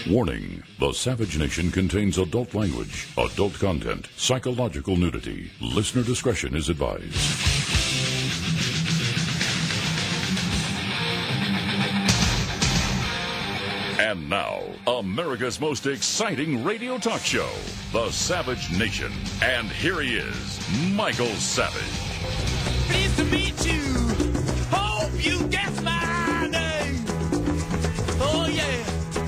Warning, the Savage Nation contains adult language, adult content, psychological nudity. Listener discretion is advised. And now, America's most exciting radio talk show, The Savage Nation. And here he is, Michael Savage. Pleased to meet you. Hope you guess my name. Oh, yeah.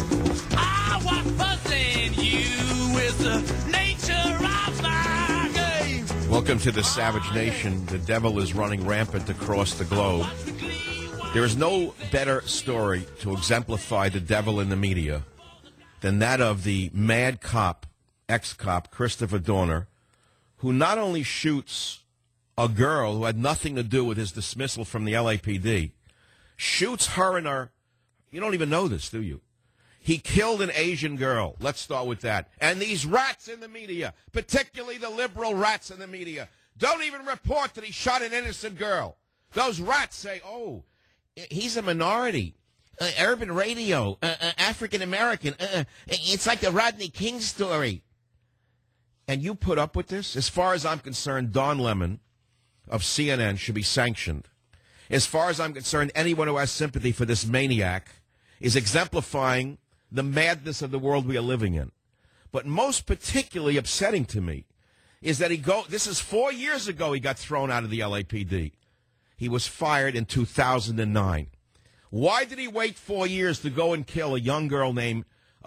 I was puzzling you with the nature of my game. Welcome to the Savage Nation. The devil is running rampant across the globe. There is no better story to exemplify the devil in the media than that of the mad cop, ex-cop, Christopher Dorner, who not only shoots a girl who had nothing to do with his dismissal from the LAPD, shoots her in her... You don't even know this, do you? He killed an Asian girl. Let's start with that. And these rats in the media, particularly the liberal rats in the media, don't even report that he shot an innocent girl. Those rats say, oh, he's a minority. Urban radio, African American. It's like the Rodney King story. And you put up with this? As far as I'm concerned, Don Lemon of CNN should be sanctioned. As far as I'm concerned, anyone who has sympathy for this maniac is exemplifying the madness of the world we are living in. But most particularly upsetting to me is that this is 4 years ago he got thrown out of the LAPD. He was fired in 2009. Why did he wait 4 years to go and kill a young girl named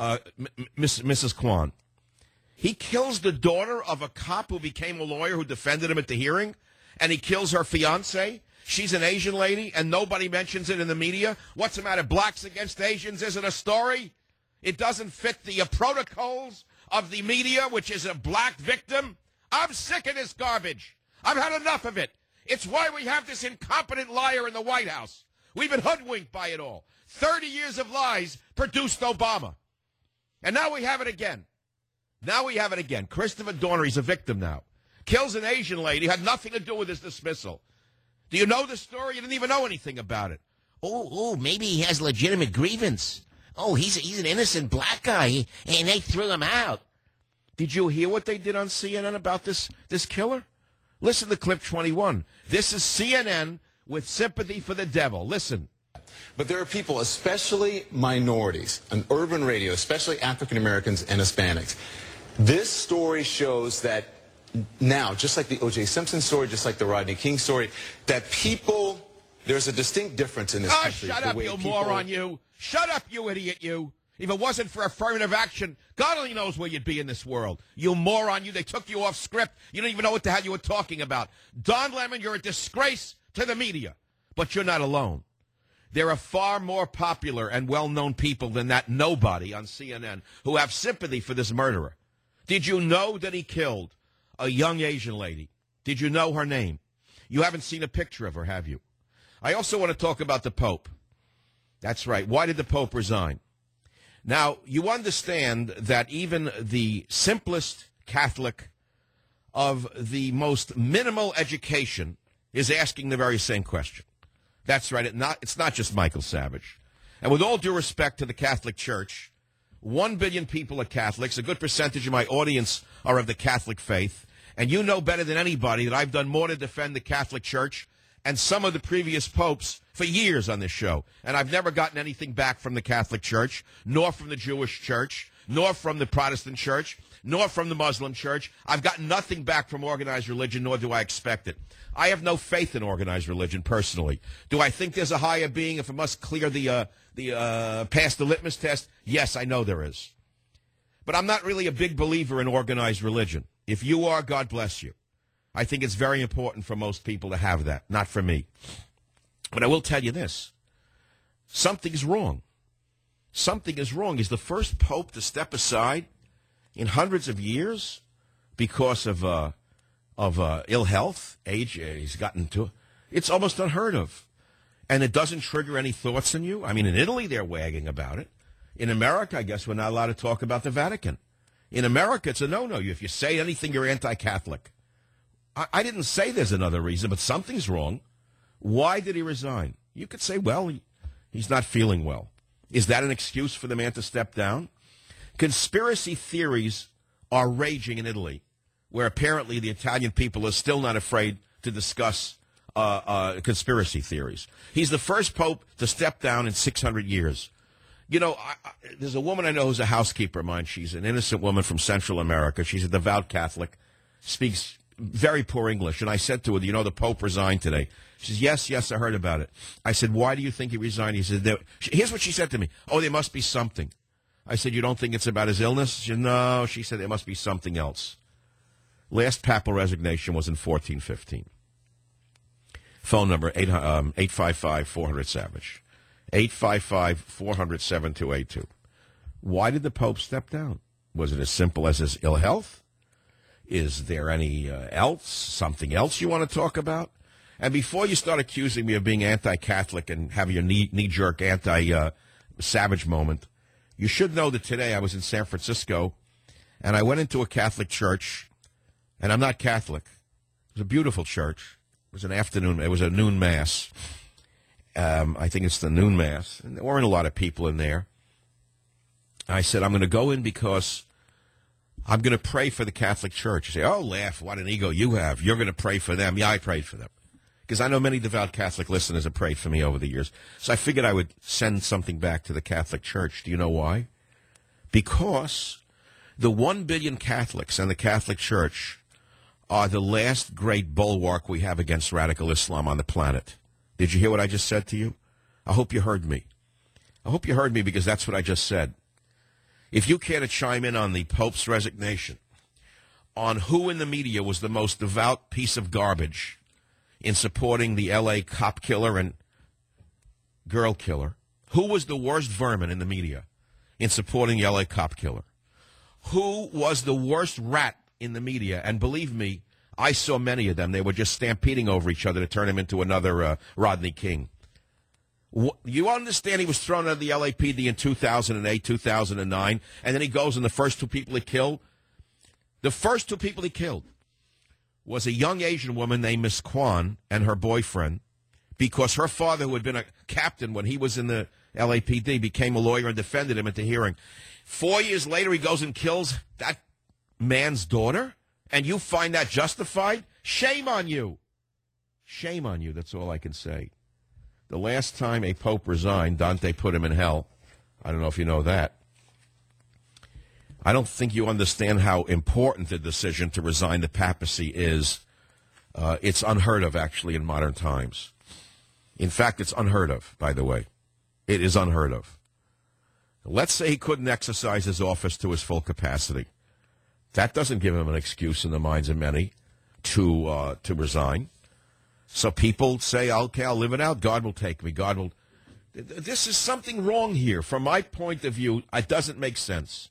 Mrs. Kwan? He kills the daughter of a cop who became a lawyer who defended him at the hearing, and he kills her fiancé. She's an Asian lady, and nobody mentions it in the media. What's the matter? Blacks against Asians isn't a story? It doesn't fit the protocols of the media, which is a black victim? I'm sick of this garbage. I've had enough of it. It's why we have this incompetent liar in the White House. We've been hoodwinked by it all. 30 years of lies produced Obama. And now we have it again. Christopher Dorner, he's a victim now. Kills an Asian lady, had nothing to do with his dismissal. Do you know the story? You didn't even know anything about it. Oh, maybe he has legitimate grievance. Oh, he's an innocent black guy, and they threw him out. Did you hear what they did on CNN about this killer? Listen to clip 21. This is CNN with sympathy for the devil. Listen. But there are people, especially minorities, on urban radio, especially African Americans and Hispanics. This story shows that now, just like the O.J. Simpson story, just like the Rodney King story, that there's a distinct difference in this country. Shut up, you moron, you. Shut up, you idiot, you. If it wasn't for affirmative action, God only knows where you'd be in this world. You moron, you. They took you off script. You don't even know what the hell you were talking about. Don Lemon, you're a disgrace to the media. But you're not alone. There are far more popular and well-known people than that nobody on CNN who have sympathy for this murderer. Did you know that he killed a young Asian lady? Did you know her name? You haven't seen a picture of her, have you? I also want to talk about the Pope. That's right. Why did the Pope resign? Now, you understand that even the simplest Catholic of the most minimal education is asking the very same question. That's right. It's not just Michael Savage. And with all due respect to the Catholic Church, 1 billion people are Catholics. A good percentage of my audience are of the Catholic faith. And you know better than anybody that I've done more to defend the Catholic Church and some of the previous popes for years on this show. And I've never gotten anything back from the Catholic Church, nor from the Jewish Church, nor from the Protestant Church, nor from the Muslim Church. I've gotten nothing back from organized religion, nor do I expect it. I have no faith in organized religion, personally. Do I think there's a higher being if it must clear pass the litmus test? Yes, I know there is. But I'm not really a big believer in organized religion. If you are, God bless you. I think it's very important for most people to have that, not for me. But I will tell you this. Something's wrong. Something is wrong. He's the first pope to step aside in hundreds of years because of ill health, age. He's gotten to. It's almost unheard of. And it doesn't trigger any thoughts in you. I mean, in Italy, they're wagging about it. In America, I guess we're not allowed to talk about the Vatican. In America, it's a no-no. If you say anything, you're anti-Catholic. I didn't say there's another reason, but something's wrong. Why did he resign? You could say, well, he's not feeling well. Is that an excuse for the man to step down? Conspiracy theories are raging in Italy, where apparently the Italian people are still not afraid to discuss conspiracy theories. He's the first pope to step down in 600 years. You know, there's a woman I know who's a housekeeper of mine. She's an innocent woman from Central America. She's a devout Catholic, speaks very poor English. And I said to her, you know, the Pope resigned today. She says, yes, I heard about it. I said, why do you think he resigned? He said, here's what she said to me. Oh, there must be something. I said, you don't think it's about his illness? She said, no. She said, there must be something else. Last papal resignation was in 1415. Phone number, 855-400-SAVAGE. 855-400-7282. Why did the Pope step down? Was it as simple as his ill health? Is there any something else you want to talk about? And before you start accusing me of being anti-Catholic and have your knee-jerk anti-Savage moment, you should know that today I was in San Francisco, and I went into a Catholic church, and I'm not Catholic. It was a beautiful church. It was it was a noon mass. I think it's the noon mass. And there weren't a lot of people in there. I said, I'm going to go in because I'm going to pray for the Catholic Church. You say, oh, laugh, what an ego you have. You're going to pray for them. Yeah, I prayed for them. Because I know many devout Catholic listeners have prayed for me over the years. So I figured I would send something back to the Catholic Church. Do you know why? Because the 1 billion Catholics and the Catholic Church are the last great bulwark we have against radical Islam on the planet. Did you hear what I just said to you? I hope you heard me. I hope you heard me because that's what I just said. If you care to chime in on the Pope's resignation, on who in the media was the most devout piece of garbage in supporting the L.A. cop killer and girl killer, who was the worst vermin in the media in supporting the L.A. cop killer? Who was the worst rat in the media? And believe me, I saw many of them. They were just stampeding over each other to turn him into another Rodney King. You understand he was thrown out of the LAPD in 2008, 2009, and then he goes and the first two people he killed was a young Asian woman named Miss Kwan and her boyfriend, because her father, who had been a captain when he was in the LAPD, became a lawyer and defended him at the hearing. 4 years later, he goes and kills that man's daughter, and you find that justified? Shame on you. Shame on you, that's all I can say. The last time a pope resigned, Dante put him in hell. I don't know if you know that. I don't think you understand how important the decision to resign the papacy is. It's unheard of, actually, in modern times. In fact, it's unheard of, by the way. It is unheard of. Let's say he couldn't exercise his office to his full capacity. That doesn't give him an excuse in the minds of many to resign. So people say, okay, I'll live it out. God will take me. God will. This is something wrong here. From my point of view, it doesn't make sense.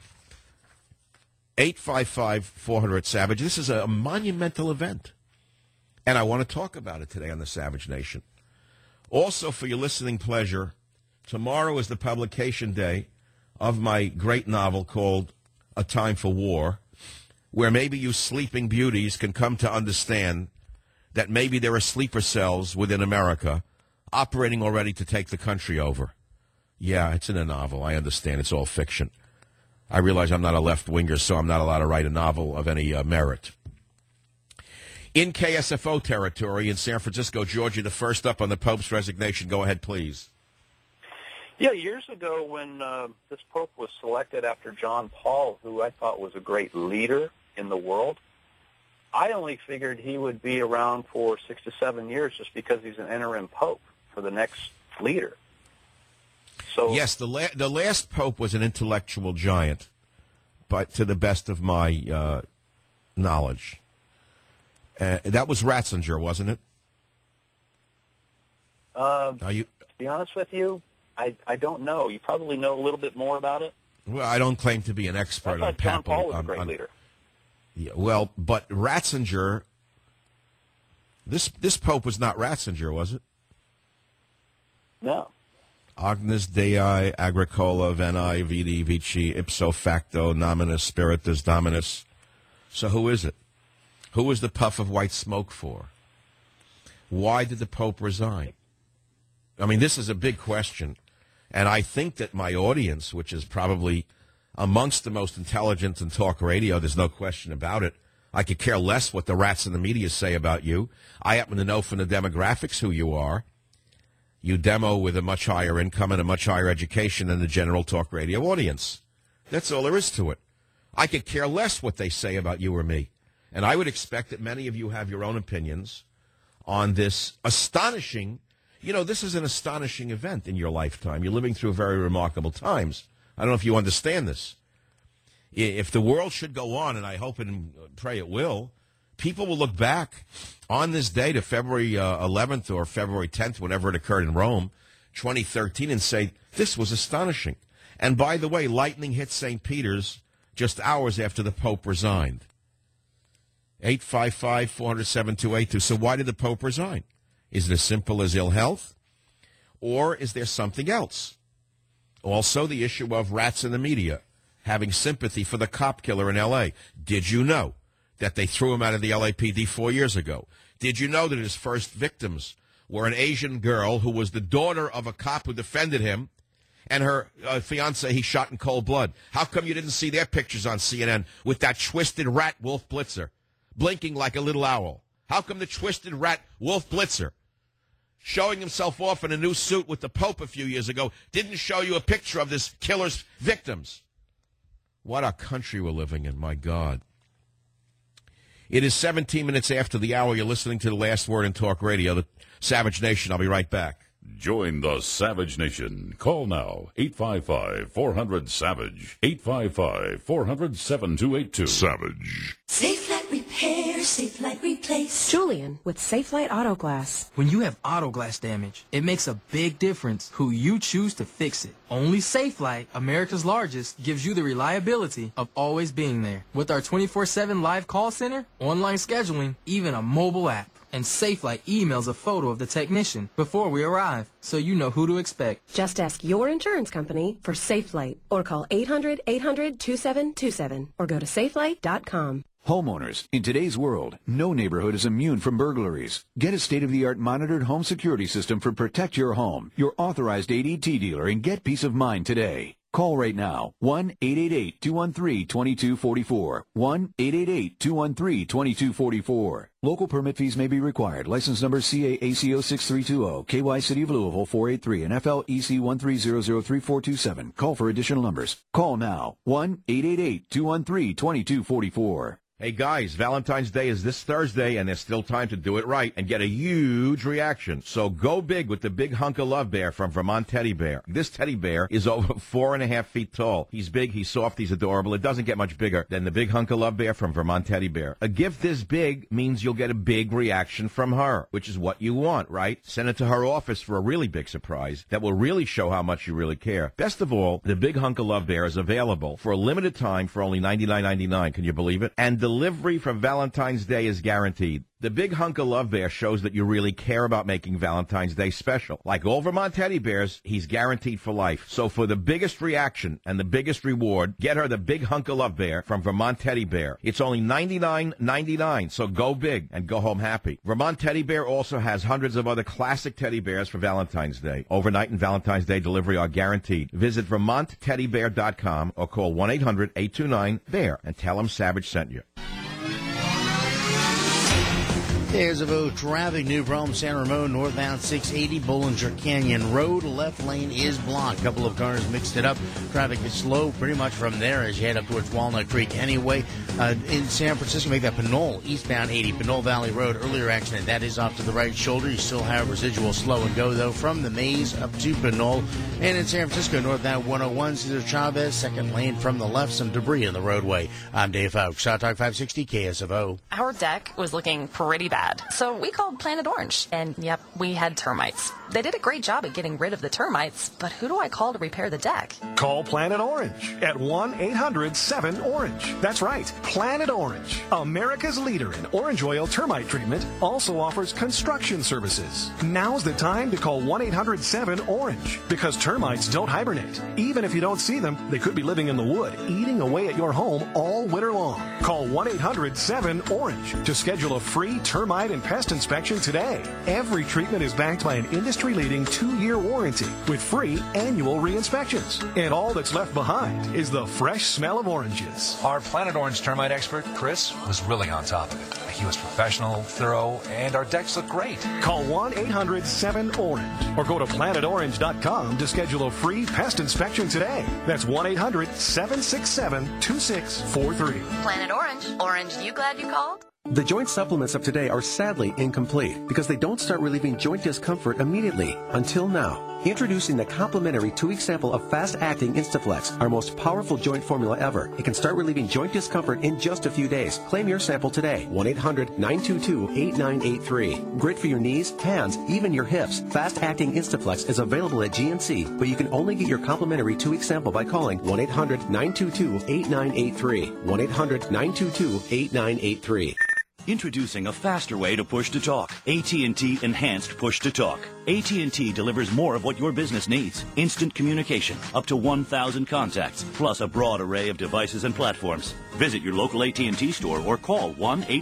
855-400-SAVAGE. This is a monumental event. And I want to talk about it today on the Savage Nation. Also, for your listening pleasure, tomorrow is the publication day of my great novel called A Time for War, where maybe you sleeping beauties can come to understand that maybe there are sleeper cells within America operating already to take the country over. Yeah, it's in a novel. I understand it's all fiction. I realize I'm not a left-winger, so I'm not allowed to write a novel of any merit. In KSFO territory in San Francisco, Georgia, the first up on the Pope's resignation. Go ahead, please. Yeah, years ago when this Pope was selected after John Paul, who I thought was a great leader in the world, I only figured he would be around for 6 to 7 years just because he's an interim Pope for the next leader. So yes, the last Pope was an intellectual giant, but to the best of my knowledge. That was Ratzinger, wasn't it? To be honest with you, I don't know. You probably know a little bit more about it. Well, I don't claim to be an expert on John papal. Paul was a great leader. Yeah, well, but Ratzinger, this Pope was not Ratzinger, was it? No. Agnus Dei Agricola Veni Vidi Vici ipso facto nominis spiritus dominus. So who is it? Who was the puff of white smoke for? Why did the Pope resign? I mean, this is a big question. And I think that my audience, which is probably amongst the most intelligent in talk radio. There's no question about it. I could care less what the rats in the media say about you. I happen to know from the demographics who you are. You demo with a much higher income and a much higher education than the general talk radio audience. That's all there is to it. I could care less what they say about you or me. And I would expect that many of you have your own opinions on this astonishing, this is an astonishing event in your lifetime. You're living through very remarkable times. I don't know if you understand this. If the world should go on, and I hope and pray it will, people will look back on this day to February 11th or February 10th, whenever it occurred in Rome, 2013, and say, this was astonishing. And by the way, lightning hit St. Peter's just hours after the Pope resigned. 855-400-7282. So why did the Pope resign? Is it as simple as ill health? Or is there something else? Also, the issue of rats in the media having sympathy for the cop killer in L.A. Did you know that they threw him out of the LAPD 4 years ago? Did you know that his first victims were an Asian girl who was the daughter of a cop who defended him and her fiancé he shot in cold blood? How come you didn't see their pictures on CNN with that twisted rat Wolf Blitzer blinking like a little owl? How come the twisted rat Wolf Blitzer, showing himself off in a new suit with the Pope a few years ago, didn't show you a picture of this killer's victims? What a country we're living in, my God. It is 17 minutes after the hour. You're listening to The Last Word in Talk Radio, the Savage Nation. I'll be right back. Join the Savage Nation. Call now, 855-400-SAVAGE, 855-400-7282. Savage. Safe Light Repair, Safe Light Replace. Julian with Safe Light Auto Glass. When you have auto glass damage, it makes a big difference who you choose to fix it. Only Safe Light, America's largest, gives you the reliability of always being there. With our 24/7 live call center, online scheduling, even a mobile app. And Safe Light emails a photo of the technician before we arrive, so you know who to expect. Just ask your insurance company for Safe Light or call 800-800-2727 or go to safelight.com. Homeowners, in today's world, no neighborhood is immune from burglaries. Get a state-of-the-art monitored home security system for Protect Your Home, your authorized ADT dealer, and get peace of mind today. Call right now, 1-888-213-2244, 1-888-213-2244. Local permit fees may be required. License number CAACO 6320, KY City of Louisville 483, and FLEC 13003427. Call for additional numbers. Call now, 1-888-213-2244. Hey, guys, Valentine's Day is this Thursday, and there's still time to do it right and get a huge reaction. So go big with the big hunk of love bear from Vermont Teddy Bear. This teddy bear is over 4.5 feet tall. He's big, he's soft, he's adorable. It doesn't get much bigger than the big hunk of love bear from Vermont Teddy Bear. A gift this big means you'll get a big reaction from her, which is what you want, right? Send it to her office for a really big surprise that will really show how much you really care. Best of all, the big hunk of love bear is available for a limited time for only $99.99. Can you believe it? And delivery from Valentine's Day is guaranteed. The big hunk of love bear shows that you really care about making Valentine's Day special. Like all Vermont teddy bears, he's guaranteed for life. So for the biggest reaction and the biggest reward, get her the big hunk of love bear from Vermont Teddy Bear. It's only $99.99, so go big and go home happy. Vermont Teddy Bear also has hundreds of other classic teddy bears for Valentine's Day. Overnight and Valentine's Day delivery are guaranteed. Visit VermontTeddyBear.com or call 1-800-829-BEAR and tell them Savage sent you. There's a vote. Traffic, New Rome, San Ramon, northbound 680, Bollinger Canyon Road. Left lane is blocked. A couple of cars mixed it up. Traffic is slow pretty much from there as you head up towards Walnut Creek anyway. In San Francisco, make that Pinole, eastbound 80, Pinole Valley Road. Earlier accident, that is off to the right shoulder. You still have residual slow and go, though, from the Maze up to Pinole. And in San Francisco, northbound 101, Cesar Chavez, second lane from the left, some debris in the roadway. I'm Dave Fowles, Shot Talk 560 KSFO. Our deck was looking pretty bad. So we called Planet Orange, and yep, we had termites. They did a great job at getting rid of the termites, but who do I call to repair the deck? Call Planet Orange at 1-800-7-ORANGE. That's right, Planet Orange, America's leader in orange oil termite treatment, also offers construction services. Now's the time to call 1-800-7-ORANGE, because termites don't hibernate. Even if you don't see them, they could be living in the wood, eating away at your home all winter long. Call 1-800-7-ORANGE to schedule a free termite termite and pest inspection today. Every treatment is backed by an industry-leading 2-year warranty with free annual re-inspections. And all that's left behind is the fresh smell of oranges. Our Planet Orange termite expert, Chris, was really on top of it. He was professional, thorough, and our decks look great. Call 1-800-7-ORANGE or go to planetorange.com to schedule a free pest inspection today. That's 1-800-767-2643. Planet Orange. Orange, you glad you called? The joint supplements of today are sadly incomplete because they don't start relieving joint discomfort immediately, until now. Introducing the complimentary 2-week sample of fast-acting Instaflex, our most powerful joint formula ever. It can start relieving joint discomfort in just a few days. Claim your sample today. 1-800-922-8983. Great for your knees, hands, even your hips. Fast-acting Instaflex is available at GNC, but you can only get your complimentary 2-week sample by calling 1-800-922-8983. 1-800-922-8983. Introducing a faster way to push-to-talk. AT&T Enhanced Push-to-Talk. AT&T delivers more of what your business needs. Instant communication, up to 1,000 contacts, plus a broad array of devices and platforms. Visit your local AT&T store or call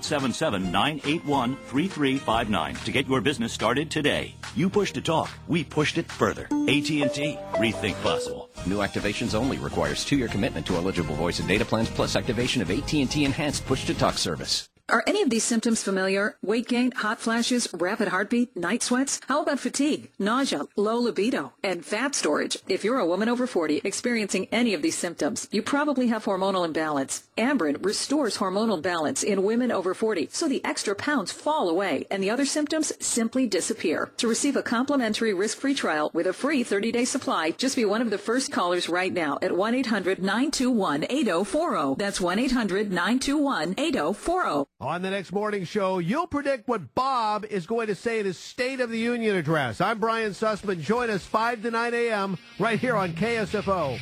1-877-981-3359 to get your business started today. You push-to-talk. We pushed it further. AT&T. Rethink possible. New activations only. Requires 2-year commitment to eligible voice and data plans plus activation of AT&T Enhanced Push-to-Talk service. Are any of these symptoms familiar? Weight gain, hot flashes, rapid heartbeat, night sweats? How about fatigue, nausea, low libido, and fat storage? If you're a woman over 40 experiencing any of these symptoms, you probably have hormonal imbalance. Ambren restores hormonal balance in women over 40, so the extra pounds fall away and the other symptoms simply disappear. To receive a complimentary risk-free trial with a free 30-day supply, just be one of the first callers right now at 1-800-921-8040. That's 1-800-921-8040. On the next morning show, you'll predict what Bob is going to say in his State of the Union address. I'm Brian Sussman. Join us 5 to 9 a.m. right here on KSFO.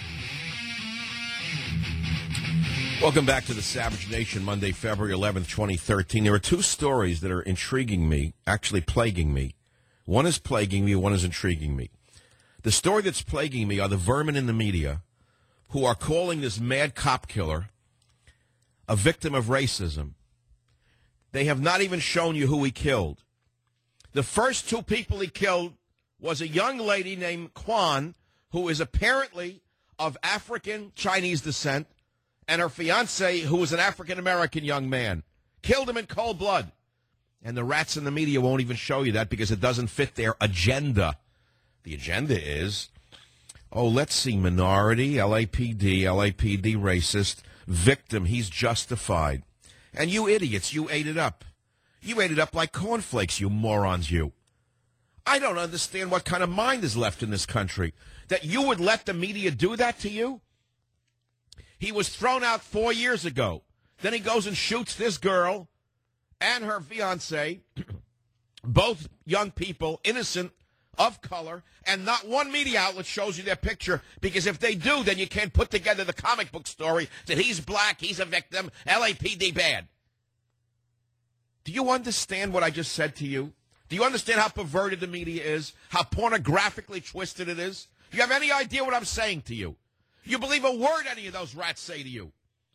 Welcome back to the Savage Nation, Monday, February 11th, 2013. There are two stories that are intriguing me, actually plaguing me. One is plaguing me, one is intriguing me. The story that's plaguing me are the vermin in the media who are calling this mad cop killer a victim of racism. They have not even shown you who he killed. The first 2 people he killed was a young lady named Kwan, who is apparently of African Chinese descent, and her fiancé, who was an African-American young man. Killed him in cold blood. And the rats in the media won't even show you that because it doesn't fit their agenda. The agenda is, let's see, minority, LAPD racist, victim, he's justified. And you idiots, you ate it up. You ate it up like cornflakes, you morons, you. I don't understand what kind of mind is left in this country, that you would let the media do that to you. He was thrown out 4 years ago. Then he goes and shoots this girl and her fiancé, both young people, innocent, of color, and not one media outlet shows you their picture, because if they do, then you can't put together the comic book story that he's black, he's a victim, LAPD bad. Do you understand what I just said to you? Do you understand how perverted the media is? How pornographically twisted it is? Do you have any idea what I'm saying to you? You believe a word any of those rats say to you?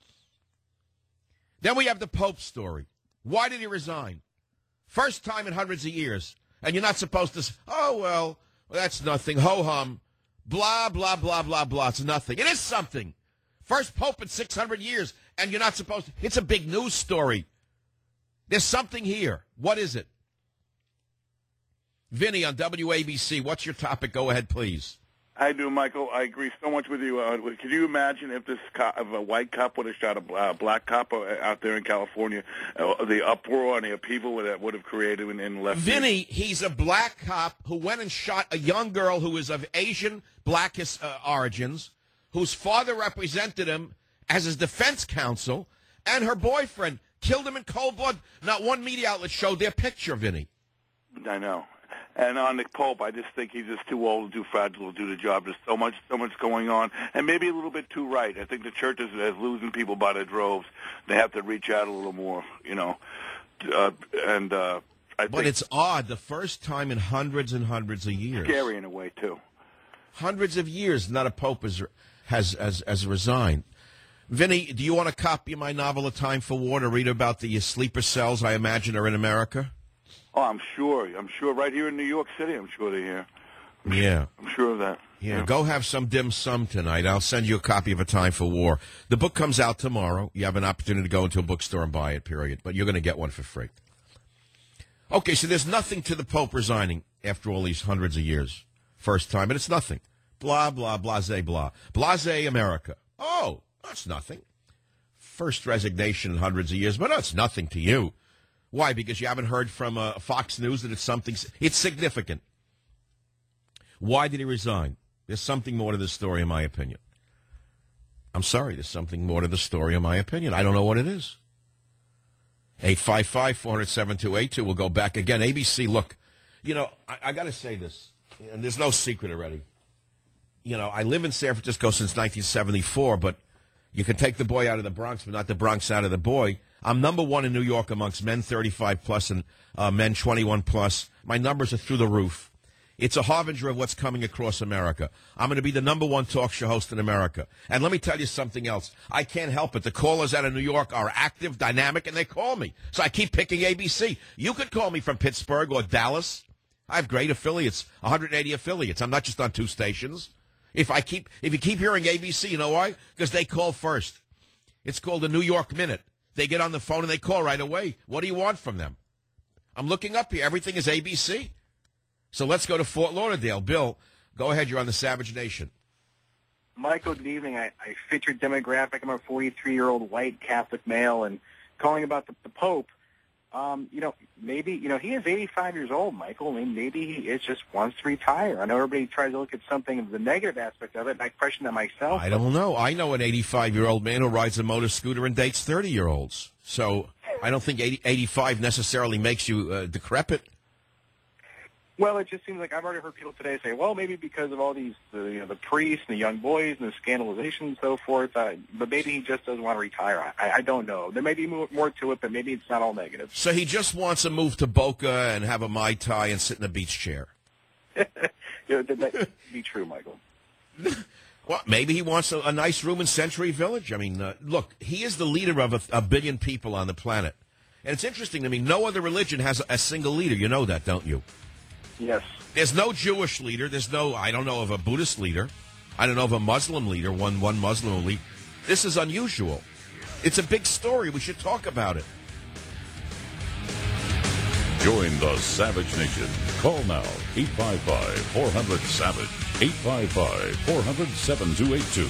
Then we have the Pope story. Why did he resign? First time in hundreds of years. And you're not supposed to, well, that's nothing, ho-hum, blah, blah, blah, blah, blah, it's nothing. It is something. First Pope in 600 years, and you're not supposed to. It's a big news story. There's something here. What is it? Vinny on WABC, what's your topic? Go ahead, please. I do, Michael. I agree so much with you. Could you imagine if if a white cop would have shot a black cop out there in California, the uproar and the upheaval that would have created in left? Vinny, he's a black cop who went and shot a young girl who is of Asian black origins, whose father represented him as his defense counsel, and her boyfriend killed him in cold blood. Not one media outlet showed their picture, Vinny. I know. And on the Pope, I just think he's just too old, too fragile to do the job. There's so much going on, and maybe a little bit too right. I think the church is losing people by the droves. They have to reach out a little more, But it's odd. The first time in hundreds and hundreds of years. Scary in a way too. Hundreds of years, not a pope has resigned. Vinny, do you want a copy of my novel, A Time for War, to read about the sleeper cells I imagine are in America? Oh, I'm sure. Right here in New York City, I'm sure they're here. Yeah. I'm sure of that. Yeah, go have some dim sum tonight. I'll send you a copy of A Time for War. The book comes out tomorrow. You have an opportunity to go into a bookstore and buy it, period. But you're going to get one for free. Okay, so there's nothing to the Pope resigning after all these hundreds of years. First time, but it's nothing. Blah, blah, blase, blah. Blase America. Oh, that's nothing. First resignation in hundreds of years, but that's nothing to you. Why? Because you haven't heard from Fox News that it's something. It's significant. Why did he resign? There's something more to the story, in my opinion. I'm sorry, there's something more to the story, in my opinion. I don't know what it is. 855-400-7282. We'll go back again. ABC, look, I got to say this, and there's no secret already. I live in San Francisco since 1974, but you can take the boy out of the Bronx, but not the Bronx out of the boy. I'm number one in New York amongst men 35 plus and men 21 plus. My numbers are through the roof. It's a harbinger of what's coming across America. I'm going to be the number one talk show host in America. And let me tell you something else. I can't help it. The callers out of New York are active, dynamic, and they call me. So I keep picking ABC. You could call me from Pittsburgh or Dallas. I have great affiliates, 180 affiliates. I'm not just on two stations. If you keep hearing ABC, you know why? Because they call first. It's called the New York Minute. They get on the phone and they call right away. What do you want from them? I'm looking up here. Everything is ABC. So let's go to Fort Lauderdale. Bill, go ahead. You're on the Savage Nation. Michael, good evening. I fit your demographic. I'm a 43-year-old white Catholic male, and calling about the Pope, maybe, he is 85 years old, Michael, and maybe he just wants to retire. I know everybody tries to look at something of the negative aspect of it, and I question that myself. I don't know. I know an 85-year-old man who rides a motor scooter and dates 30-year-olds. So I don't think 85 necessarily makes you decrepit. Well, it just seems like I've already heard people today say, well, maybe because of all these, the priests and the young boys and the scandalization and so forth, but maybe he just doesn't want to retire. I don't know. There may be more to it, but maybe it's not all negative. So he just wants to move to Boca and have a Mai Tai and sit in a beach chair. That be true, Michael. Well, maybe he wants a nice room in Century Village. I mean, look, he is the leader of a billion people on the planet. And it's interesting to me, no other religion has a single leader. You know that, don't you? Yes. There's no Jewish leader. I don't know of a Buddhist leader. I don't know of a Muslim leader, one Muslim leader. This is unusual. It's a big story. We should talk about it. Join the Savage Nation. Call now, 855-400-SAVAGE, 855-400-7282.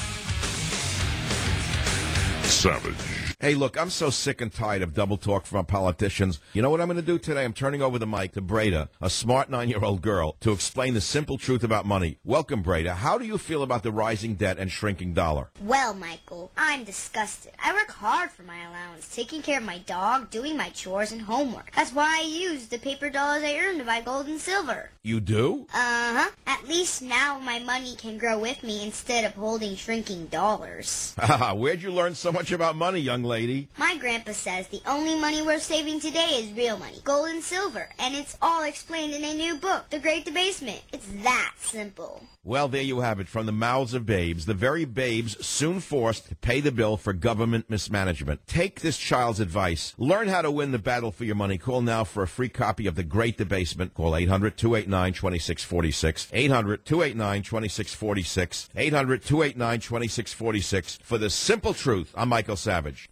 Savage. Hey, look, I'm so sick and tired of double talk from our politicians. You know what I'm going to do today? I'm turning over the mic to Breda, a smart 9-year-old girl, to explain the simple truth about money. Welcome, Breda. How do you feel about the rising debt and shrinking dollar? Well, Michael, I'm disgusted. I work hard for my allowance, taking care of my dog, doing my chores and homework. That's why I use the paper dollars I earn to buy gold and silver. You do? Uh-huh. At least now my money can grow with me instead of holding shrinking dollars. Where'd you learn so much about money, young lady? My grandpa says the only money worth saving today is real money, gold and silver, and it's all explained in a new book, The Great Debasement. It's that simple. Well, there you have it, from the mouths of babes, the very babes soon forced to pay the bill for government mismanagement. Take this child's advice. Learn how to win the battle for your money. Call now for a free copy of The Great Debasement. Call 800-289-2646, 800-289-2646, 800-289-2646 for the simple truth. I'm Michael Savage.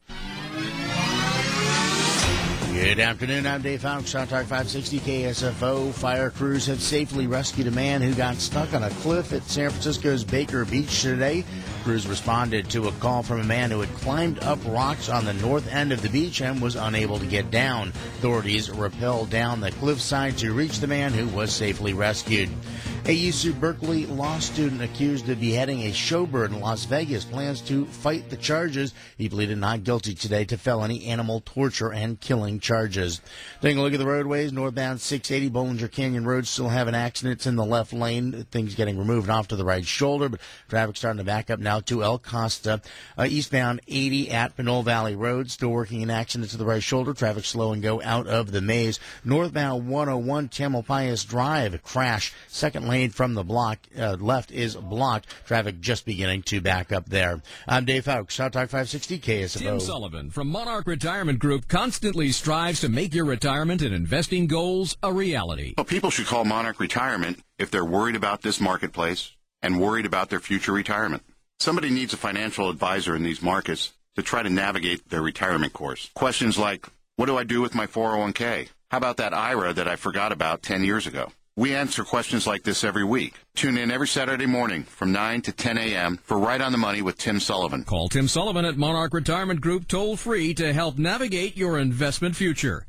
Good afternoon. I'm Dave Fox, Talk 560 KSFO. Fire crews have safely rescued a man who got stuck on a cliff at San Francisco's Baker Beach today. Crews responded to a call from a man who had climbed up rocks on the north end of the beach and was unable to get down. Authorities rappelled down the cliffside to reach the man, who was safely rescued. A UC Berkeley law student accused of beheading a showbird in Las Vegas plans to fight the charges. He pleaded not guilty today to felony animal torture and killing charges. Taking a look at the roadways, northbound 680 Bollinger Canyon Road still having accidents in the left lane. Things getting removed off to the right shoulder, but traffic starting to back up now to El Costa. Eastbound 80 at Pinole Valley Road, still working in accident to the right shoulder. Traffic slow and go out of the maze. Northbound 101 Tamalpais Drive, a crash. Second lane lane from the left is blocked. Traffic just beginning to back up there. I'm Dave Fowkes, Shot Talk 560 KSFO. Tim Sullivan from Monarch Retirement Group constantly strives to make your retirement and investing goals a reality. Well, people should call Monarch Retirement if they're worried about this marketplace and worried about their future retirement. Somebody needs a financial advisor in these markets to try to navigate their retirement course. Questions like, what do I do with my 401k? How about that IRA that I forgot about 10 years ago? We answer questions like this every week. Tune in every Saturday morning from 9 to 10 a.m. for Right on the Money with Tim Sullivan. Call Tim Sullivan at Monarch Retirement Group toll-free to help navigate your investment future.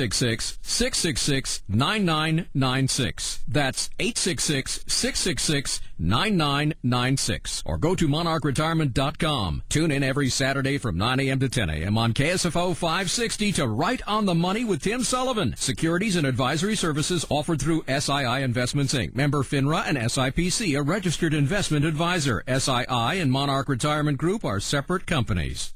866-666-9996. That's 866-666-9996. Or go to monarchretirement.com. Tune in every Saturday from 9 a.m. to 10 a.m. on KSFO 560 to Right on the Money with Tim Sullivan. Securities and advisory services offered through SII Investments, Inc., member FINRA and SIPC, a registered investment advisor. SII and Monarch Retirement Group are separate companies.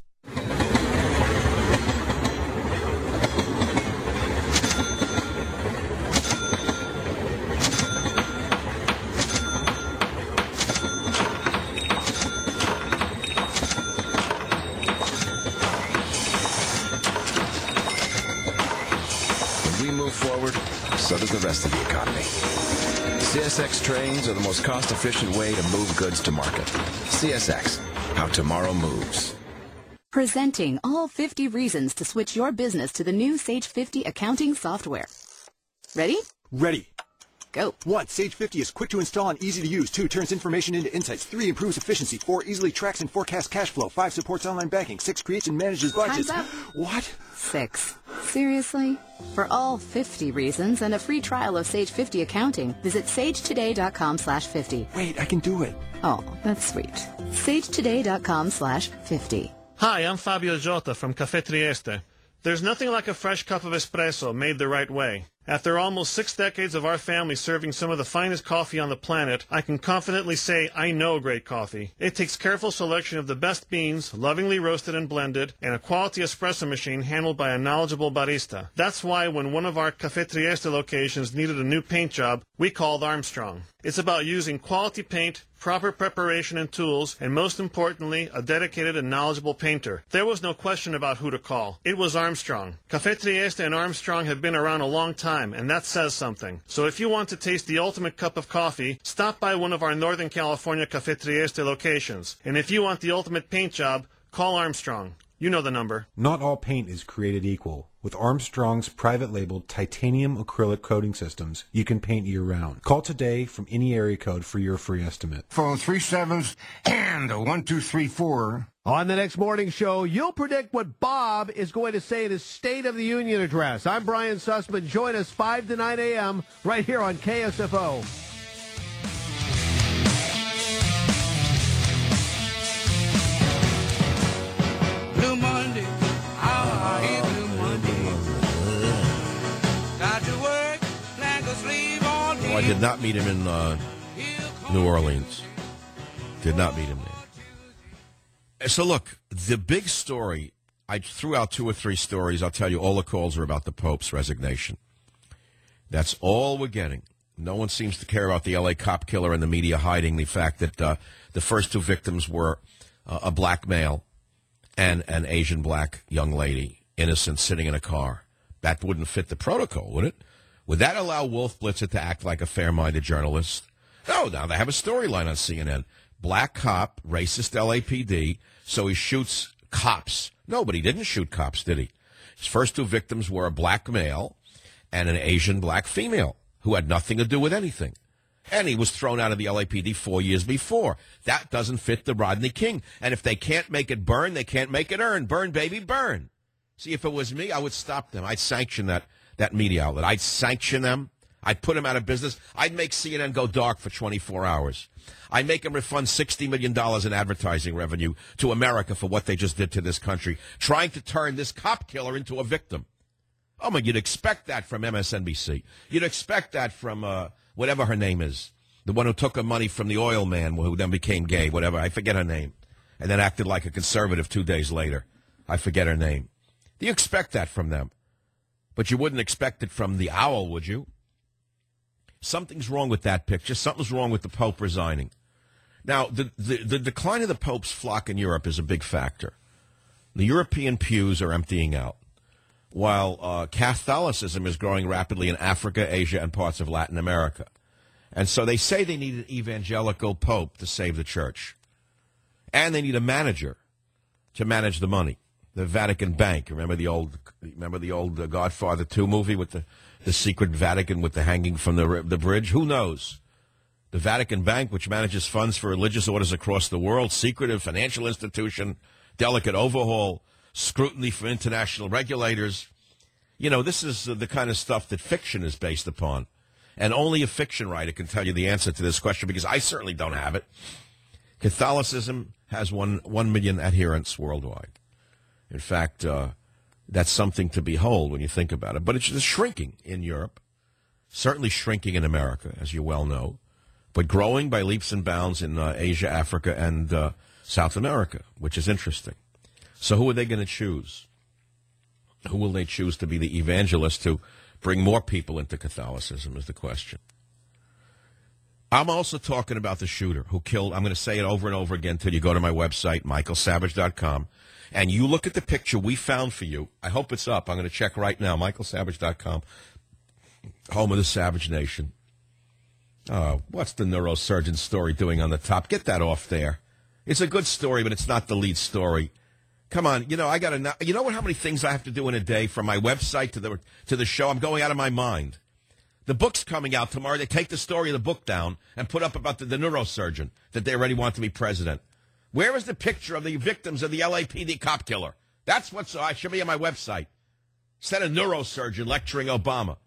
When we move forward, so does the rest of the economy. CSX trains are the most cost-efficient way to move goods to market. CSX, how tomorrow moves. Presenting all 50 reasons to switch your business to the new Sage 50 accounting software. Ready? Ready. Go. 1. Sage 50 is quick to install and easy to use. 2. Turns information into insights. 3. Improves efficiency. 4. Easily tracks and forecasts cash flow. 5. Supports online banking. 6. Creates and manages budgets. Time's up. What? 6. Seriously? For all 50 reasons and a free trial of Sage 50 accounting, visit sagetoday.com/50. Wait, I can do it. Oh, that's sweet. sagetoday.com/50. Hi, I'm Fabio Jota from Café Trieste. There's nothing like a fresh cup of espresso made the right way. After almost 6 decades of our family serving some of the finest coffee on the planet, I can confidently say I know great coffee. It takes careful selection of the best beans, lovingly roasted and blended, and a quality espresso machine handled by a knowledgeable barista. That's why when one of our Café Trieste locations needed a new paint job, we called Armstrong. It's about using quality paint, proper preparation and tools, and most importantly, a dedicated and knowledgeable painter. There was no question about who to call. It was Armstrong. Café Trieste and Armstrong have been around a long time, and that says something. So if you want to taste the ultimate cup of coffee, stop by one of our Northern California Café Trieste locations. And if you want the ultimate paint job, call Armstrong. You know the number. Not all paint is created equal. With Armstrong's private labeled titanium acrylic coating systems, you can paint year-round. Call today from any area code for your free estimate. Phone 3 7s and a 1 2 3 4. On the next morning show, you'll predict what Bob is going to say in his State of the Union address. I'm Brian Sussman. Join us 5 to 9 a.m. right here on KSFO. Blue Monday, how I hate Blue Monday. Got to work like a slave all day. Oh, I did not meet him in New Orleans. Did not meet him there. So look, the big story, I threw out 2 or 3 stories. I'll tell you, all the calls are about the Pope's resignation. That's all we're getting. No one seems to care about the L.A. cop killer and the media hiding the fact that the first 2 victims were a black male and an Asian black young lady, innocent, sitting in a car. That wouldn't fit the protocol, would it? Would that allow Wolf Blitzer to act like a fair-minded journalist? No, now they have a storyline on CNN. Black cop, racist LAPD, so he shoots cops. No, but he didn't shoot cops, did he? His first 2 victims were a black male and an Asian black female who had nothing to do with anything. And he was thrown out of the LAPD 4 years before. That doesn't fit the Rodney King. And if they can't make it burn, they can't make it earn. Burn, baby, burn. See, if it was me, I would stop them. I'd sanction that media outlet. I'd sanction them. I'd put them out of business. I'd make CNN go dark for 24 hours. I'd make them refund $60 million in advertising revenue to America for what they just did to this country, trying to turn this cop killer into a victim. Oh, my, you'd expect that from MSNBC. You'd expect that from whatever her name is, the one who took her money from the oil man who then became gay, whatever. I forget her name, and then acted like a conservative 2 days later. I forget her name. You expect that from them. But you wouldn't expect it from the owl, would you? Something's wrong with that picture. Something's wrong with the Pope resigning. Now, the decline of the Pope's flock in Europe is a big factor. The European pews are emptying out, while Catholicism is growing rapidly in Africa, Asia, and parts of Latin America. And so they say they need an evangelical Pope to save the church. And they need a manager to manage the money. The Vatican Bank. Remember the old Godfather 2 movie with the secret Vatican with the hanging from the bridge? Who knows? The Vatican Bank, which manages funds for religious orders across the world, secretive financial institution, delicate overhaul, scrutiny from international regulators. You know, this is the kind of stuff that fiction is based upon. And only a fiction writer can tell you the answer to this question, because I certainly don't have it. Catholicism has 1 million adherents worldwide. In fact, that's something to behold when you think about it. But it's shrinking in Europe, certainly shrinking in America, as you well know, but growing by leaps and bounds in Asia, Africa, and South America, which is interesting. So who are they going to choose? Who will they choose to be the evangelist to bring more people into Catholicism is the question. I'm also talking about the shooter who killed, I'm going to say it over and over again until you go to my website, michaelsavage.com, and you look at the picture we found for you. I hope it's up. I'm going to check right now, michaelsavage.com, home of the Savage Nation. What's the neurosurgeon story doing on the top? Get that off there. It's a good story, but it's not the lead story. Come on, you know, I got to. You know how many things I have to do in a day, from my website to the show? I'm going out of my mind. The book's coming out tomorrow. They take the story of the book down and put up about the neurosurgeon that they already want to be president. Where is the picture of the victims of the LAPD cop killer? That's what's should be on my website. Instead of neurosurgeon lecturing Obama.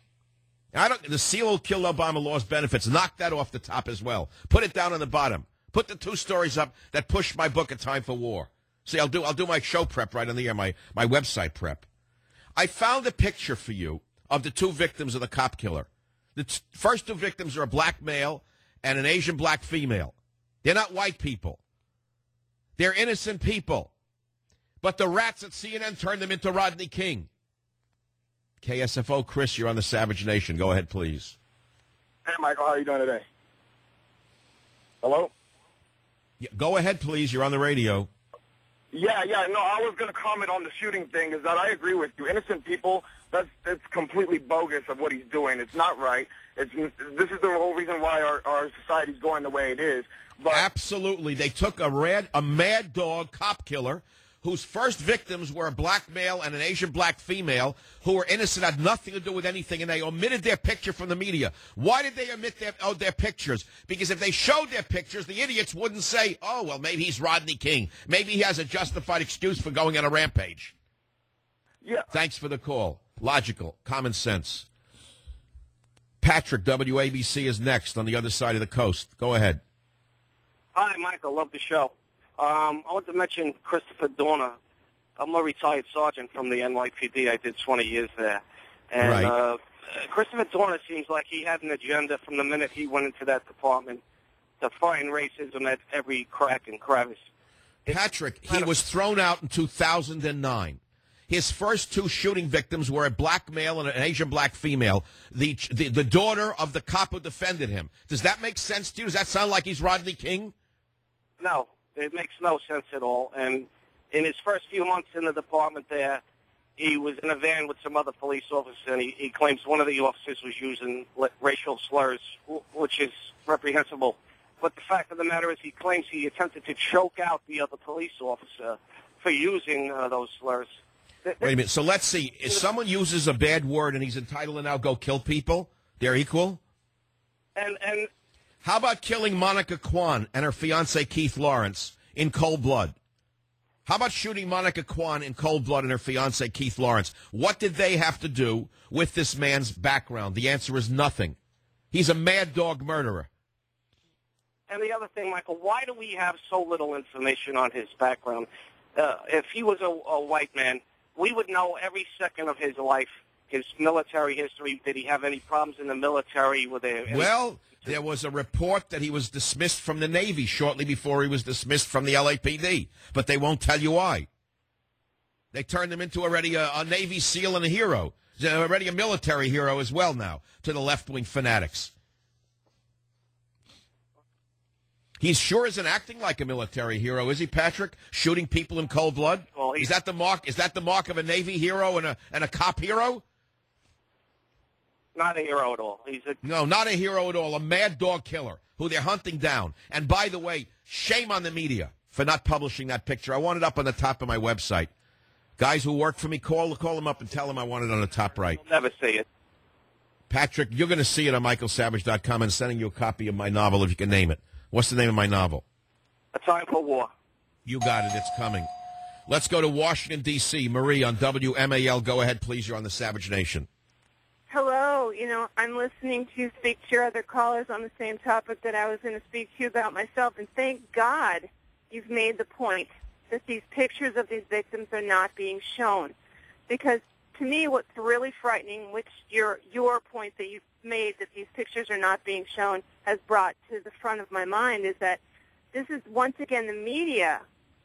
The SEAL who killed Obama lost benefits. Knock that off the top as well. Put it down on the bottom. Put the 2 stories up that push my book, A Time for War. See, I'll do my show prep right on the air, my website prep. I found a picture for you of the 2 victims of the cop killer. The first 2 victims are a black male and an Asian black female. They're not white people. They're innocent people. But the rats at CNN turned them into Rodney King. KSFO, Chris, you're on the Savage Nation. Go ahead, please. Hey, Michael, how are you doing today? Hello? Yeah, go ahead, please. You're on the radio. Yeah, no, I was going to comment on the shooting thing, is that I agree with you. Innocent people, it's completely bogus of what he's doing. It's not right. This is the whole reason why our society's going the way it is. But absolutely. They took a mad dog cop killer whose first victims were a black male and an Asian black female who were innocent, had nothing to do with anything, and they omitted their picture from the media. Why did they omit their pictures? Because if they showed their pictures, the idiots wouldn't say, oh, well, maybe he's Rodney King. Maybe he has a justified excuse for going on a rampage. Yeah. Thanks for the call. Logical. Common sense. Patrick, WABC, is next on the other side of the coast. Go ahead. Hi, Michael. Love the show. I want to mention Christopher Dorner. I'm a retired sergeant from the NYPD. I did 20 years there. And right. Christopher Dorner seems like he had an agenda from the minute he went into that department to find racism at every crack and crevice. Patrick, he was thrown out in 2009. His first 2 shooting victims were a black male and an Asian black female, the daughter of the cop who defended him. Does that make sense to you? Does that sound like he's Rodney King? No. It makes no sense at all. And in his first few months in the department there, he was in a van with some other police officers, and he claims one of the officers was using racial slurs, which is reprehensible. But the fact of the matter is he claims he attempted to choke out the other police officer for using those slurs. Wait a minute. So let's see. If someone uses a bad word and he's entitled to now go kill people, they're equal? And how about killing Monica Kwan and her fiancé Keith Lawrence in cold blood? How about shooting Monica Kwan in cold blood and her fiancé Keith Lawrence? What did they have to do with this man's background? The answer is nothing. He's a mad dog murderer. And the other thing, Michael, why do we have so little information on his background? If he was a white man, we would know every second of his life, his military history. Did he have any problems in the military? Well, there was a report that he was dismissed from the Navy shortly before he was dismissed from the LAPD, but they won't tell you why. They turned him into already a Navy SEAL and a hero. He's already a military hero as well now to the left-wing fanatics. He sure isn't acting like a military hero, is he, Patrick? Shooting people in cold blood? Well, is that the mark? Is that the mark of a Navy hero and a cop hero? Not a hero at all. No, not a hero at all. A mad dog killer who they're hunting down. And by the way, shame on the media for not publishing that picture. I want it up on the top of my website. Guys who work for me, call them up and tell them I want it on the top right. You'll never see it. Patrick, you're going to see it on michaelsavage.com and sending you a copy of my novel if you can name it. What's the name of my novel? A Time for War. You got it. It's coming. Let's go to Washington, D.C. Marie on WMAL. Go ahead, please. You're on the Savage Nation. Hello. I'm listening to you speak to your other callers on the same topic that I was going to speak to you about myself, and thank God you've made the point that these pictures of these victims are not being shown. Because to me, what's really frightening, which your point that you've made that these pictures are not being shown has brought to the front of my mind, is that this is once again the media.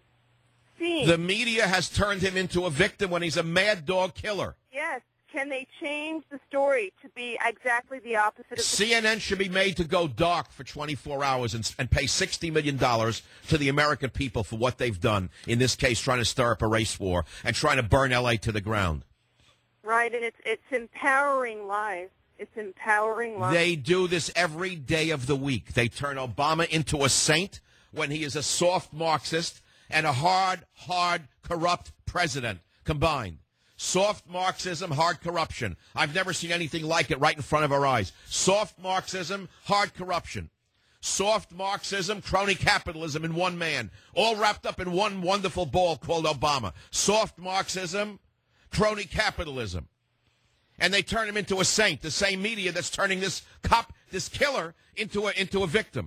The media has turned him into a victim when he's a mad dog killer. Yes. Can they change the story to be exactly the opposite of CNN should be made to go dark for 24 hours and pay $60 million to the American people for what they've done, in this case trying to stir up a race war and trying to burn L.A. to the ground. Right, and it's empowering lies. It's empowering lies. They do this every day of the week. They turn Obama into a saint when he is a soft Marxist and a hard, corrupt president combined. Soft Marxism, hard corruption. I've never seen anything like it right in front of our eyes. Soft Marxism, hard corruption. Soft Marxism, crony capitalism in one man. All wrapped up in one wonderful ball called Obama. Soft Marxism, crony capitalism. And they turn him into a saint, the same media that's turning this cop, this killer, into a victim.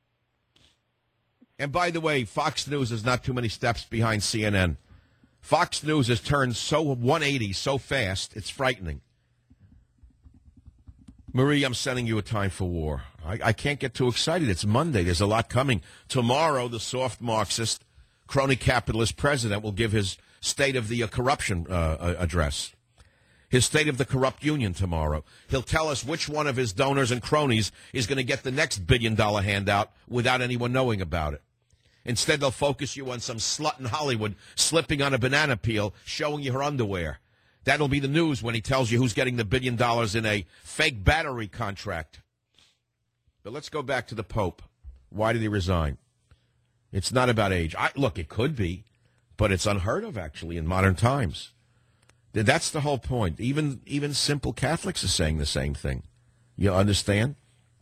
And by the way, Fox News is not too many steps behind CNN. Fox News has turned so 180 so fast, it's frightening. Marie, I'm sending you a Time for War. I can't get too excited. It's Monday. There's a lot coming. Tomorrow, the soft Marxist, crony capitalist president will give his State of the Corruption address. His State of the Corrupt Union tomorrow. He'll tell us which one of his donors and cronies is going to get the next $1 billion handout without anyone knowing about it. Instead, they'll focus you on some slut in Hollywood slipping on a banana peel, showing you her underwear. That'll be the news when he tells you who's getting the $1 billion in a fake battery contract. But let's go back to the Pope. Why did he resign? It's not about age. Look, it could be, but it's unheard of, actually, in modern times. That's the whole point. Even simple Catholics are saying the same thing. You understand?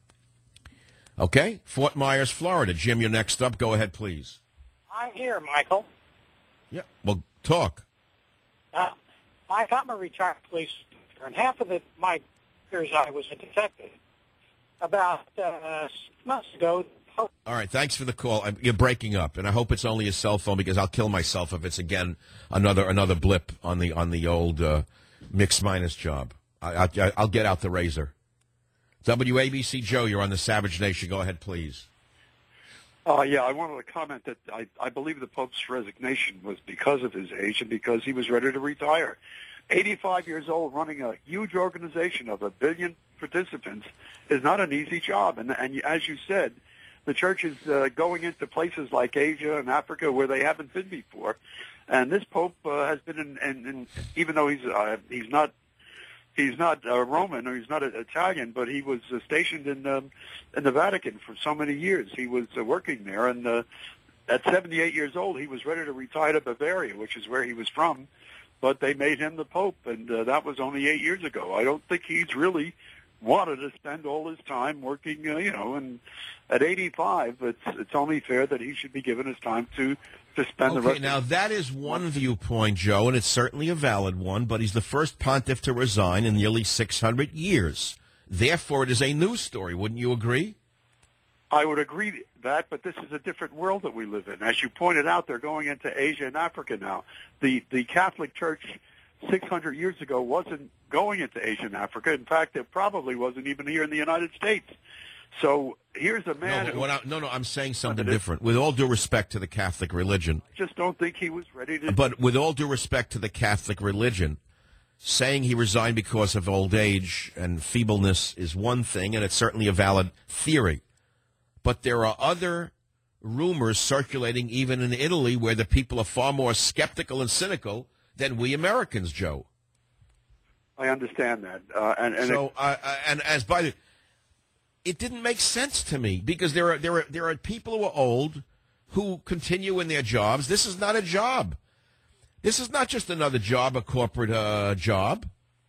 Okay, Fort Myers, Florida. Jim, you're next up. Go ahead, please. I'm here, Michael. Yeah, well, talk. Mike, I'm a retired police officer, and half of my years I was a detective. About 6 months ago... All right, thanks for the call. You're breaking up, and I hope it's only a cell phone because I'll kill myself if it's, again, another blip on the old mix minus job. I'll get out the razor. WABC Joe, you're on the Savage Nation. Go ahead, please. Yeah, I wanted to comment that I believe the Pope's resignation was because of his age and because he was ready to retire. 85 years old, running a huge organization of 1 billion participants is not an easy job. And as you said, the church is going into places like Asia and Africa where they haven't been before. And this Pope has been in even though he's not Roman or he's not Italian, but he was stationed in the Vatican for so many years. He was working there, and at 78 years old, he was ready to retire to Bavaria, which is where he was from. But they made him the Pope, and that was only 8 years ago. I don't think he's really wanted to spend all his time working, and at 85, it's only fair that he should be given his time to spend the rest. Okay, now that is one viewpoint, Joe, and it's certainly a valid one, but he's the first pontiff to resign in nearly 600 years. Therefore, it is a news story. Wouldn't you agree? I would agree that, but this is a different world that we live in. As you pointed out, they're going into Asia and Africa now. The Catholic Church 600 years ago wasn't going into Asia and Africa. In fact, it probably wasn't even here in the United States. So here's a man I'm saying something different. With all due respect to the Catholic religion. I just don't think he was ready to... But with all due respect to the Catholic religion, saying he resigned because of old age and feebleness is one thing, and it's certainly a valid theory. But there are other rumors circulating even in Italy where the people are far more skeptical and cynical than we Americans, Joe. I understand that. It didn't make sense to me because there are people who are old who continue in their jobs. This is not a job. This is not just another job, a corporate job.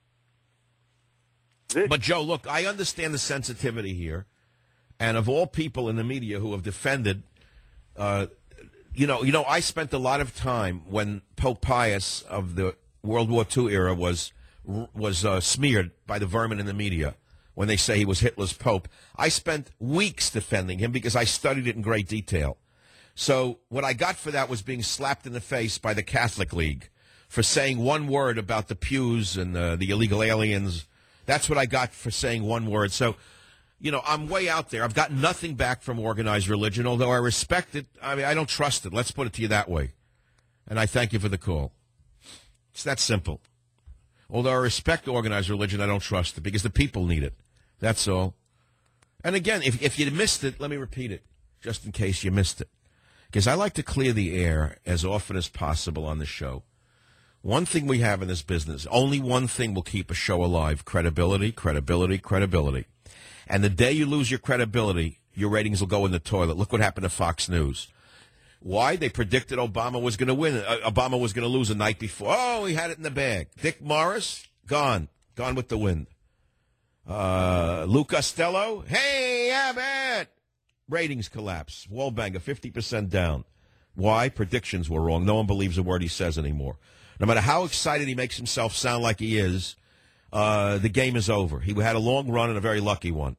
But, Joe, look, I understand the sensitivity here. And of all people in the media who have defended, I spent a lot of time when Pope Pius of the World War II era was smeared by the vermin in the media when they say he was Hitler's Pope. I spent weeks defending him because I studied it in great detail. So what I got for that was being slapped in the face by the Catholic League for saying one word about the pews and the illegal aliens. That's what I got for saying one word. So, I'm way out there. I've got nothing back from organized religion, although I respect it. I mean, I don't trust it. Let's put it to you that way. And I thank you for the call. It's that simple. Although I respect organized religion, I don't trust it because the people need it. That's all. And again, if you missed it, let me repeat it, just in case you missed it. Because I like to clear the air as often as possible on the show. One thing we have in this business, only one thing will keep a show alive: credibility, credibility, credibility. And the day you lose your credibility, your ratings will go in the toilet. Look what happened to Fox News. Why? They predicted Obama was going to win. Obama was going to lose the night before. Oh, he had it in the bag. Dick Morris, gone with the wind. Lou Costello, hey, Abbott. Ratings collapse. Wallbanger, 50% down. Why? Predictions were wrong. No one believes a word he says anymore. No matter how excited he makes himself sound like he is, the game is over. He had a long run and a very lucky one.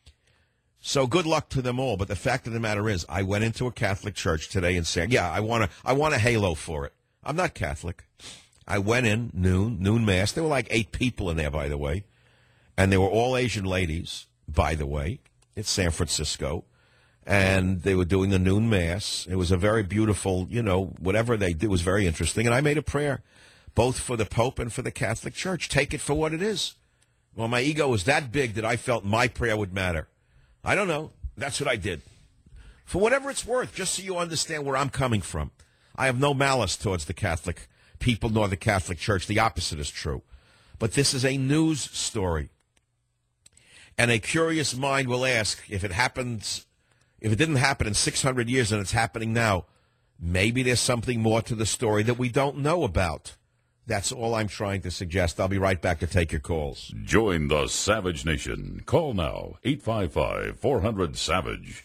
So good luck to them all. But the fact of the matter is, I went into a Catholic church today and said, yeah, I want a halo for it. I'm not Catholic. I went in, noon mass. There were like 8 people in there, by the way. And they were all Asian ladies, by the way. It's San Francisco. And they were doing the noon mass. It was a very beautiful, whatever they did was very interesting. And I made a prayer, both for the Pope and for the Catholic Church. Take it for what it is. Well, my ego was that big that I felt my prayer would matter. I don't know. That's what I did. For whatever it's worth, just so you understand where I'm coming from. I have no malice towards the Catholic people nor the Catholic Church. The opposite is true. But this is a news story. And a curious mind will ask, if it didn't happen in 600 years and it's happening now, maybe there's something more to the story that we don't know about. That's all I'm trying to suggest. I'll be right back to take your calls. Join the Savage Nation. Call now, 855-400-SAVAGE,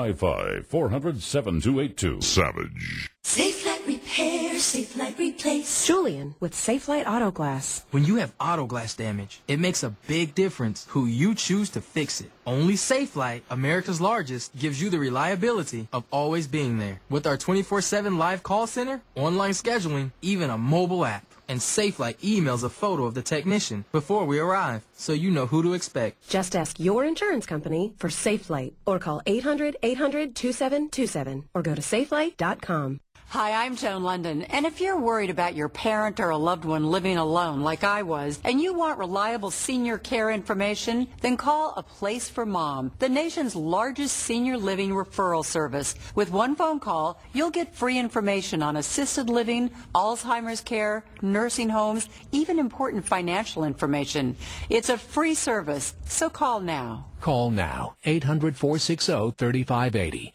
855-400-7282. Savage. Safelite Repair, Safelite Replace. Julian with Safelite Auto Glass. When you have auto glass damage, it makes a big difference who you choose to fix it. Only Safelite, America's largest, gives you the reliability of always being there. With our 24/7 live call center, online scheduling, even a mobile app. And Safelite emails a photo of the technician before we arrive, so you know who to expect. Just ask your insurance company for Safelite or call 800-800-2727 or go to safelite.com. Hi, I'm Joan London, and if you're worried about your parent or a loved one living alone like I was, and you want reliable senior care information, then call A Place for Mom, the nation's largest senior living referral service. With one phone call, you'll get free information on assisted living, Alzheimer's care, nursing homes, even important financial information. It's a free service, so call now. Call now, 800-460-3580,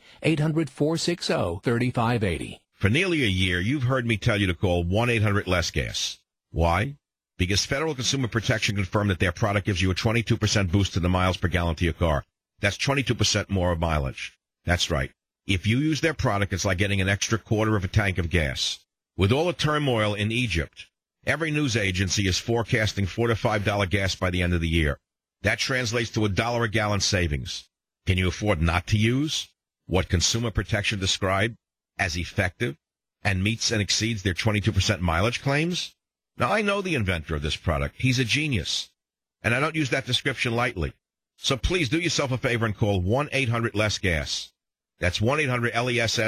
800-460-3580. For nearly a year, you've heard me tell you to call 1-800-LESS-GAS. Why? Because Federal Consumer Protection confirmed that their product gives you a 22% boost to the miles per gallon to your car. That's 22% more mileage. That's right. If you use their product, it's like getting an extra quarter of a tank of gas. With all the turmoil in Egypt, every news agency is forecasting $4 to $5 gas by the end of the year. That translates to $1 a gallon savings. Can you afford not to use what Consumer Protection described as effective and meets and exceeds their 22% mileage claims? Now, I know the inventor of this product. He's a genius. And I don't use that description lightly. So please do yourself a favor and call 1-800-LESS-GAS. That's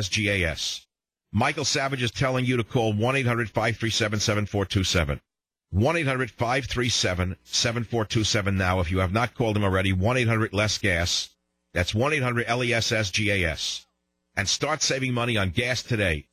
1-800-LESS-GAS. Michael Savage is telling you to call 1-800-537-7427. 1-800-537-7427 now. If you have not called him already, 1-800-LESS-GAS. That's 1-800-LESS-GAS. And start saving money on gas today.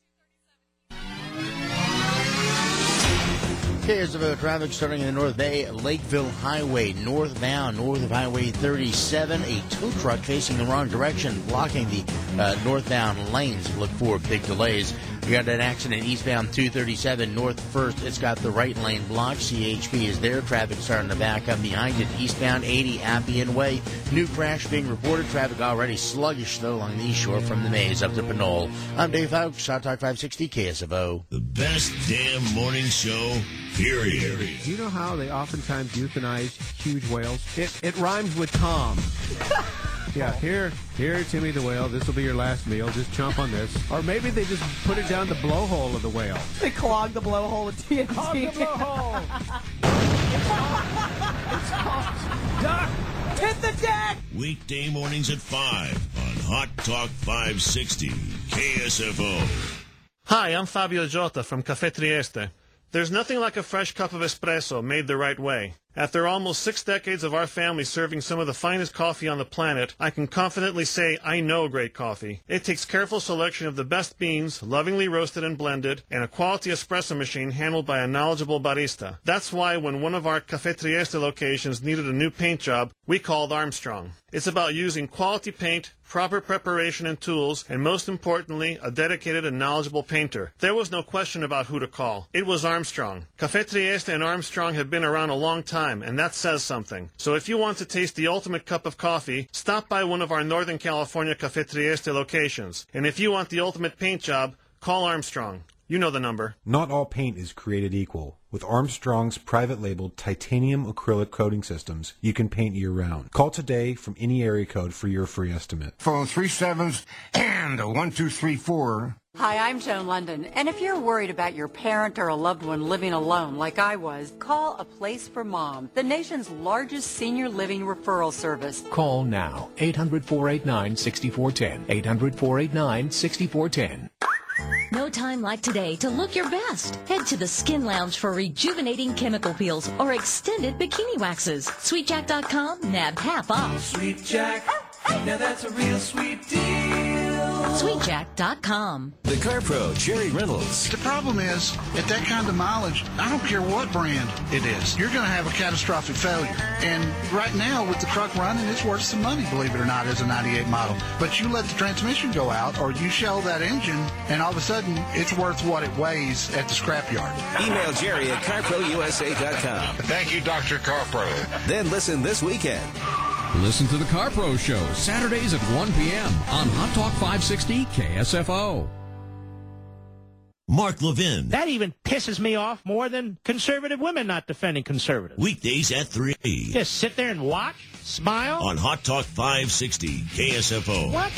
KSFO traffic starting in the North Bay, Lakeville Highway, northbound, north of Highway 37. A tow truck facing the wrong direction, blocking the northbound lanes. Look for big delays. We got an accident eastbound 237 north first. It's got the right lane blocked. CHP is there. Traffic starting to back up behind it. Eastbound 80 Appian Way. New crash being reported. Traffic already sluggish, though, along the east shore from the Maze up to Pinole. I'm Dave Fowles, Hot Talk 560 KSFO. The best damn morning show, period. Do you know how they oftentimes euthanize huge whales? It rhymes with Tom. Yeah, here, Timmy the whale. This will be your last meal. Just chomp on this. Or maybe they just put it down the blowhole of the whale. They clog the blowhole of TNT. Clog the blowhole. It's called Duck. Hit the deck. Weekday mornings at 5 on Hot Talk 560 KSFO. Hi, I'm Fabio Jota from Café Trieste. There's nothing like a fresh cup of espresso made the right way. After almost 6 decades of our family serving some of the finest coffee on the planet, I can confidently say I know great coffee. It takes careful selection of the best beans, lovingly roasted and blended, and a quality espresso machine handled by a knowledgeable barista. That's why when one of our Café Trieste locations needed a new paint job, we called Armstrong. It's about using quality paint, proper preparation and tools, and most importantly, a dedicated and knowledgeable painter. There was no question about who to call. It was Armstrong. Café Trieste and Armstrong have been around a long time, and that says something. So if you want to taste the ultimate cup of coffee, stop by one of our Northern California Café Trieste locations. And if you want the ultimate paint job, call Armstrong. You know the number. Not all paint is created equal. With Armstrong's private labeled titanium acrylic coating systems, you can paint year-round. Call today from any area code for your free estimate. Phone 37s and 1234. Hi, I'm Joan London, and if you're worried about your parent or a loved one living alone like I was, call A Place for Mom, the nation's largest senior living referral service. Call now, 800-489-6410, 800-489-6410. No time like today to look your best. Head to the Skin Lounge for rejuvenating chemical peels or extended bikini waxes. SweetJack.com, nabbed half off. Sweet Jack, now that's a real sweet deal. SweetJack.com. The Car Pro, Jerry Reynolds. The problem is, at that kind of mileage, I don't care what brand it is, you're going to have a catastrophic failure. And right now, with the truck running, it's worth some money, believe it or not, as a 98 model. But you let the transmission go out, or you shell that engine, and all of a sudden, it's worth what it weighs at the scrapyard. Email Jerry at CarProUSA.com. Thank you, Dr. CarPro. Then listen this weekend. Listen to the CarPro Show, Saturdays at 1 p.m. on Hot Talk 560 KSFO. Mark Levin. That even pisses me off more than conservative women not defending conservatives. Weekdays at 3. Just sit there and watch, smile. On Hot Talk 560 KSFO. What?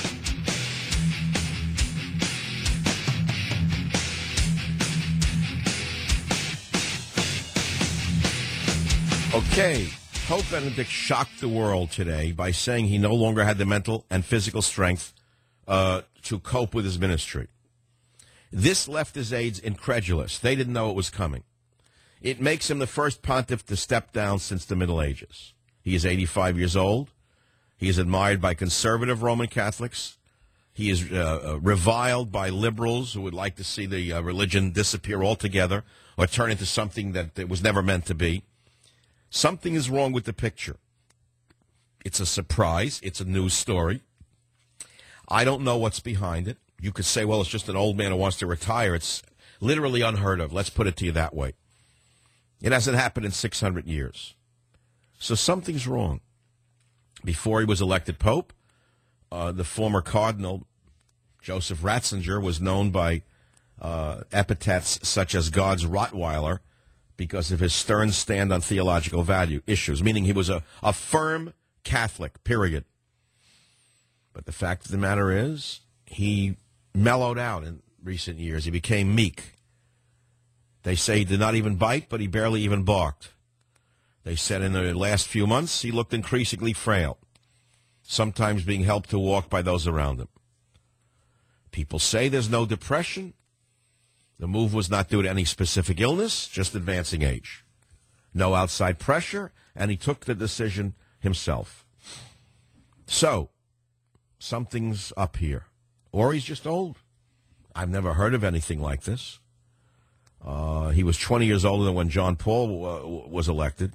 Okay. Pope Benedict shocked the world today by saying he no longer had the mental and physical strength to cope with his ministry. This left his aides incredulous. They didn't know it was coming. It makes him the first pontiff to step down since the Middle Ages. He is 85 years old. He is admired by conservative Roman Catholics. He is reviled by liberals who would like to see the religion disappear altogether or turn into something that it was never meant to be. Something is wrong with the picture. It's a surprise. It's a news story. I don't know what's behind it. You could say, well, it's just an old man who wants to retire. It's literally unheard of. Let's put it to you that way. It hasn't happened in 600 years. So something's wrong. Before he was elected pope, the former cardinal, Joseph Ratzinger, was known by epithets such as God's Rottweiler, because of his stern stand on theological value issues, meaning he was a firm Catholic, period. But the fact of the matter is, he mellowed out in recent years. He became meek. They say he did not even bite, but he barely even barked. They said in the last few months, he looked increasingly frail, sometimes being helped to walk by those around him. People say there's no depression. The move was not due to any specific illness, just advancing age. No outside pressure, and he took the decision himself. So, something's up here. Or he's just old. I've never heard of anything like this. He was 20 years older than when John Paul was elected.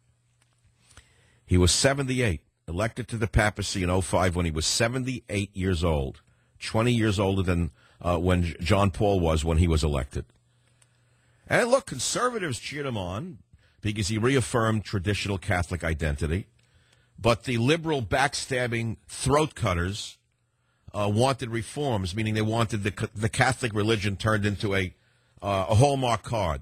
He was 78, elected to the papacy in 2005 when he was 78 years old, 20 years older than when John Paul was when he was elected. And look, conservatives cheered him on because he reaffirmed traditional Catholic identity. But the liberal backstabbing throat cutters wanted reforms, meaning they wanted the Catholic religion turned into a Hallmark card.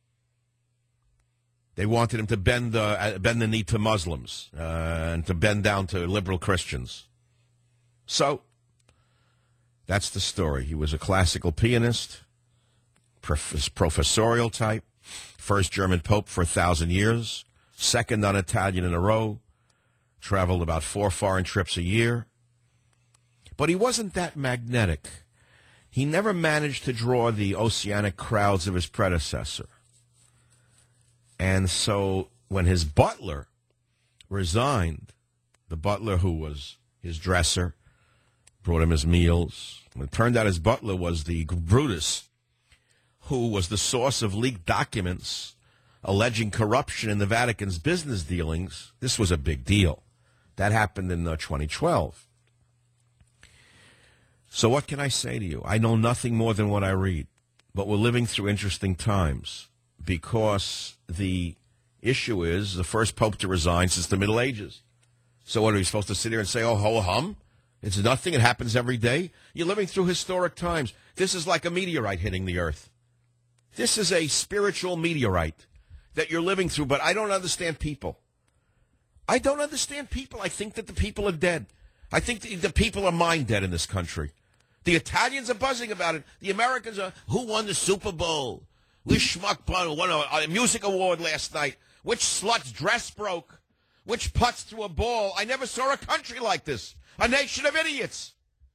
They wanted him to bend the knee to Muslims and to bend down to liberal Christians. So, that's the story. He was a classical pianist, professorial type, first German pope for 1,000 years, second non-Italian in a row, traveled about 4 foreign trips a year. But he wasn't that magnetic. He never managed to draw the oceanic crowds of his predecessor. And so when his butler resigned, the butler who was his dresser, brought him his meals, it turned out his butler was the Brutus, who was the source of leaked documents alleging corruption in the Vatican's business dealings. This was a big deal. That happened in 2012. So what can I say to you? I know nothing more than what I read, but we're living through interesting times because the issue is the first pope to resign since the Middle Ages. So what, are we supposed to sit here and say, oh, ho-hum? It's nothing. It happens every day. You're living through historic times. This is like a meteorite hitting the earth. This is a spiritual meteorite that you're living through, but I don't understand people. I don't understand people. I think that the people are dead. I think the people are mind dead in this country. The Italians are buzzing about it. The Americans are, who won the Super Bowl? Which schmuck won a music award last night? Which slut's dress broke? Which putz threw a ball? I never saw a country like this. A nation of idiots.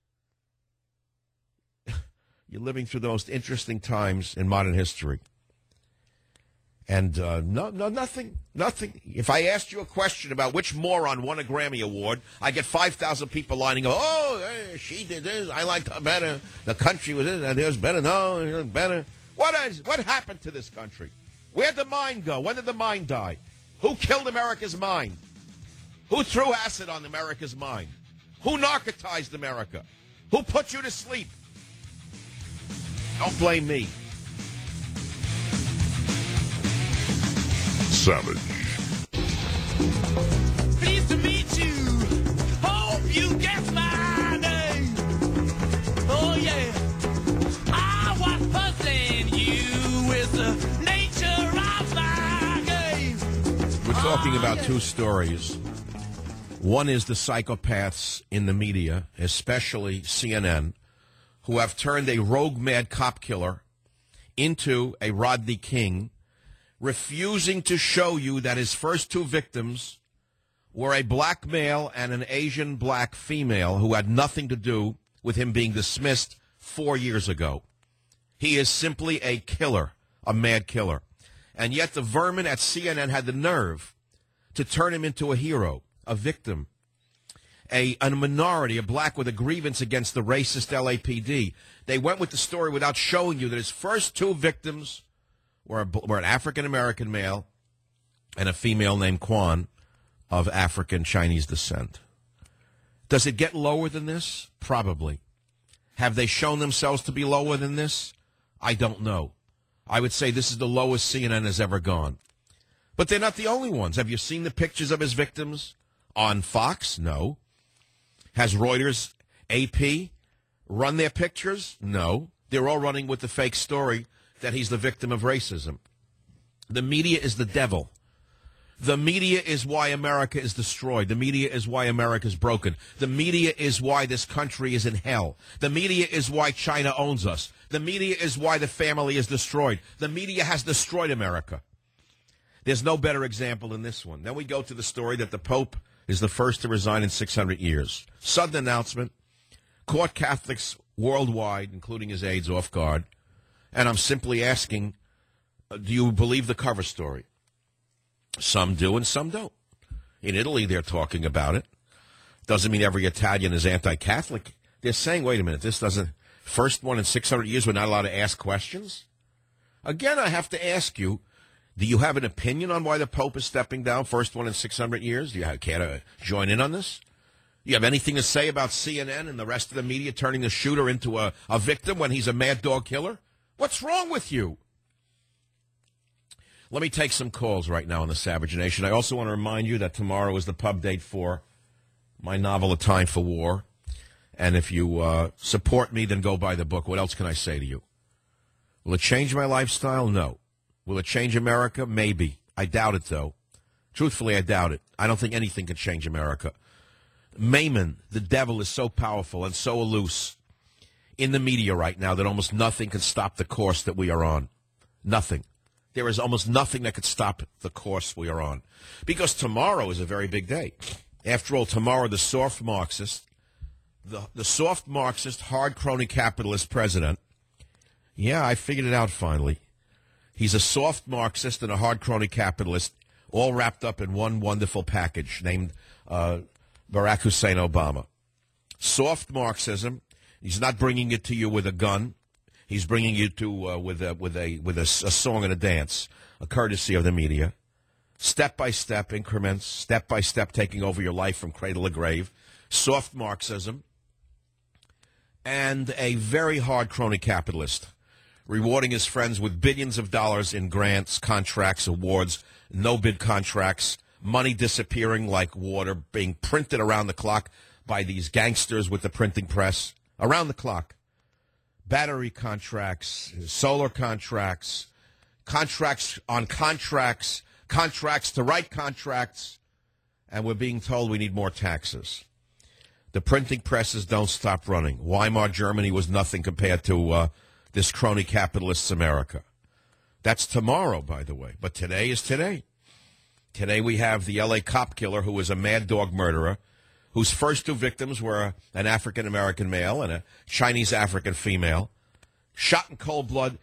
You're living through the most interesting times in modern history. And nothing. If I asked you a question about which moron won a Grammy Award, I get 5,000 people lining up. Oh, she did this. I liked her better. The country was this. And it was better. No, it was better. What happened to this country? Where'd the mind go? When did the mind die? Who killed America's mind? Who threw acid on America's mind? Who narcotized America? Who put you to sleep? Don't blame me. Savage. Pleased to meet you. Hope you guess my name. Oh, yeah. I was puzzling you with the nature of my game. We're talking about two stories. One is the psychopaths in the media, especially CNN, who have turned a rogue mad cop killer into a Rodney King, refusing to show you that his first two victims were a black male and an Asian black female who had nothing to do with him being dismissed 4 years ago. He is simply a killer, a mad killer. And yet the vermin at CNN had the nerve to turn him into a hero, a victim, a minority, a black with a grievance against the racist LAPD. They went with the story without showing you that his first two victims were an African-American male and a female named Kwan of African-Chinese descent. Does it get lower than this? Probably. Have they shown themselves to be lower than this? I don't know. I would say this is the lowest CNN has ever gone. But they're not the only ones. Have you seen the pictures of his victims on Fox? No. Has Reuters, AP run their pictures? No. They're all running with the fake story that he's the victim of racism. The media is the devil. The media is why America is destroyed. The media is why America is broken. The media is why this country is in hell. The media is why China owns us. The media is why the family is destroyed. The media has destroyed America. There's no better example than this one. Then we go to the story that the Pope is the first to resign in 600 years. Sudden announcement, caught Catholics worldwide, including his aides, off guard. And I'm simply asking, do you believe the cover story? Some do and some don't. In Italy, they're talking about it. Doesn't mean every Italian is anti-Catholic. They're saying, wait a minute, this doesn't... First one in 600 years, we're not allowed to ask questions? Again, I have to ask you, do you have an opinion on why the Pope is stepping down? First one in 600 years? Do you care to join in on this? You have anything to say about CNN and the rest of the media turning the shooter into a victim when he's a mad dog killer? What's wrong with you? Let me take some calls right now on the Savage Nation. I also want to remind you that tomorrow is the pub date for my novel, A Time for War. And if you support me, then go buy the book. What else can I say to you? Will it change my lifestyle? No. Will it change America? Maybe. I doubt it, though. Truthfully, I doubt it. I don't think anything can change America. Mammon, the devil, is so powerful and so loose in the media right now that almost nothing can stop the course that we are on. Nothing. There is almost nothing that could stop the course we are on. Because tomorrow is a very big day. After all, tomorrow the soft Marxist, the soft Marxist, hard crony capitalist president, yeah, I figured it out finally. He's a soft Marxist and a hard crony capitalist, all wrapped up in one wonderful package named Barack Hussein Obama. Soft Marxism. He's not bringing it to you with a gun. He's bringing you to with a song and a dance, a courtesy of the media. Step-by-step increments, step-by-step taking over your life from cradle to grave. Soft Marxism. And a very hard crony capitalist, rewarding his friends with billions of dollars in grants, contracts, awards, no-bid contracts, money disappearing like water, being printed around the clock by these gangsters with the printing press, around the clock. Battery contracts, solar contracts, contracts on contracts, contracts to write contracts, and we're being told we need more taxes. The printing presses don't stop running. Weimar Germany was nothing compared to this crony capitalist's America. That's tomorrow, by the way, but today is today. Today we have the L.A. cop killer who was a mad dog murderer, whose first two victims were an African-American male and a Chinese-African female, shot in cold blood,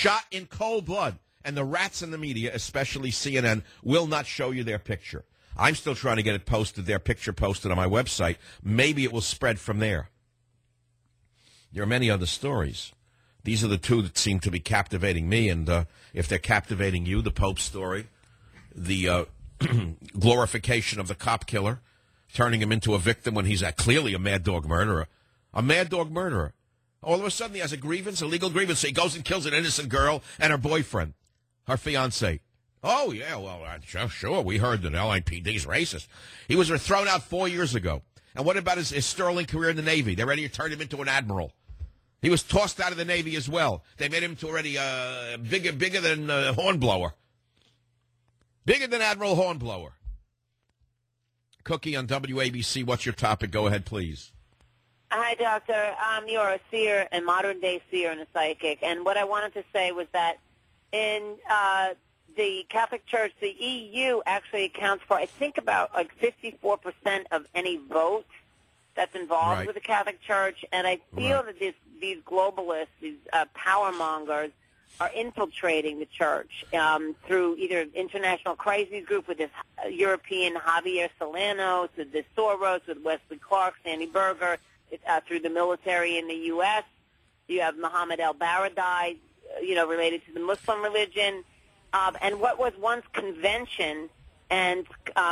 and the rats in the media, especially CNN, will not show you their picture. I'm still trying to get it posted, their picture posted on my website. Maybe it will spread from there. There are many other stories. These are the two that seem to be captivating me, and if they're captivating you, the Pope story, the glorification of the cop killer, turning him into a victim when he's clearly a mad dog murderer. A mad dog murderer. All of a sudden he has a grievance, a legal grievance, so he goes and kills an innocent girl and her boyfriend, her fiancée. Oh, yeah, well, sure, we heard that LAPD's racist. He was thrown out 4 years ago. And what about his sterling career in the Navy? They're ready to turn him into an admiral. He was tossed out of the Navy as well. They made him to already bigger than Hornblower. Bigger than Admiral Hornblower. Cookie on WABC, what's your topic? Go ahead, please. Hi, Doctor. You're a seer, a modern-day seer and a psychic. And what I wanted to say was that in the Catholic Church, the EU actually accounts for, I think, about 54% of any vote that's involved with the Catholic Church. And I feel that these globalists, these power mongers, are infiltrating the church through either International Crises Group with this European Javier Solano, with this Soros, with Wesley Clark, Sandy Berger, through the military in the U.S. You have Mohammed el-Baradei, related to the Muslim religion. And what was once convention and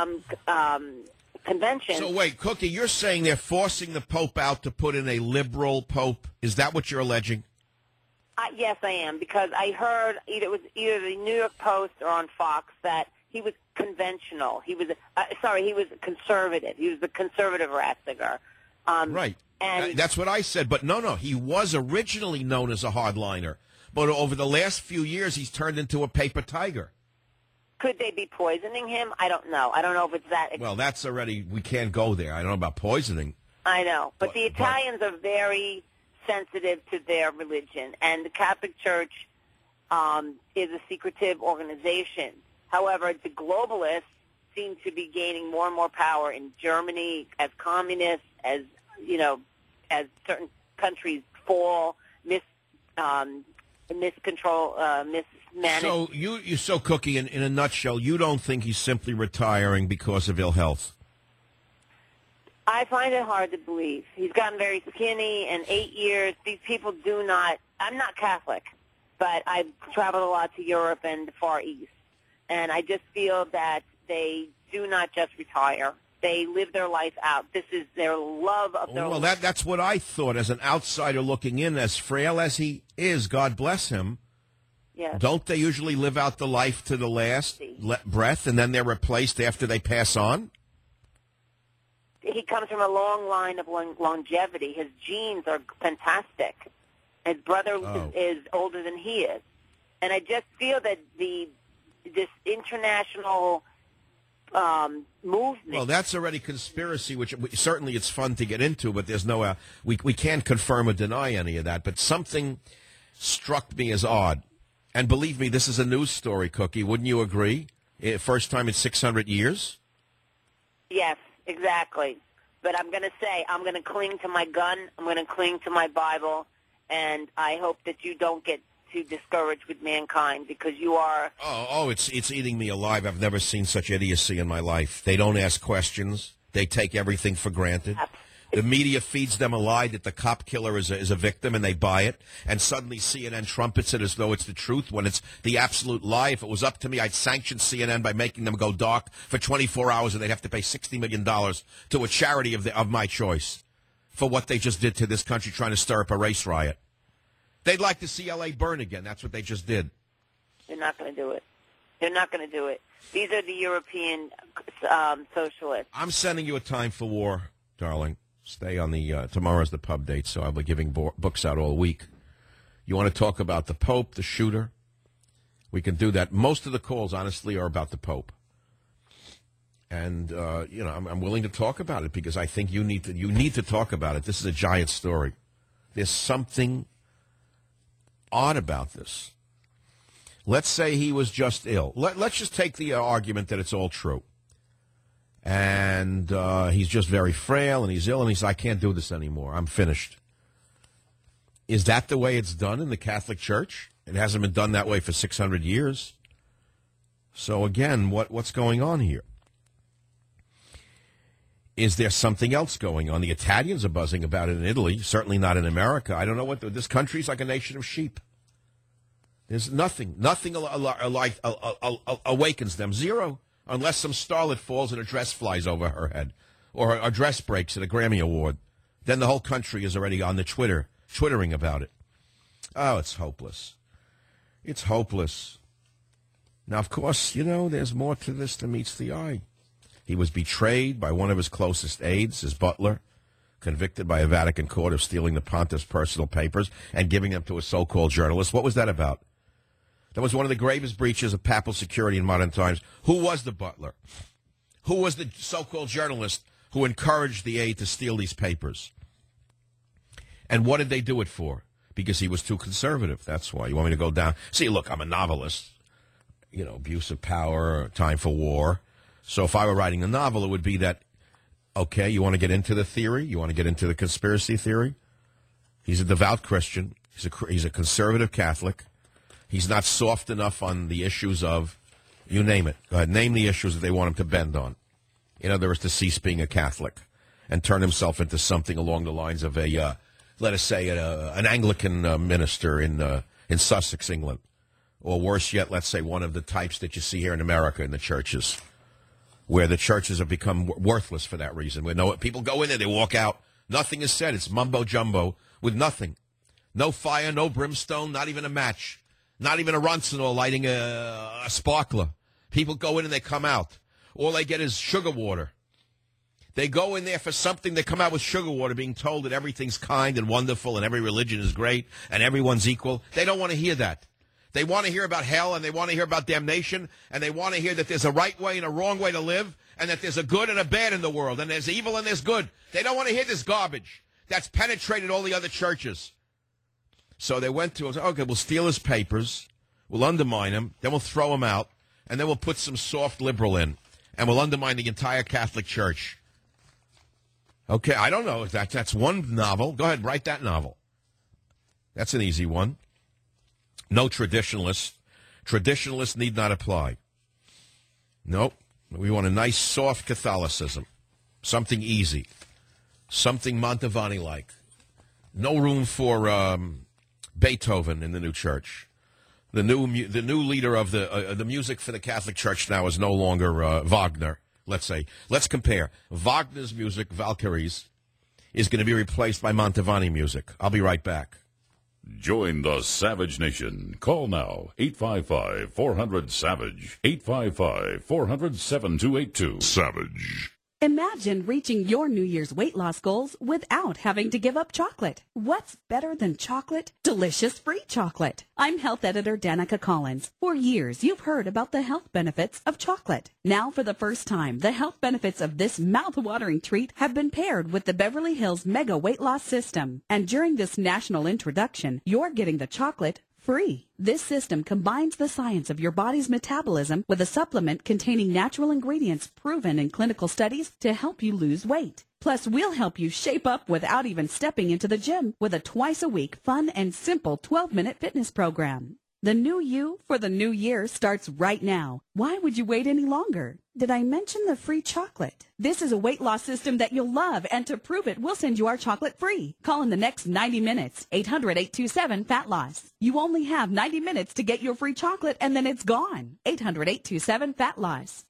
convention. So wait, Cookie, you're saying they're forcing the Pope out to put in a liberal Pope? Is that what you're alleging? Yes, I am, because I heard it was either the New York Post or on Fox that he was conventional. He was he was conservative. He was the conservative Ratzinger. Right. And that's what I said. But no, he was originally known as a hardliner. But over the last few years, he's turned into a paper tiger. Could they be poisoning him? I don't know. I don't know if it's that. Well, that's already, we can't go there. I don't know about poisoning. I know. But the Italians are very sensitive to their religion, and the Catholic Church is a secretive organization. However, the globalists seem to be gaining more and more power in Germany as communists, as certain countries fall, mismanaged. So Cookie, in a nutshell, you don't think he's simply retiring because of ill health? I find it hard to believe. He's gotten very skinny in 8 years. These people do not, I'm not Catholic, but I've traveled a lot to Europe and the Far East. And I just feel that they do not just retire. They live their life out. This is their love of their life. Well, that's what I thought as an outsider looking in, as frail as he is, God bless him. Yes. Don't they usually live out the life to the last breath, and then they're replaced after they pass on? He comes from a long line of longevity. His genes are fantastic. His brother is older than he is. And I just feel that this international movement... Well, that's already conspiracy, which certainly it's fun to get into, but there's no... we can't confirm or deny any of that, but something struck me as odd. And believe me, this is a news story, Cookie. Wouldn't you agree? First time in 600 years? Yes, exactly. But I'm going to say, I'm going to cling to my gun, I'm going to cling to my Bible, and I hope that you don't get too discouraged with mankind, because you are... Oh, it's eating me alive. I've never seen such idiocy in my life. They don't ask questions. They take everything for granted. The media feeds them a lie that the cop killer is a victim, and they buy it. And suddenly CNN trumpets it as though it's the truth when it's the absolute lie. If it was up to me, I'd sanction CNN by making them go dark for 24 hours, and they'd have to pay $60 million to a charity of my choice for what they just did to this country, trying to stir up a race riot. They'd like to see L.A. burn again. That's what they just did. They're not going to do it. They're not going to do it. These are the European socialists. I'm sending you a Time for War, darling. Stay on the, tomorrow's the pub date, so I'll be giving books out all week. You want to talk about the Pope, the shooter? We can do that. Most of the calls, honestly, are about the Pope. And, I'm willing to talk about it because I think you need to talk about it. This is a giant story. There's something odd about this. Let's say he was just ill. Let's just take the argument that it's all true. And he's just very frail, and he's ill, and he says, I can't do this anymore. I'm finished. Is that the way it's done in the Catholic Church? It hasn't been done that way for 600 years. So, again, what's going on here? Is there something else going on? The Italians are buzzing about it in Italy, certainly not in America. I don't know what this country's like a nation of sheep. There's nothing awakens them. Zero. Unless some starlet falls and a dress flies over her head, or a dress breaks at a Grammy Award. Then the whole country is already on the twittering about it. Oh, it's hopeless. It's hopeless. Now, of course, there's more to this than meets the eye. He was betrayed by one of his closest aides, his butler, convicted by a Vatican court of stealing the Pontiff's personal papers and giving them to a so-called journalist. What was that about? That was one of the gravest breaches of papal security in modern times. Who was the butler? Who was the so-called journalist who encouraged the aide to steal these papers? And what did they do it for? Because he was too conservative. That's why. You want me to go down? See, look, I'm a novelist. Abuse of power, Time for War. So if I were writing a novel, it would be that, okay, you want to get into the theory? You want to get into the conspiracy theory? He's a devout Christian. He's a conservative Catholic. He's not soft enough on the issues of, you name it. Go ahead, name the issues that they want him to bend on. In other words, to cease being a Catholic and turn himself into something along the lines of let us say, an Anglican minister in Sussex, England. Or worse yet, let's say one of the types that you see here in America in the churches, where the churches have become worthless for that reason. Where people go in there, they walk out, nothing is said. It's mumbo-jumbo with nothing. No fire, no brimstone, not even a match. Not even a Ronsinol lighting a sparkler. People go in and they come out. All they get is sugar water. They go in there for something, they come out with sugar water, being told that everything's kind and wonderful and every religion is great and everyone's equal. They don't want to hear that. They want to hear about hell, and they want to hear about damnation, and they want to hear that there's a right way and a wrong way to live, and that there's a good and a bad in the world, and there's evil and there's good. They don't want to hear this garbage that's penetrated all the other churches. So they went to, okay, we'll steal his papers, we'll undermine him, then we'll throw him out, and then we'll put some soft liberal in, and we'll undermine the entire Catholic Church. Okay, I don't know if that's one novel. Go ahead, write that novel. That's an easy one. No traditionalists. Traditionalists need not apply. Nope. We want a nice, soft Catholicism. Something easy. Something Mantovani-like. No room for Beethoven in the new church. The new leader of the music for the Catholic Church now is no longer Wagner, let's say. Let's compare. Wagner's music, Valkyries, is going to be replaced by Mantovani music. I'll be right back. Join the Savage Nation. Call now, 855-400-SAVAGE, 855-400-7282. Savage. Imagine reaching your New Year's weight loss goals without having to give up chocolate. What's better than chocolate? Delicious free chocolate. I'm health editor Danica Collins. For years, you've heard about the health benefits of chocolate. Now, for the first time, the health benefits of this mouth-watering treat have been paired with the Beverly Hills Mega Weight Loss System. And during this national introduction, you're getting the chocolate free. This system combines the science of your body's metabolism with a supplement containing natural ingredients proven in clinical studies to help you lose weight. Plus, we'll help you shape up without even stepping into the gym with a twice-a-week fun and simple 12-minute fitness program. The new you for the new year starts right now. Why would you wait any longer? Did I mention the free chocolate? This is a weight loss system that you'll love, and to prove it, we'll send you our chocolate free. Call in the next 90 minutes, 800-827-FAT-LOSS. You only have 90 minutes to get your free chocolate, and then it's gone. 800-827-FAT-LOSS.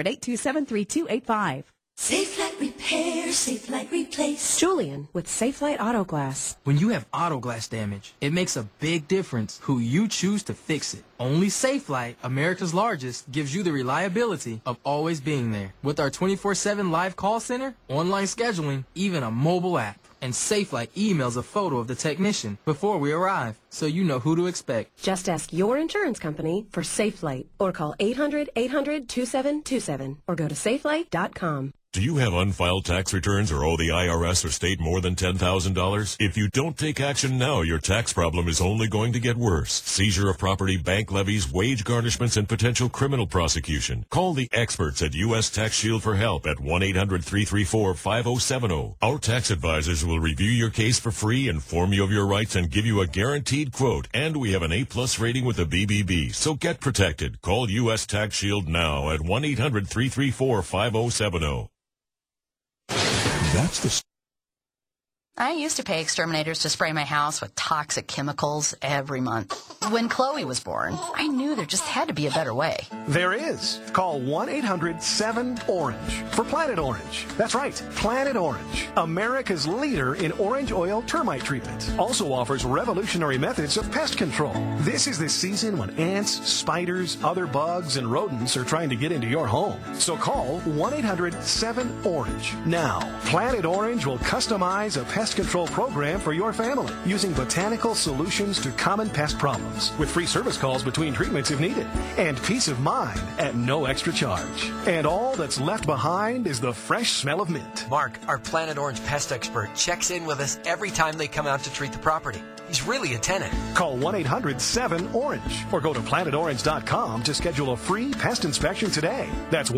800-827-3285. Safelite Repair, Safelite Replace. Julian with Safelite Auto Glass. When you have auto glass damage, it makes a big difference who you choose to fix it. Only Safelite, America's largest, gives you the reliability of always being there. With our 24/7 live call center, online scheduling, even a mobile app. And Safelite emails a photo of the technician before we arrive, so you know who to expect. Just ask your insurance company for Safelite or call 800-800-2727 or go to safelite.com. Do you have unfiled tax returns or owe the IRS or state more than $10,000? If you don't take action now, your tax problem is only going to get worse. Seizure of property, bank levies, wage garnishments, and potential criminal prosecution. Call the experts at U.S. Tax Shield for help at 1-800-334-5070. Our tax advisors will review your case for free, inform you of your rights, and give you a guaranteed quote. And we have an A+ rating with the BBB. So get protected. Call U.S. Tax Shield now at 1-800-334-5070. That's the... I used to pay exterminators to spray my house with toxic chemicals every month. When Chloe was born, I knew there just had to be a better way. There is. Call 1-800-7-ORANGE for Planet Orange. That's right, Planet Orange, America's leader in orange oil termite treatment. Also offers revolutionary methods of pest control. This is the season when ants, spiders, other bugs, and rodents are trying to get into your home. So call 1-800-7-ORANGE. Now, Planet Orange will customize a pest control program for your family using botanical solutions to common pest problems with free service calls between treatments if needed and peace of mind at no extra charge. And all that's left behind is the fresh smell of mint. Mark, our Planet Orange pest expert, checks in with us every time they come out to treat the property. He's really a tenant. Call 1-800-7-ORANGE or go to planetorange.com to schedule a free pest inspection today. That's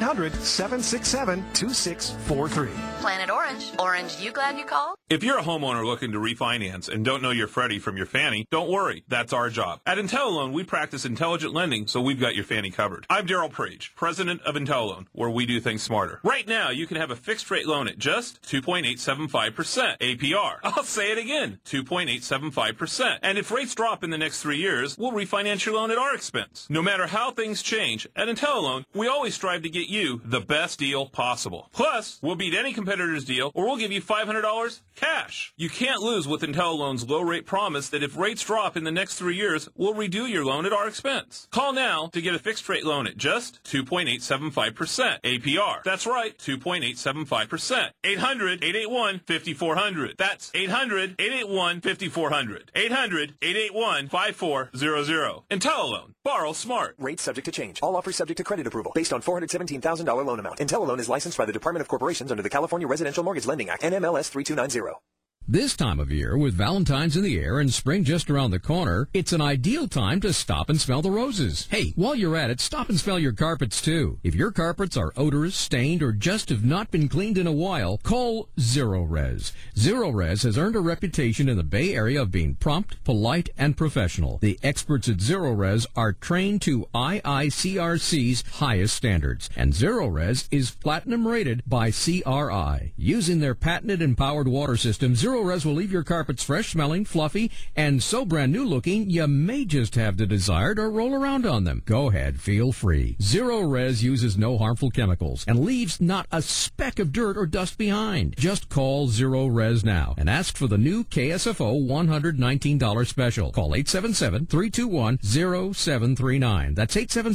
1-800-767-2643. Planet Orange. Orange, you glad you called? If you're a homeowner looking to refinance and don't know your Freddie from your Fannie, don't worry. That's our job. At IntelliLoan, we practice intelligent lending, so we've got your Fannie covered. I'm Daryl Prage, president of IntelliLoan, where we do things smarter. Right now, you can have a fixed-rate loan at just 2.875% APR. I'll say it again, 2.875%. And if rates drop in the next 3 years, we'll refinance your loan at our expense. No matter how things change, at IntelliLoan, we always strive to get you the best deal possible. Plus, we'll beat any competitor's deal, or we'll give you $500 cash. You can't lose with IntelliLoan's low-rate promise that if rates drop in the next 3 years, we'll redo your loan at our expense. Call now to get a fixed-rate loan at just 2.875% APR. That's right, 2.875%. 800-881-5400. That's 800-881-5400. 800-881-5400. IntelliLoan. Borrow smart. Rates subject to change. All offers subject to credit approval. Based on $417,000 loan amount. IntelliLoan is licensed by the Department of Corporations under the California Residential Mortgage Lending Act, NMLS 3290. This time of year, with Valentine's in the air and spring just around the corner, it's an ideal time to stop and smell the roses. Hey, while you're at it, stop and smell your carpets too. If your carpets are odorous, stained, or just have not been cleaned in a while, call Zero-Res. Zero-Res has earned a reputation in the Bay Area of being prompt, polite, and professional. The experts at Zero-Res are trained to IICRC's highest standards, and Zero-Res is platinum rated by CRI. Using their patented and powered water system, Zero-Res will leave your carpets fresh smelling, fluffy, and so brand new looking you may just have the desire to roll around on them. Go ahead, feel free. Zero-Res uses no harmful chemicals and leaves not a speck of dirt or dust behind. Just call Zero-Res now and ask for the new KSFO $119 special. Call 877-321-0739. That's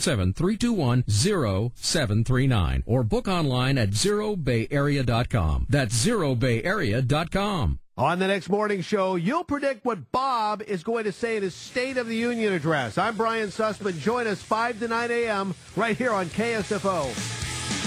877-321-0739. Or book online at ZeroBayArea.com. That's ZeroBayArea.com. On the next morning show, you'll predict what Bob is going to say in his State of the Union address. I'm Brian Sussman. Join us 5 to 9 a.m. right here on KSFO.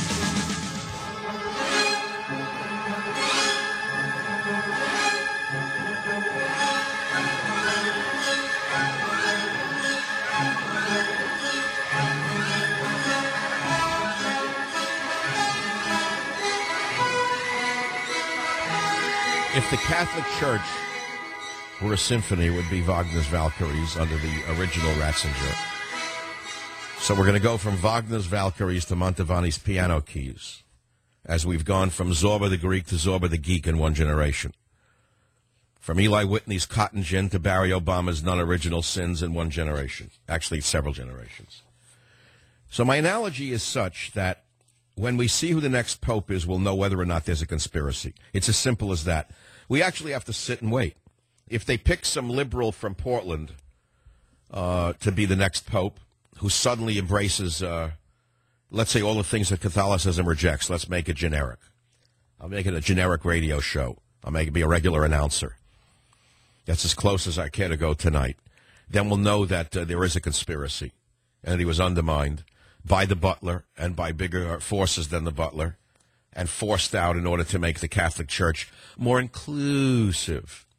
If the Catholic Church were a symphony, it would be Wagner's Valkyries under the original Ratzinger. So we're going to go from Wagner's Valkyries to Mantovani's Piano Keys, as we've gone from Zorba the Greek to Zorba the Geek in one generation. From Eli Whitney's Cotton Gin to Barry Obama's Non-Original Sins in one generation. Actually, several generations. So my analogy is such that when we see who the next pope is, we'll know whether or not there's a conspiracy. It's as simple as that. We actually have to sit and wait. If they pick some liberal from Portland to be the next pope, who suddenly embraces, let's say, all the things that Catholicism rejects, let's make it generic. I'll make it a generic radio show. I'll make it be a regular announcer. That's as close as I care to go tonight. Then we'll know that there is a conspiracy and that he was undermined by the butler and by bigger forces than the butler, and forced out in order to make the Catholic Church more inclusive,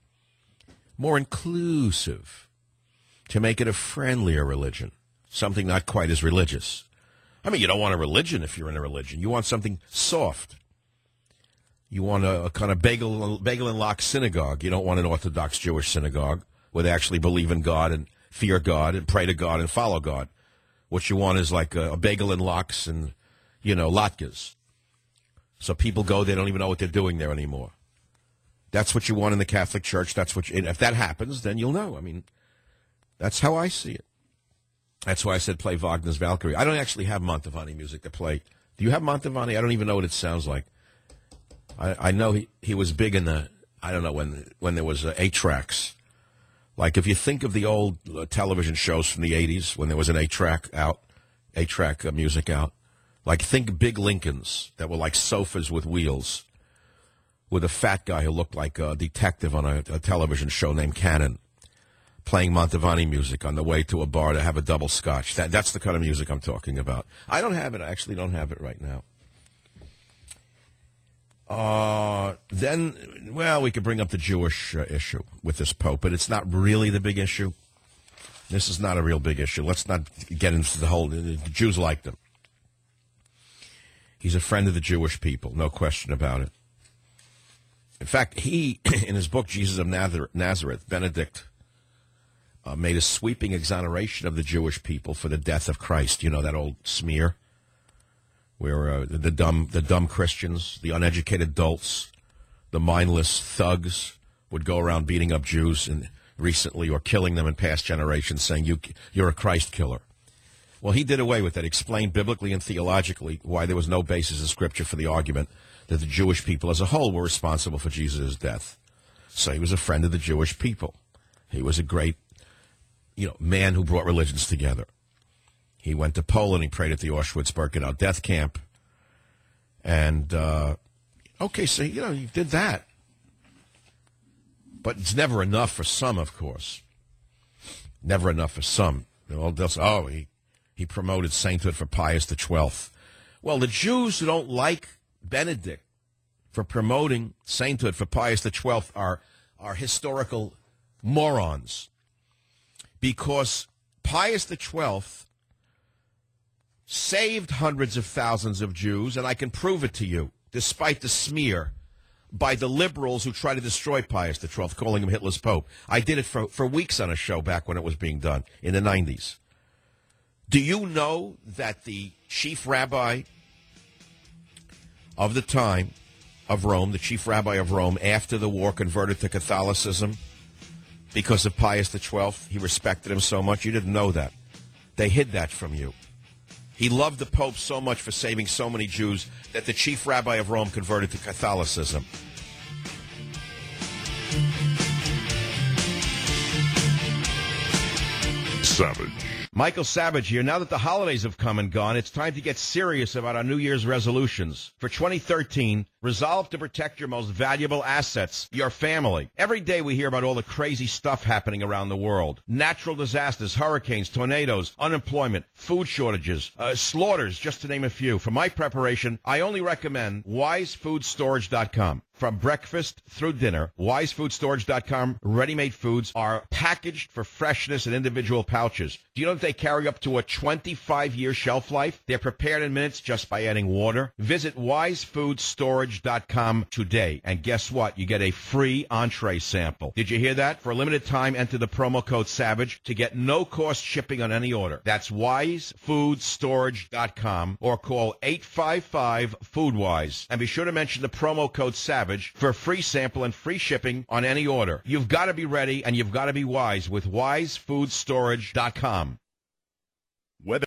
to make it a friendlier religion, something not quite as religious. I mean, you don't want a religion if you're in a religion. You want something soft. You want a kind of bagel and lock synagogue. You don't want an Orthodox Jewish synagogue where they actually believe in God and fear God and pray to God and follow God. What you want is like a bagel and lox and, latkes. So people go, they don't even know what they're doing there anymore. That's what you want in the Catholic Church. That's what if that happens, then you'll know. I mean, that's how I see it. That's why I said play Wagner's Valkyrie. I don't actually have Mantovani music to play. Do you have Mantovani? I don't even know what it sounds like. I know he was big in the, I don't know, when there was 8-tracks. Like if you think of the old television shows from the 80s when there was an 8-track music out. Like, think Big Lincolns that were like sofas with wheels with a fat guy who looked like a detective on a television show named Cannon playing Mantovani music on the way to a bar to have a double scotch. That's the kind of music I'm talking about. I don't have it. I actually don't have it right now. Then, we could bring up the Jewish issue with this Pope, but it's not really the big issue. This is not a real big issue. Let's not get into the whole... The Jews liked him. He's a friend of the Jewish people, no question about it. In fact, he, in his book, Jesus of Nazareth, Benedict, made a sweeping exoneration of the Jewish people for the death of Christ. You know, that old smear where the dumb Christians, the uneducated dolts, the mindless thugs would go around beating up Jews recently or killing them in past generations, saying, you're a Christ killer. Well, he did away with that, explained biblically and theologically why there was no basis in Scripture for the argument that the Jewish people as a whole were responsible for Jesus' death. So he was a friend of the Jewish people. He was a great, man who brought religions together. He went to Poland. He prayed at the Auschwitz-Birkenau death camp. And, so, he did that. But it's never enough for some, of course. Never enough for some. They'll say, he promoted sainthood for Pius XII. Well, the Jews who don't like Benedict for promoting sainthood for Pius XII are are historical morons. Because Pius XII saved hundreds of thousands of Jews, and I can prove it to you, despite the smear by the liberals who try to destroy Pius XII, calling him Hitler's Pope. I did it for weeks on a show back when it was being done in the 90s. Do you know that the chief rabbi of the time of Rome, the chief rabbi of Rome, after the war converted to Catholicism because of Pius XII? He respected him so much. You didn't know that. They hid that from you. He loved the Pope so much for saving so many Jews that the chief rabbi of Rome converted to Catholicism. Savage. Michael Savage here. Now that the holidays have come and gone, it's time to get serious about our New Year's resolutions. For 2013, resolve to protect your most valuable assets, your family. Every day we hear about all the crazy stuff happening around the world. Natural disasters, hurricanes, tornadoes, unemployment, food shortages, slaughters, just to name a few. For my preparation, I only recommend WiseFoodStorage.com. From breakfast through dinner, WiseFoodStorage.com ready-made foods are packaged for freshness in individual pouches. Do you know that they carry up to a 25-year shelf life? They're prepared in minutes just by adding water. Visit WiseFoodStorage.com today, and guess what? You get a free entree sample. Did you hear that? For a limited time, enter the promo code SAVAGE to get no-cost shipping on any order. That's WiseFoodStorage.com or call 855-FoodWise. And be sure to mention the promo code SAVAGE for a free sample and free shipping on any order. You've got to be ready and you've got to be wise with WiseFoodStorage.com. Weather.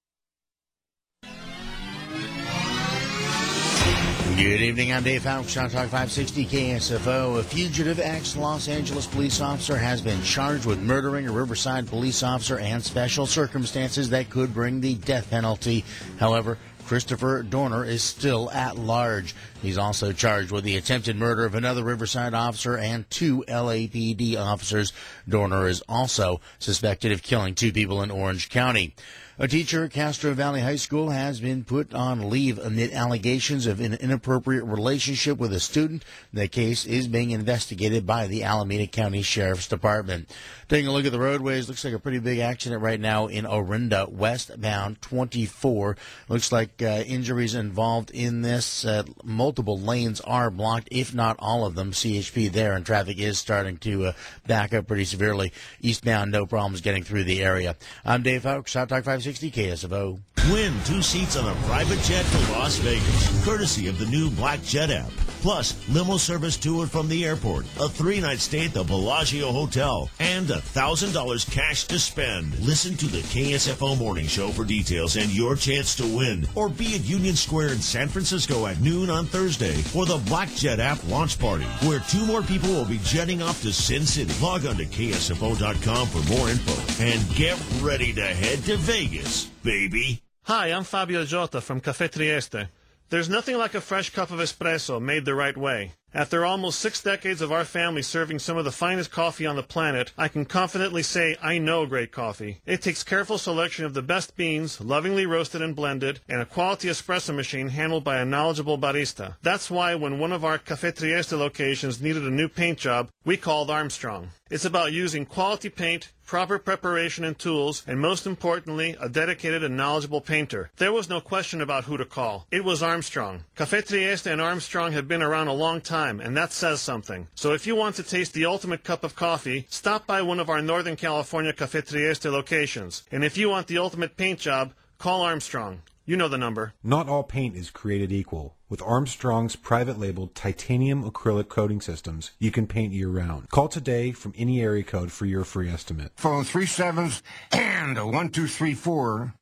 Good evening, I'm Dave Fowler, Shot Talk 560 KSFO. A fugitive ex-Los Angeles police officer has been charged with murdering a Riverside police officer and special circumstances that could bring the death penalty. However, Christopher Dorner is still at large. He's also charged with the attempted murder of another Riverside officer and 2 LAPD officers. Dorner is also suspected of killing 2 people in Orange County. A teacher at Castro Valley High School has been put on leave amid allegations of an inappropriate relationship with a student. The case is being investigated by the Alameda County Sheriff's Department. Taking a look at the roadways, looks like a pretty big accident right now in Orinda, westbound 24. Looks like injuries involved in this. Multiple lanes are blocked, if not all of them. CHP there, and traffic is starting to back up pretty severely. Eastbound, no problems getting through the area. I'm Dave Fowler, Shot Talk 560 KSFO. Win 2 seats on a private jet to Las Vegas, courtesy of the new Black Jet app. Plus, limo service to and from the airport, a 3-night stay at the Bellagio Hotel, and $1,000 cash to spend. Listen to the KSFO Morning Show for details and your chance to win. Or be at Union Square in San Francisco at noon on Thursday for the Black Jet app launch party, where 2 more people will be jetting off to Sin City. Log on to KSFO.com for more info and get ready to head to Vegas, baby. Hi, I'm Fabio Jota from Café Trieste. There's nothing like a fresh cup of espresso made the right way. After almost 6 decades of our family serving some of the finest coffee on the planet, I can confidently say I know great coffee. It takes careful selection of the best beans, lovingly roasted and blended, and a quality espresso machine handled by a knowledgeable barista. That's why when one of our Café Trieste locations needed a new paint job, we called Armstrong. It's about using quality paint, proper preparation and tools, and most importantly, a dedicated and knowledgeable painter. There was no question about who to call. It was Armstrong. Café Trieste and Armstrong have been around a long time, and that says something. So if you want to taste the ultimate cup of coffee, stop by one of our Northern California Café Trieste locations. And if you want the ultimate paint job, call Armstrong. You know the number. Not all paint is created equal. With Armstrong's private labeled titanium acrylic coating systems, you can paint year-round. Call today from any area code for your free estimate. Phone 3 7s and a 1 2 3 4.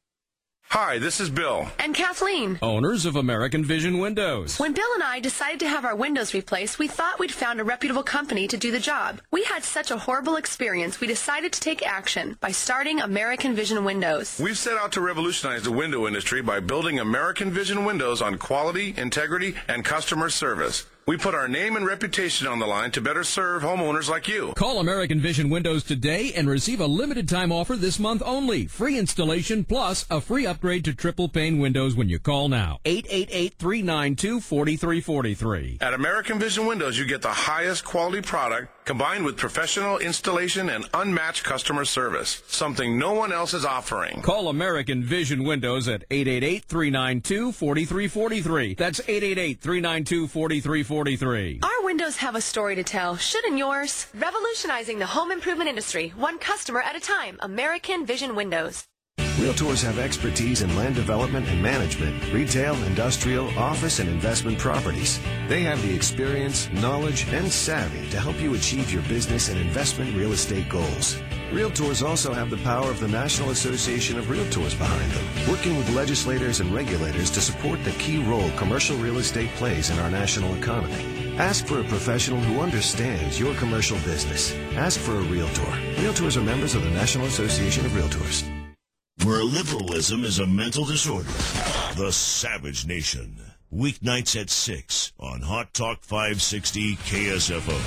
Hi, this is Bill. And Kathleen. Owners of American Vision Windows. When Bill and I decided to have our windows replaced, we thought we'd found a reputable company to do the job. We had such a horrible experience, we decided to take action by starting American Vision Windows. We've set out to revolutionize the window industry by building American Vision Windows on quality, integrity, and customer service. We put our name and reputation on the line to better serve homeowners like you. Call American Vision Windows today and receive a limited time offer this month only. Free installation plus a free upgrade to triple pane windows when you call now. 888-392-4343. At American Vision Windows, you get the highest quality product combined with professional installation and unmatched customer service, something no one else is offering. Call American Vision Windows at 888-392-4343. That's 888-392-4343. Our windows have a story to tell. Shouldn't yours? Revolutionizing the home improvement industry, one customer at a time. American Vision Windows. Realtors have expertise in land development and management, retail, industrial, office, and investment properties. They have the experience, knowledge, and savvy to help you achieve your business and investment real estate goals. Realtors also have the power of the National Association of Realtors behind them, working with legislators and regulators to support the key role commercial real estate plays in our national economy. Ask for a professional who understands your commercial business. Ask for a Realtor. Realtors are members of the National Association of Realtors. Where liberalism is a mental disorder. The Savage Nation. Weeknights at 6 on Hot Talk 560 KSFO.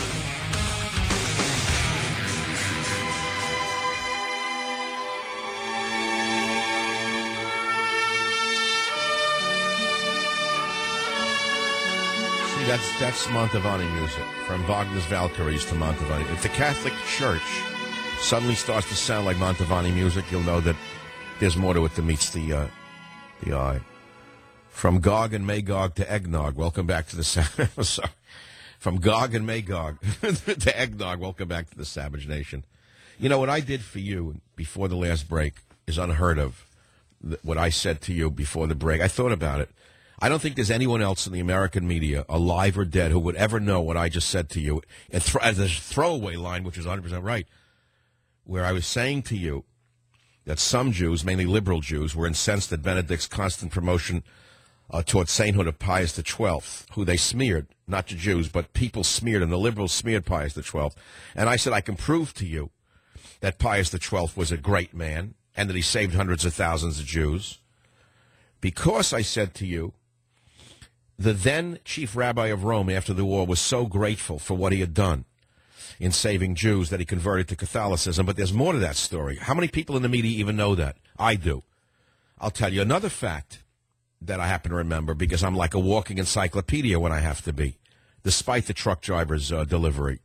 See, that's Mantovani music, from Wagner's Valkyries to Mantovani. If the Catholic Church suddenly starts to sound like Mantovani music, you'll know that there's more to it than meets the eye. From Gog and Magog to Eggnog, welcome back to the sorry. From Gog and Magog to Eggnog, welcome back to the Savage Nation. You know, what I did for you before the last break is unheard of. What I said to you before the break, I thought about it. I don't think there's anyone else in the American media, alive or dead, who would ever know what I just said to you as a throwaway line, which is 100% right, where I was saying to you that some Jews, mainly liberal Jews, were incensed at Benedict's constant promotion towards sainthood of Pius XII, who they smeared, not the Jews, but people smeared, and the liberals smeared Pius XII. And I said, I can prove to you that Pius XII was a great man and that he saved hundreds of thousands of Jews, because I said to you, the then chief rabbi of Rome after the war was so grateful for what he had done in saving Jews that he converted to Catholicism. But there's more to that story. How many people in the media even know that? I do. I'll tell you another fact that I happen to remember, because I'm like a walking encyclopedia when I have to be, despite the truck driver's delivery.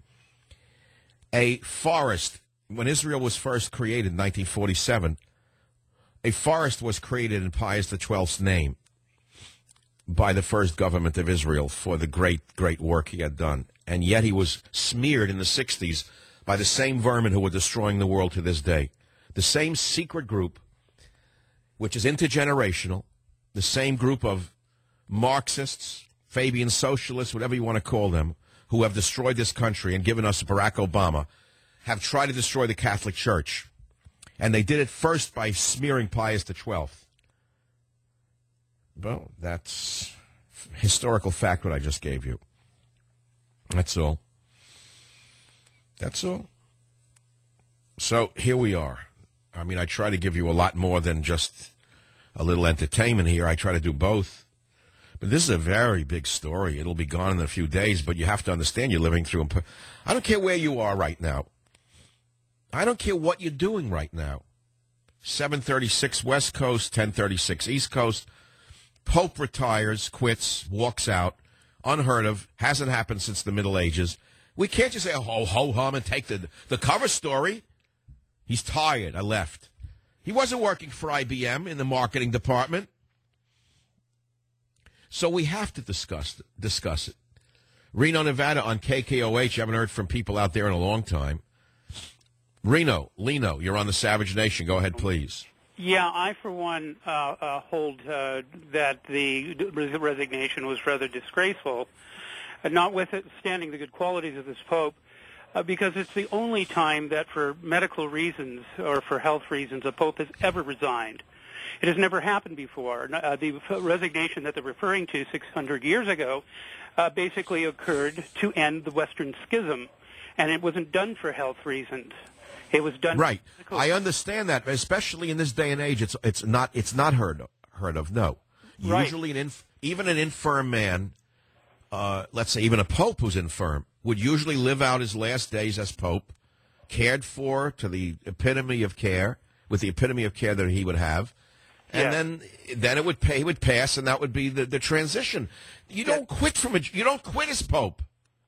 A forest, when Israel was first created in 1947, a forest was created in Pius XII's name by the first government of Israel for the great, great work he had done. And yet he was smeared in the 60s by the same vermin who were destroying the world to this day. The same secret group, which is intergenerational, the same group of Marxists, Fabian socialists, whatever you want to call them, who have destroyed this country and given us Barack Obama, have tried to destroy the Catholic Church. And they did it first by smearing Pius XII. Well, that's historical fact what I just gave you. That's all. That's all. So here we are. I mean, I try to give you a lot more than just a little entertainment here. I try to do both. But this is a very big story. It'll be gone in a few days, but you have to understand you're living through. I don't care where you are right now. I don't care what you're doing right now. 7:36 West Coast, 10:36 East Coast. Pope retires, quits, walks out. Unheard of. Hasn't happened since the Middle Ages. We can't just say, ho-hum, and take the cover story. He's tired. I left. He wasn't working for IBM in the marketing department. So we have to discuss it. Reno, Nevada on KKOH. You haven't heard from people out there in a long time. Leno, you're on the Savage Nation. Go ahead, please. Yeah, I, for one, hold that the resignation was rather disgraceful, notwithstanding the good qualities of this Pope, because it's the only time that for medical reasons or for health reasons a Pope has ever resigned. It has never happened before. The resignation that they're referring to 600 years ago basically occurred to end the Western Schism, and it wasn't done for health reasons. It was done right. I understand that, especially in this day and age. It's not heard of. No, right. Usually even an infirm man, let's say even a pope who's infirm, would usually live out his last days as pope, cared for to the epitome of care, with the epitome of care that he would have, and then it would he would pass, and that would be the transition. You don't quit you don't quit as pope.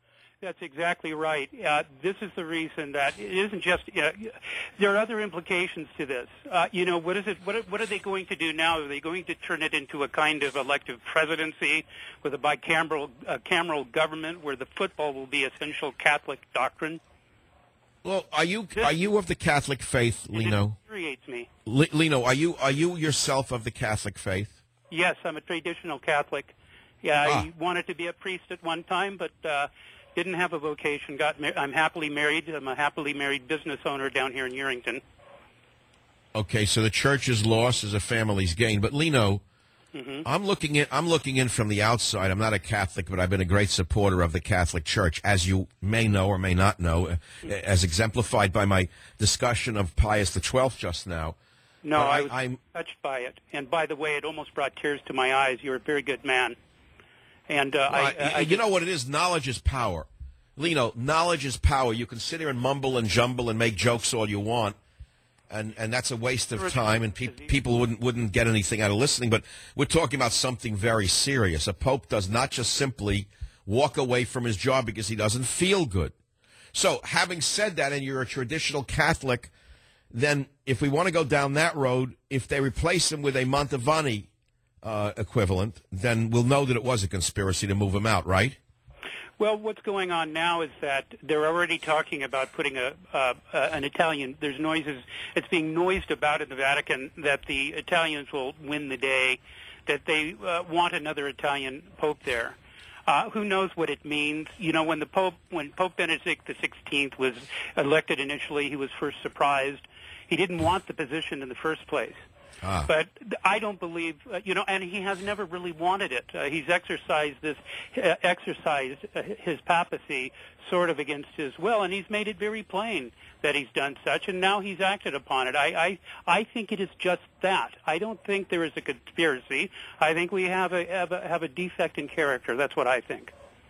That's exactly right. This is the reason that it isn't just. There are other implications to this. What is it? What are they going to do now? Are they going to turn it into a kind of elective presidency with a bicameral government where the football will be essential Catholic doctrine? Well, are you of the Catholic faith, Lino? It infuriates me. Lino, are you yourself of the Catholic faith? Yes, I'm a traditional Catholic. Yeah, I wanted to be a priest at one time, but didn't have a vocation. I'm happily married. I'm a happily married business owner down here in Yerington. Okay, so the church's loss is a family's gain. But Lino, I'm looking in from the outside. I'm not a Catholic, but I've been a great supporter of the Catholic Church, as you may know or may not know, as exemplified by my discussion of Pius XII just now. No, I'm touched by it. And by the way, it almost brought tears to my eyes. You're a very good man. And you know what it is? Knowledge is power. Lino, knowledge is power. You can sit here and mumble and jumble and make jokes all you want, and that's a waste of time, and people wouldn't get anything out of listening. But we're talking about something very serious. A pope does not just simply walk away from his job because he doesn't feel good. So having said that, and you're a traditional Catholic, then if we want to go down that road, if they replace him with a Mantovani equivalent, then we'll know that it was a conspiracy to move him out, right? Well, what's going on now is that they're already talking about putting an Italian. There's noises. It's being noised about in the Vatican that the Italians will win the day, that they want another Italian pope there. Who knows what it means? When Pope Benedict XVI was elected initially, he was first surprised. He didn't want the position in the first place. But I don't believe, and he has never really wanted it. He's exercised his papacy sort of against his will, and he's made it very plain that he's done such, and now he's acted upon it. I think it is just that. I don't think there is a conspiracy. I think we have a defect in character. That's what I think.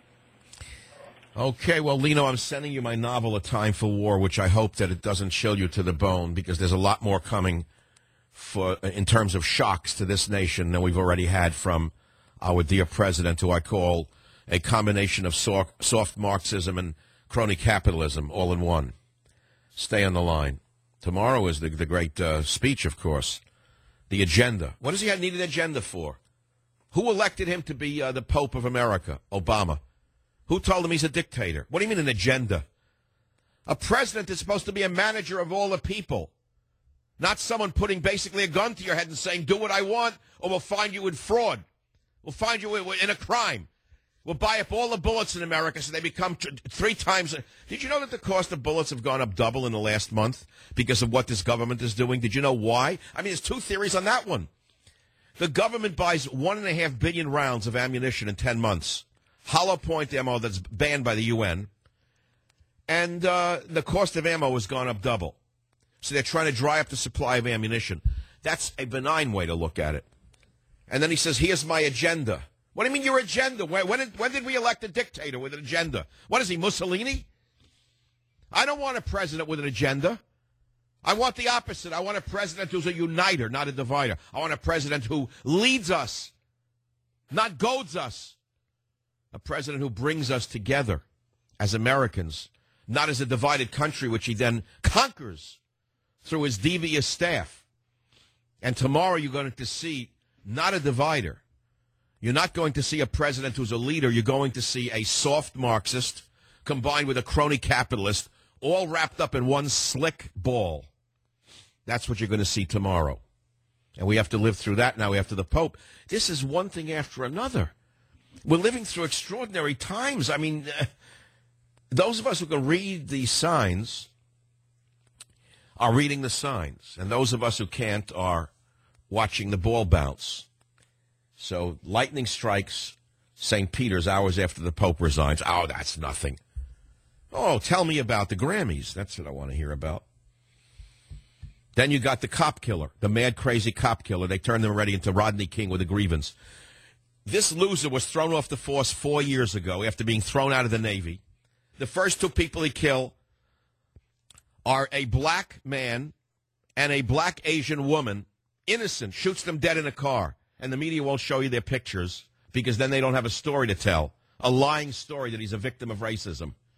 Okay, well, Lino, I'm sending you my novel, A Time for War, which I hope that it doesn't chill you to the bone, because there's a lot more coming in terms of shocks to this nation than we've already had from our dear president, who I call a combination of soft Marxism and crony capitalism all in one. Stay on the line. Tomorrow is the great speech, of course. The agenda. What does he need an agenda for? Who elected him to be the Pope of America? Obama. Who told him he's a dictator? What do you mean an agenda? A president is supposed to be a manager of all the people. Not someone putting basically a gun to your head and saying, do what I want, or we'll find you in fraud. We'll find you in a crime. We'll buy up all the bullets in America so they become 3 times. Did you know that the cost of bullets have gone up double in the last month because of what this government is doing? Did you know why? I mean, there's 2 theories on that one. The government buys 1.5 billion rounds of ammunition in 10 months. Hollow point ammo that's banned by the UN. And the cost of ammo has gone up double. So they're trying to dry up the supply of ammunition. That's a benign way to look at it. And then he says, here's my agenda. What do you mean your agenda? When did we elect a dictator with an agenda? What is he, Mussolini? I don't want a president with an agenda. I want the opposite. I want a president who's a uniter, not a divider. I want a president who leads us, not goads us. A president who brings us together as Americans, not as a divided country, which he then conquers through his devious staff. And tomorrow you're going to see not a divider. You're not going to see a president who's a leader. You're going to see a soft Marxist combined with a crony capitalist, all wrapped up in one slick ball. That's what you're going to see tomorrow. And we have to live through that now after the Pope. This is one thing after another. We're living through extraordinary times. I mean, those of us who can read these signs are reading the signs, and those of us who can't are watching the ball bounce. So lightning strikes St. Peter's hours after the Pope resigns. Oh, that's nothing. Oh, tell me about the Grammys. That's what I want to hear about. Then you got the cop killer, the mad, crazy cop killer. They turned him already into Rodney King with a grievance. This loser was thrown off the force 4 years ago after being thrown out of the Navy. The first 2 people he killed are a black man and a black Asian woman, innocent, shoots them dead in a car. And the media won't show you their pictures because then they don't have a story to tell, a lying story that he's a victim of racism.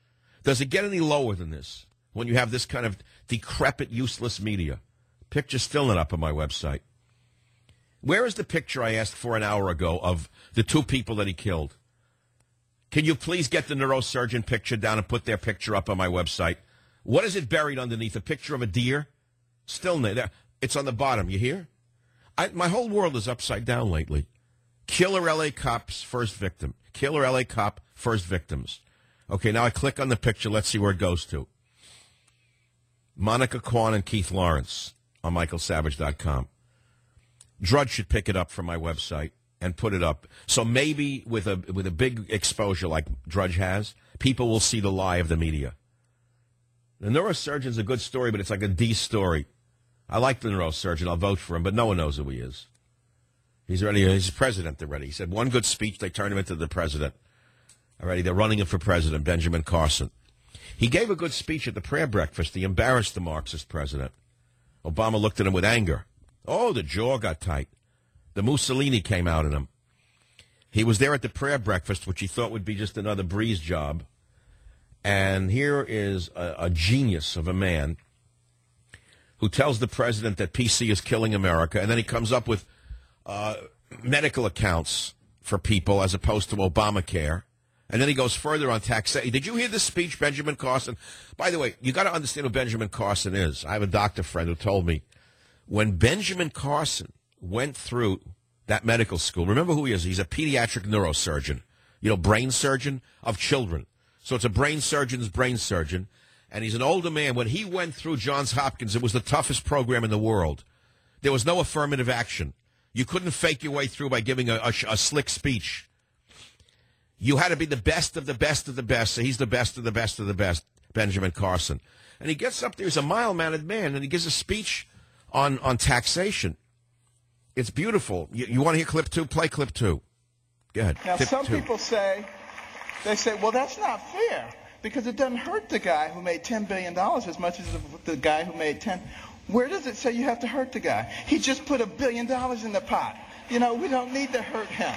Does it get any lower than this when you have this kind of decrepit, useless media? Picture's still not up on my website. Where is the picture I asked for an hour ago of the two people that he killed? Can you please get the neurosurgeon picture down and put their picture up on my website? What is it buried underneath? A picture of a deer? Still there. It's on the bottom. You hear? My whole world is upside down lately. Killer L.A. cops, first victim. Killer L.A. cop, first victims. Okay, now I click on the picture. Let's see where it goes to. Monica Kwan and Keith Lawrence on michaelsavage.com. Drudge should pick it up from my website and put it up. So maybe with a big exposure like Drudge has, people will see the lie of the media. The neurosurgeon's a good story, but it's like a D story. I like the neurosurgeon. I'll vote for him, but no one knows who he is. He's president already. He said one good speech, they turned him into the president. Already, they're running him for president, Benjamin Carson. He gave a good speech at the prayer breakfast. He embarrassed the Marxist president. Obama looked at him with anger. Oh, the jaw got tight. The Mussolini came out in him. He was there at the prayer breakfast, which he thought would be just another breeze job. And here is a genius of a man who tells the president that PC is killing America, and then he comes up with medical accounts for people as opposed to Obamacare. And then he goes further on taxation. Did you hear this speech, Benjamin Carson? By the way, you got to understand who Benjamin Carson is. I have a doctor friend who told me when Benjamin Carson went through that medical school, remember who he is? He's a pediatric neurosurgeon, brain surgeon of children. So it's a brain surgeon's brain surgeon. And he's an older man. When he went through Johns Hopkins, it was the toughest program in the world. There was no affirmative action. You couldn't fake your way through by giving a slick speech. You had to be the best of the best of the best. So he's the best of the best of the best, Benjamin Carson. And he gets up there. He's a mild-mannered man, and he gives a speech on taxation. It's beautiful. You want to hear clip 2? Play clip 2. Go ahead. Now, clip some 2. people say, well, that's not fair because it doesn't hurt the guy who made $10 billion as much as the guy who made 10. Where does it say you have to hurt the guy? He just put $1 billion in the pot. We don't need to hurt him.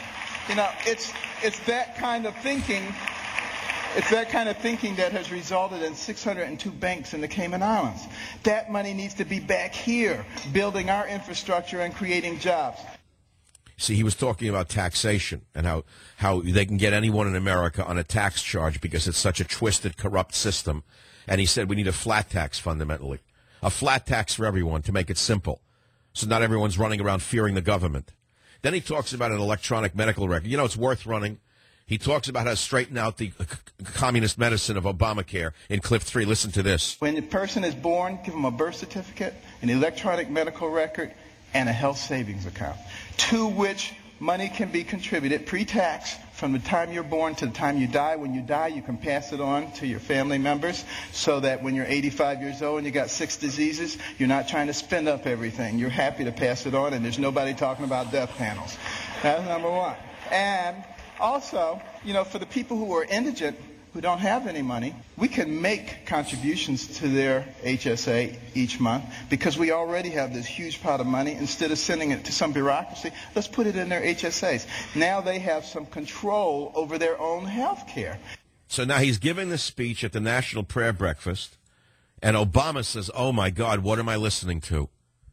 It's that kind of thinking. It's that kind of thinking that has resulted in 602 banks in the Cayman Islands. That money needs to be back here, building our infrastructure and creating jobs. See, he was talking about taxation and how they can get anyone in America on a tax charge because it's such a twisted, corrupt system. And he said we need a flat tax fundamentally. A flat tax for everyone to make it simple. So not everyone's running around fearing the government. Then he talks about an electronic medical record. It's worth running. He talks about how to straighten out the communist medicine of Obamacare in clip 3. Listen to this. When a person is born, give them a birth certificate, an electronic medical record, and a health savings account, to which money can be contributed pre-tax from the time you're born to the time you die. When you die, you can pass it on to your family members so that when you're 85 years old and you got 6 diseases, you're not trying to spend up everything. You're happy to pass it on, and there's nobody talking about death panels. That's number one. And also, for the people who are indigent, who don't have any money, we can make contributions to their HSA each month because we already have this huge pot of money. Instead of sending it to some bureaucracy, let's put it in their HSAs. Now they have some control over their own health care. So now he's giving this speech at the National Prayer Breakfast, and Obama says, oh, my God, what am I listening to?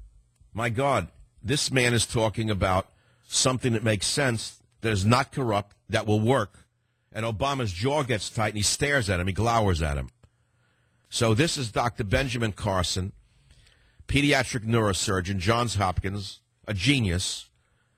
My God, this man is talking about something that makes sense, that is not corrupt, that will work. And Obama's jaw gets tight, and he stares at him. He glowers at him. So this is Dr. Benjamin Carson, pediatric neurosurgeon, Johns Hopkins, a genius,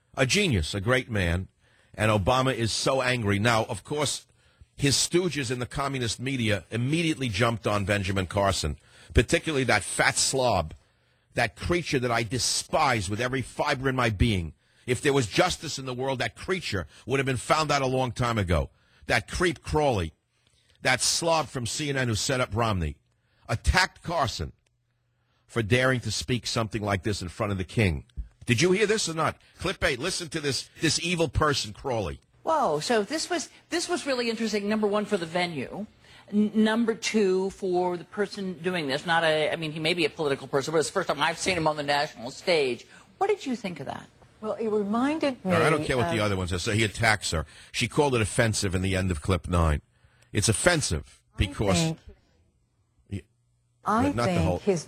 a great man. And Obama is so angry. Now, of course, his stooges in the communist media immediately jumped on Benjamin Carson, particularly that fat slob, that creature that I despise with every fiber in my being. If there was justice in the world, that creature would have been found out a long time ago. That creep Crawley, that slob from CNN who set up Romney, attacked Carson for daring to speak something like this in front of the king. Did you hear this or not? Clip 8, listen to this evil person, Crawley. Whoa, so this was really interesting, number one, for the venue. Number two, for the person doing this, he may be a political person, but it's the first time I've seen him on the national stage. What did you think of that? Well, it reminded me... I don't care what the other one says. So he attacks her. She called it offensive in the end of clip 9. It's offensive because I Not think the whole. his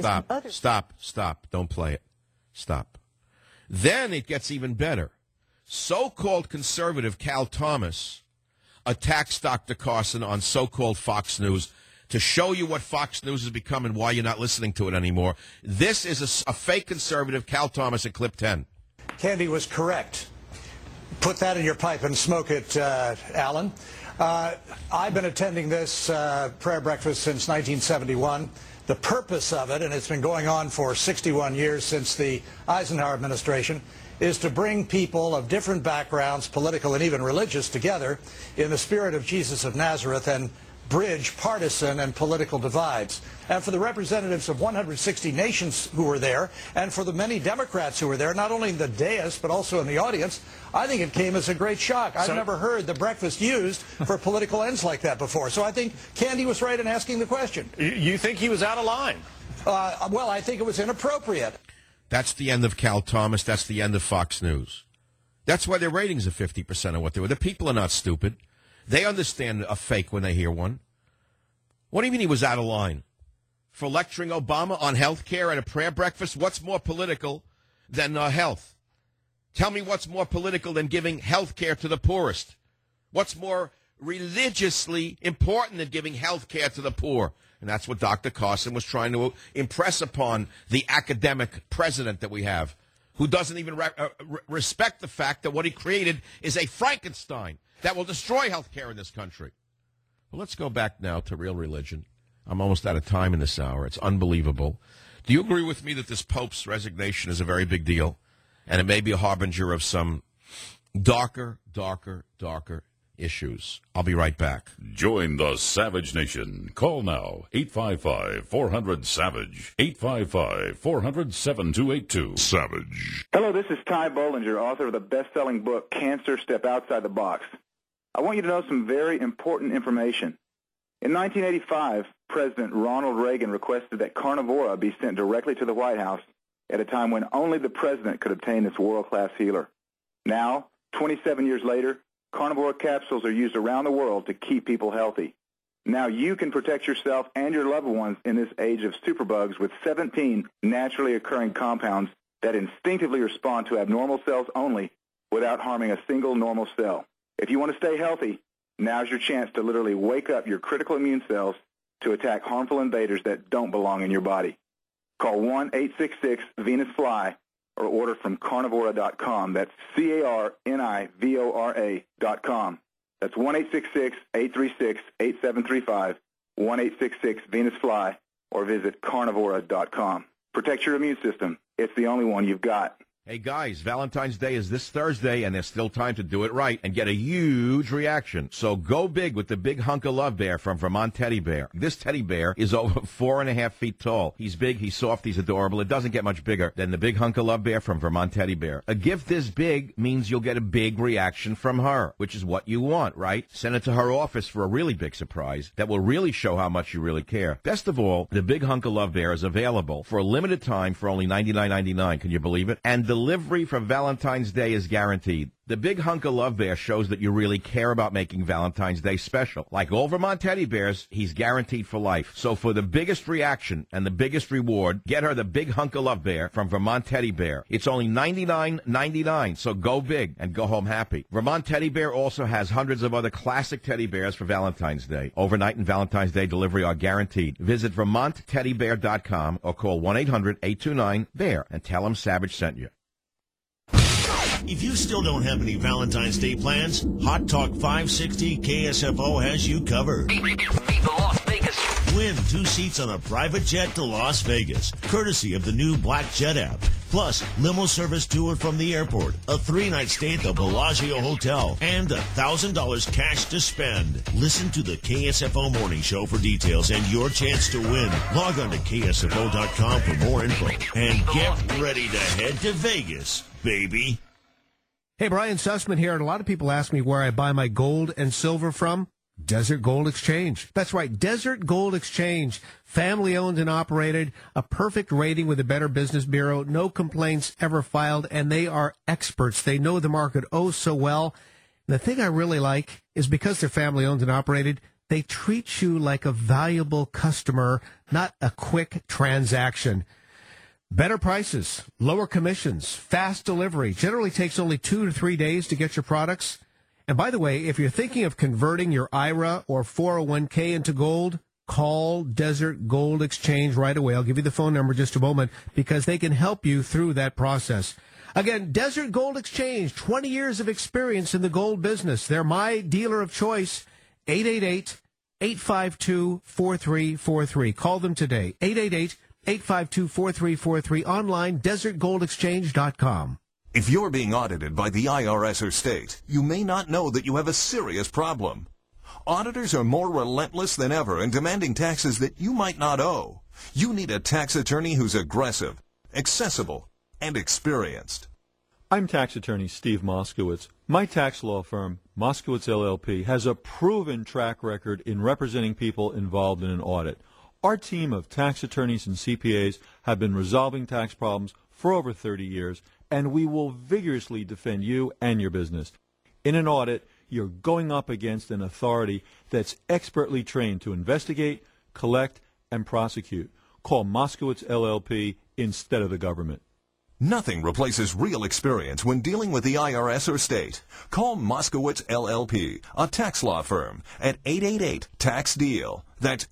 Stop. Don't play it. Stop. Then it gets even better. So-called conservative Cal Thomas attacks Dr. Carson on so-called Fox News to show you what Fox News has become and why you're not listening to it anymore. This is a fake conservative, Cal Thomas, at clip 10. Candy was correct. Put that in your pipe and smoke it, Alan. I've been attending this prayer breakfast since 1971. The purpose of it, and it's been going on for 61 years since the Eisenhower administration, is to bring people of different backgrounds, political and even religious, together in the spirit of Jesus of Nazareth and bridge partisan and political divides. And for the representatives of 160 nations who were there, and for the many Democrats who were there, not only in the dais but also in the audience, I think it came as a great shock. I've never heard the breakfast used for political ends like that before. So I think Candy was right in asking the question. You think he was out of line? Well, I think it was inappropriate. That's the end of Cal Thomas. That's the end of Fox News. That's why their ratings are 50% of what they were. The people are not stupid. They understand a fake when they hear one. What do you mean he was out of line? For lecturing Obama on health care at a prayer breakfast? What's more political than health? Tell me what's more political than giving health care to the poorest? What's more religiously important than giving health care to the poor? And that's what Dr. Carson was trying to impress upon the academic president that we have, who doesn't even respect the fact that what he created is a Frankenstein that will destroy health care in this country. Well, let's go back now to real religion. I'm almost out of time in this hour. It's unbelievable. Do you agree with me that this Pope's resignation is a very big deal? And it may be a harbinger of some darker issues. I'll be right back. Join the Savage Nation. Call now, 855-400-SAVAGE, 855-400-7282. Savage. Hello, this is Ty Bollinger, author of the best-selling book, Cancer, Step Outside the Box. I want you to know some very important information. In 1985, President Ronald Reagan requested that Carnivora be sent directly to the White House at a time when only the president could obtain this world-class healer. Now, 27 years later, Carnivora capsules are used around the world to keep people healthy. Now you can protect yourself and your loved ones in this age of superbugs with 17 naturally occurring compounds that instinctively respond to abnormal cells only without harming a single normal cell. If you want to stay healthy, now's your chance to literally wake up your critical immune cells to attack harmful invaders that don't belong in your body. Call 1-866-VENUS-FLY or order from Carnivora.com. That's Carnivora.com. That's 1-866-836-8735, 1-866-VENUS-FLY, or visit Carnivora.com. Protect your immune system. It's the only one you've got. Hey, guys, Valentine's Day is this Thursday, and there's still time to do it right and get a huge reaction. So go big with the big hunk of love bear from Vermont Teddy Bear. This teddy bear is over 4.5 feet tall. He's big, he's soft, he's adorable. It doesn't get much bigger than the big hunk of love bear from Vermont Teddy Bear. A gift this big means you'll get a big reaction from her, which is what you want, right? Send it to her office for a really big surprise that will really show how much you really care. Best of all, the big hunk of love bear is available for a limited time for only $99.99. Can you believe it? And delivery for Valentine's Day is guaranteed. The big hunk of love bear shows that you really care about making Valentine's Day special. Like all Vermont teddy bears, he's guaranteed for life. So for the biggest reaction and the biggest reward, get her the big hunk of love bear from Vermont Teddy Bear. It's only $99.99, so go big and go home happy. Vermont Teddy Bear also has hundreds of other classic teddy bears for Valentine's Day. Overnight and Valentine's Day delivery are guaranteed. Visit VermontTeddyBear.com or call 1-800-829-BEAR and tell them Savage sent you. If you still don't have any Valentine's Day plans, Hot Talk 560 KSFO has you covered. Las Vegas. Win 2 seats on a private jet to Las Vegas, courtesy of the new Black Jet app. Plus, limo service to and from the airport, a 3-night stay at the Bellagio Hotel, and $1,000 cash to spend. Listen to the KSFO Morning Show for details and your chance to win. Log on to KSFO.com for more info. And get ready to head to Vegas, baby. Hey, Brian Sussman here, and a lot of people ask me where I buy my gold and silver from. Desert Gold Exchange. That's right, Desert Gold Exchange. Family owned and operated, a perfect rating with the Better Business Bureau, no complaints ever filed, and they are experts. They know the market oh so well. And the thing I really like is because they're family owned and operated, They treat you like a valuable customer, not a quick transaction. Better prices, lower commissions, fast delivery. Generally takes only 2 to 3 days to get your products. And by the way, if you're thinking of converting your IRA or 401k into gold, call Desert Gold Exchange right away. I'll give you the phone number in just a moment because they can help you through that process. Again, Desert Gold Exchange, 20 years of experience in the gold business. They're my dealer of choice. 888-852-4343. Call them today. 888-852-4343. Online, desertgoldexchange.com. If you're being audited by the IRS or state, you may not know that you have a serious problem. Auditors are more relentless than ever in demanding taxes that you might not owe. You need a tax attorney who's aggressive, accessible, and experienced. I'm tax attorney Steve Moskowitz. My tax law firm, Moskowitz LLP, has a proven track record in representing people involved in an audit. Our team of tax attorneys and CPAs have been resolving tax problems for over 30 years, and we will vigorously defend you and your business. In an audit, you're going up against an authority that's expertly trained to investigate, collect, and prosecute. Call Moskowitz LLP instead of the government. Nothing replaces real experience when dealing with the IRS or state. Call Moskowitz LLP, a tax law firm, at 888-TAX-DEAL. That's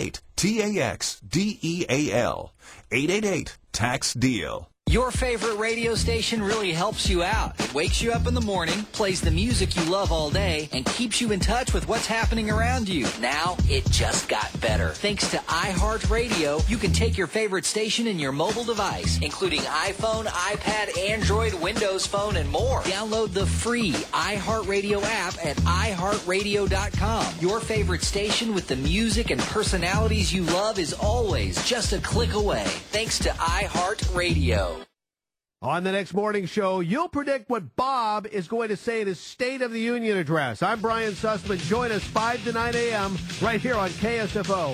888-TAX-DEAL. 888-TAX-DEAL. Your favorite radio station really helps you out. It wakes you up in the morning, plays the music you love all day, and keeps you in touch with what's happening around you. Now, it just got better. Thanks to iHeartRadio, you can take your favorite station in your mobile device, including iPhone, iPad, Android, Windows Phone, and more. Download the free iHeartRadio app at iHeartRadio.com. Your favorite station with the music and personalities you love is always just a click away. Thanks to iHeartRadio. On the next morning show, you'll predict what Bob is going to say in his State of the Union address. I'm Brian Sussman. Join us 5 to 9 a.m. right here on KSFO.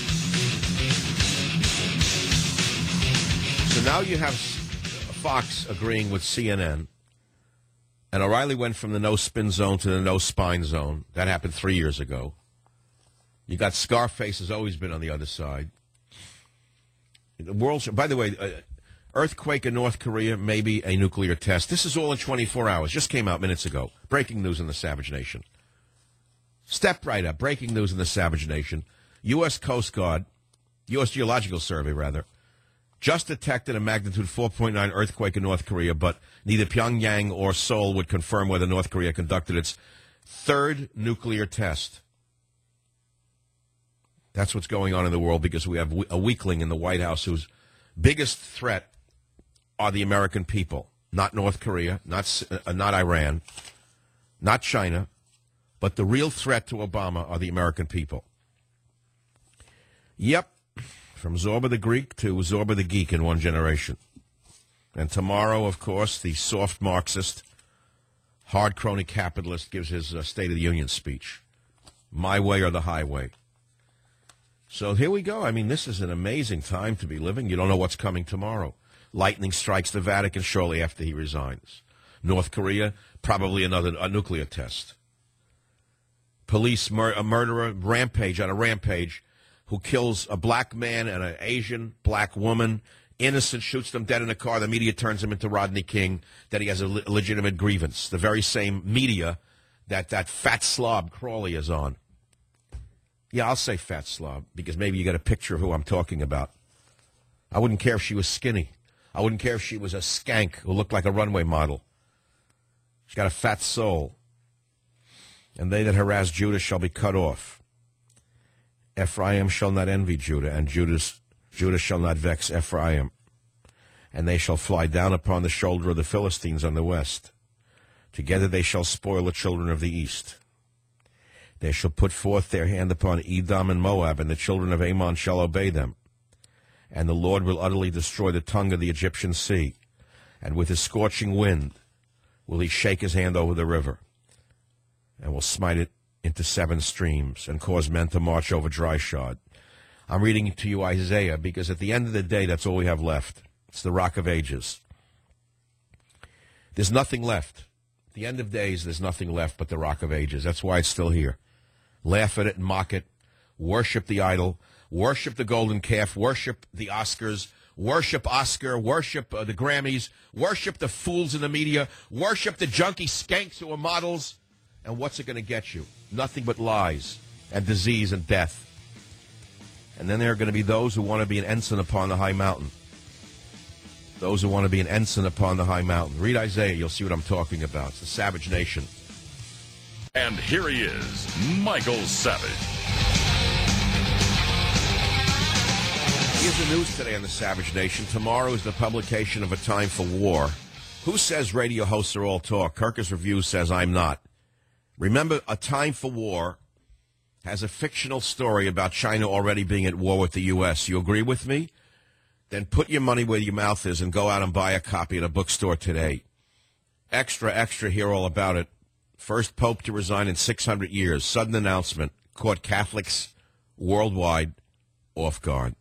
So now you have Fox agreeing with CNN, and O'Reilly went from the no-spin zone to the no-spine zone. That happened 3 years ago. You got Scarface has always been on the other side. The world, by the way, earthquake in North Korea, maybe a nuclear test. This is all in 24 hours. Just came out minutes ago. Breaking news in the Savage Nation. Step right up. Breaking news in the Savage Nation. U.S. Coast Guard, U.S. Geological Survey, rather, just detected a magnitude 4.9 earthquake in North Korea, but neither Pyongyang or Seoul would confirm whether North Korea conducted its third nuclear test. That's what's going on in the world because we have a weakling in the White House whose biggest threat are the American people, not North Korea, not Iran, not China, but the real threat to Obama are the American people. Yep, from Zorba the Greek to Zorba the Geek in one generation. And tomorrow, of course, the soft Marxist, hard crony capitalist gives his State of the Union speech. My way or the highway. So here we go. I mean, this is an amazing time to be living. You don't know what's coming tomorrow. Lightning strikes the Vatican shortly after he resigns. North Korea, probably a nuclear test. Police, a murderer, rampage on a rampage, who kills a black man and an Asian black woman, innocent, shoots them dead in a car. The media turns him into Rodney King, that he has a legitimate grievance. The very same media that fat slob Crawley is on. Yeah, I'll say fat slob, because maybe you get a picture of who I'm talking about. I wouldn't care if she was skinny. I wouldn't care if she was a skank who looked like a runway model. She's got a fat soul. And they that harass Judah shall be cut off. Ephraim shall not envy Judah, and Judah shall not vex Ephraim. And they shall fly down upon the shoulder of the Philistines on the west. Together they shall spoil the children of the east. They shall put forth their hand upon Edom and Moab, and the children of Ammon shall obey them. And the Lord will utterly destroy the tongue of the Egyptian sea, and with his scorching wind will he shake his hand over the river, and will smite it into 7 streams, and cause men to march over dry shod. I'm reading to you Isaiah, because at the end of the day, that's all we have left. It's the Rock of Ages. There's nothing left. At the end of days, there's nothing left but the Rock of Ages. That's why it's still here. laugh at it and mock it, worship the idol, worship the golden calf, worship the Oscars, worship Oscar, worship the Grammys, worship the fools in the media, worship the junkie skanks who are models. And what's it going to get you? Nothing but lies and disease and death. And then there are going to be those who want to be an ensign upon the high mountain. Those who want to be an ensign upon the high mountain. Read Isaiah, you'll see what I'm talking about. It's the savage nation. And here he is, Michael Savage. Here's the news today on the Savage Nation. Tomorrow is the publication of A Time for War. Who says radio hosts are all talk? Kirkus Review says I'm not. Remember, A Time for War has a fictional story about China already being at war with the U.S. You agree with me? Then put your money where your mouth is and go out and buy a copy at a bookstore today. Extra, extra, hear all about it. First pope to resign in 600 years. Sudden announcement. Caught Catholics worldwide off guard.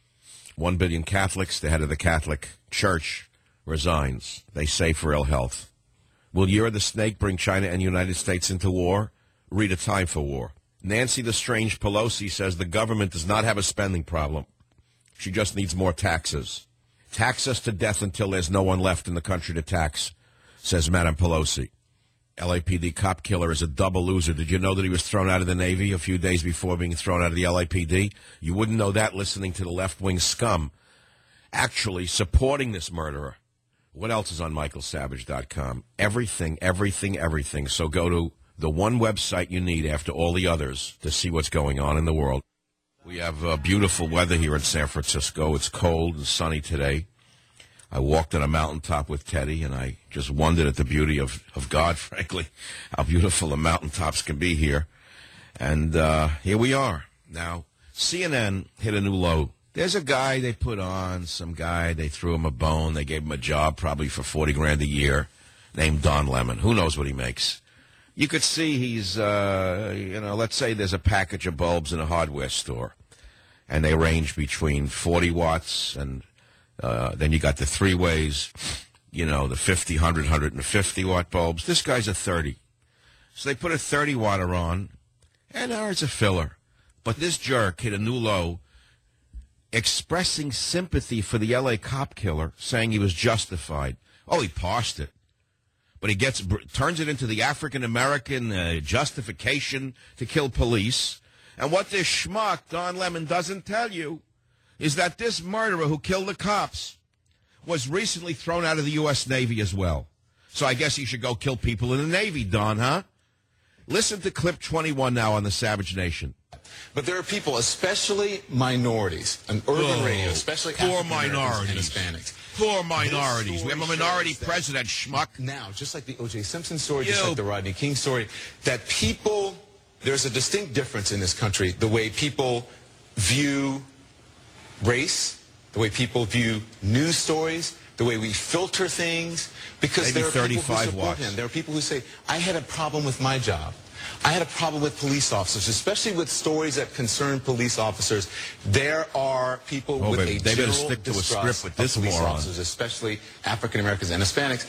1 billion Catholics, the head of the Catholic Church, resigns. They say for ill health. Will Year of the Snake bring China and the United States into war? Read A Time for War. Nancy the Strange Pelosi says the government does not have a spending problem. She just needs more taxes. Tax us to death until there's no one left in the country to tax, says Madam Pelosi. LAPD cop killer is a double loser. Did you know that he was thrown out of the Navy a few days before being thrown out of the LAPD? You wouldn't know that listening to the left-wing scum actually supporting this murderer. What else is on michaelsavage.com? Everything, everything, everything. So go to the one website you need after all the others to see what's going on in the world. We have beautiful weather here in San Francisco. It's cold and sunny today. I walked on a mountaintop with Teddy, and I just wondered at the beauty of God, frankly, how beautiful the mountaintops can be here. And here we are. Now, CNN hit a new low. There's a guy they put on, some guy, they threw him a bone. They gave him a job probably for $40,000 a year, named Don Lemon. Who knows what he makes? You could see he's, let's say there's a package of bulbs in a hardware store, and they range between 40 watts, and then you got the three-ways, the 50, 100, 150-watt bulbs. This guy's a 30. So they put a 30-watter on, and there's a filler. But this jerk hit a new low, expressing sympathy for the L.A. cop killer, saying he was justified. Oh, he parsed it. But he turns it into the African-American justification to kill police. And what this schmuck, Don Lemon, doesn't tell you is that this murderer who killed the cops was recently thrown out of the U.S. Navy as well. So I guess he should go kill people in the Navy, Don, huh? Listen to clip 21 now on the Savage Nation. But there are people, especially minorities, on urban radio, especially African-Americans and Hispanics. Poor minorities. We have a minority president, schmuck. Now, just like the O.J. Simpson story, just like the Rodney King story, that people, there's a distinct difference in this country, the way people view race, the way people view news stories, the way we filter things, because maybe there are people who 35 support watts. him. There are people who say, I had a problem with my job. I had a problem with police officers, especially with stories that concern police officers. There are people with a general stick to a distrust script with this of police moron. officers, especially African Americans and Hispanics.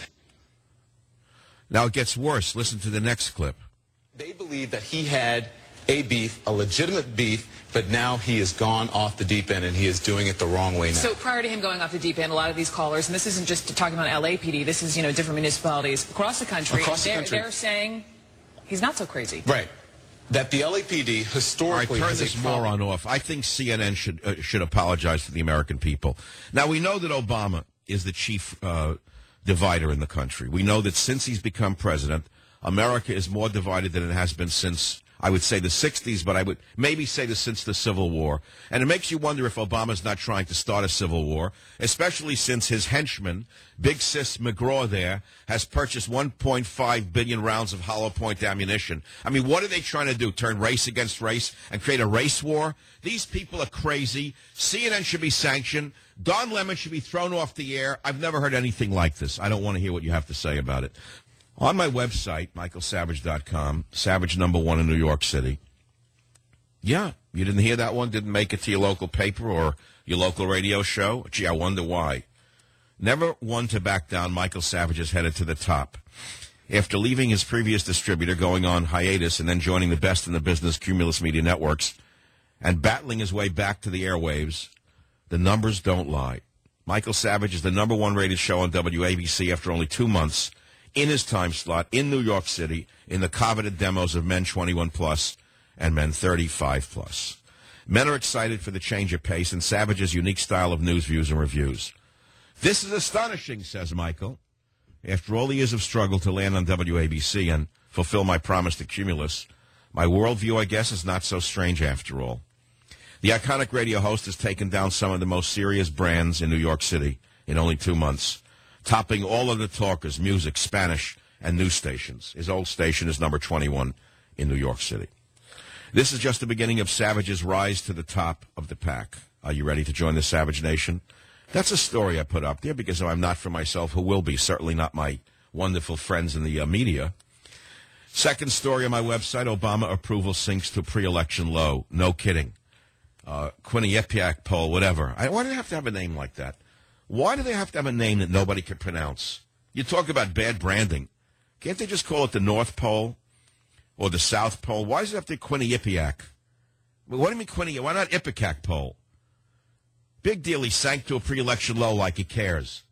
Now it gets worse. Listen to the next clip. They believe that he had a beef, a legitimate beef, but now he has gone off the deep end and he is doing it the wrong way now. So prior to him going off the deep end, a lot of these callers, and this isn't just talking about LAPD, this is, different municipalities across the country. They're saying he's not so crazy. Right. That the LAPD historically turn has this moron off. I think CNN should apologize to the American people. Now, we know that Obama is the chief divider in the country. We know that since he's become president, America is more divided than it has been since, I would say, the 60s, but I would maybe say since the Civil War. And it makes you wonder if Obama's not trying to start a civil war, especially since his henchman, Big Sis McGraw there, has purchased 1.5 billion rounds of hollow point ammunition. I mean, what are they trying to do, turn race against race and create a race war? These people are crazy. CNN should be sanctioned. Don Lemon should be thrown off the air. I've never heard anything like this. I don't want to hear what you have to say about it. On my website, michaelsavage.com, Savage #1 in New York City. Yeah, you didn't hear that one? Didn't make it to your local paper or your local radio show? Gee, I wonder why. Never one to back down. Michael Savage is headed to the top. after leaving his previous distributor, going on hiatus, and then joining the best in the business, Cumulus Media Networks, and battling his way back to the airwaves. The numbers don't lie. Michael Savage is the number one rated show on WABC after only 2 months in his time slot in New York City in the coveted demos of Men 21 Plus and Men 35 Plus. Men are excited for the change of pace and Savage's unique style of news, views, and reviews. This is astonishing, says Michael. After all the years of struggle to land on WABC and fulfill my promise to Cumulus, my worldview, I guess, is not so strange after all. The iconic radio host has taken down some of the most serious brands in New York City in only 2 months, topping all of the talkers, music, Spanish, and news stations. His old station is number 21 in New York City. This is just the beginning of Savage's rise to the top of the pack. Are you ready to join the Savage Nation? That's a story I put up there because I'm not for myself, who will be, certainly not my wonderful friends in the media. Second story on my website, Obama approval sinks to pre-election low. No kidding. Quinnipiac poll, whatever. Why do they have to have a name like that? Why do they have to have a name that nobody can pronounce? You talk about bad branding. Can't they just call it the North Pole or the South Pole? Why does it have to be Quinnipiac? What do you mean Quinnipiac? Why not Ipecac poll? Big deal. He sank to a pre-election low like he cares.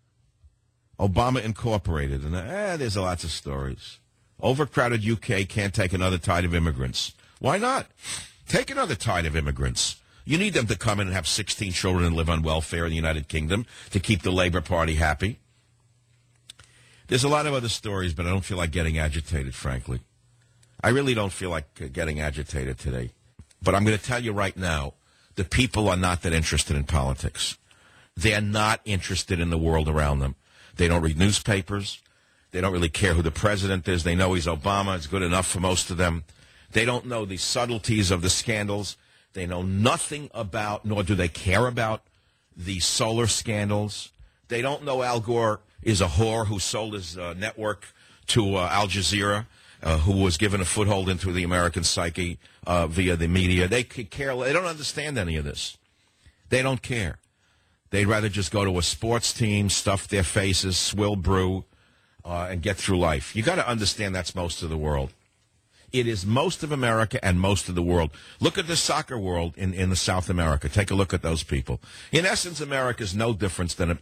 Obama Incorporated. And there's lots of stories. Overcrowded UK can't take another tide of immigrants. Why not? Take another tide of immigrants. You need them to come in and have 16 children and live on welfare in the United Kingdom to keep the Labour Party happy. There's a lot of other stories, but I don't feel like getting agitated, frankly. I really don't feel like getting agitated today. But I'm going to tell you right now, the people are not that interested in politics. They're not interested in the world around them. They don't read newspapers. They don't really care who the president is. They know he's Obama. It's good enough for most of them. They don't know the subtleties of the scandals. They know nothing about, nor do they care about, the solar scandals. They don't know Al Gore is a whore who sold his network to Al Jazeera, who was given a foothold into the American psyche via the media. They care. They don't understand any of this. They don't care. They'd rather just go to a sports team, stuff their faces, swill brew, and get through life. You got to understand that's most of the world. It is most of America and most of the world. Look at the soccer world in the South America. Take a look at those people. In essence, America is no different than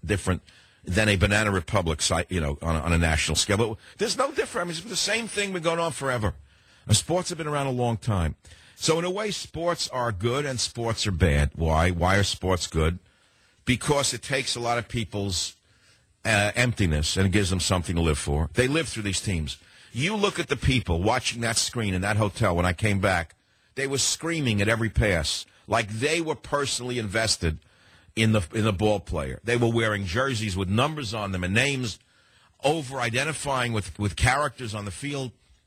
a banana republic, on a national scale. But there's no difference. I mean, it's the same thing been going on forever. Sports have been around a long time. So in a way, sports are good and sports are bad. Why? Why are sports good? Because it takes a lot of people's emptiness and it gives them something to live for. They live through these teams. You look at the people watching that screen in that hotel when I came back. They were screaming at every pass like they were personally invested in the ball player. They were wearing jerseys with numbers on them and names, over-identifying with characters on the field.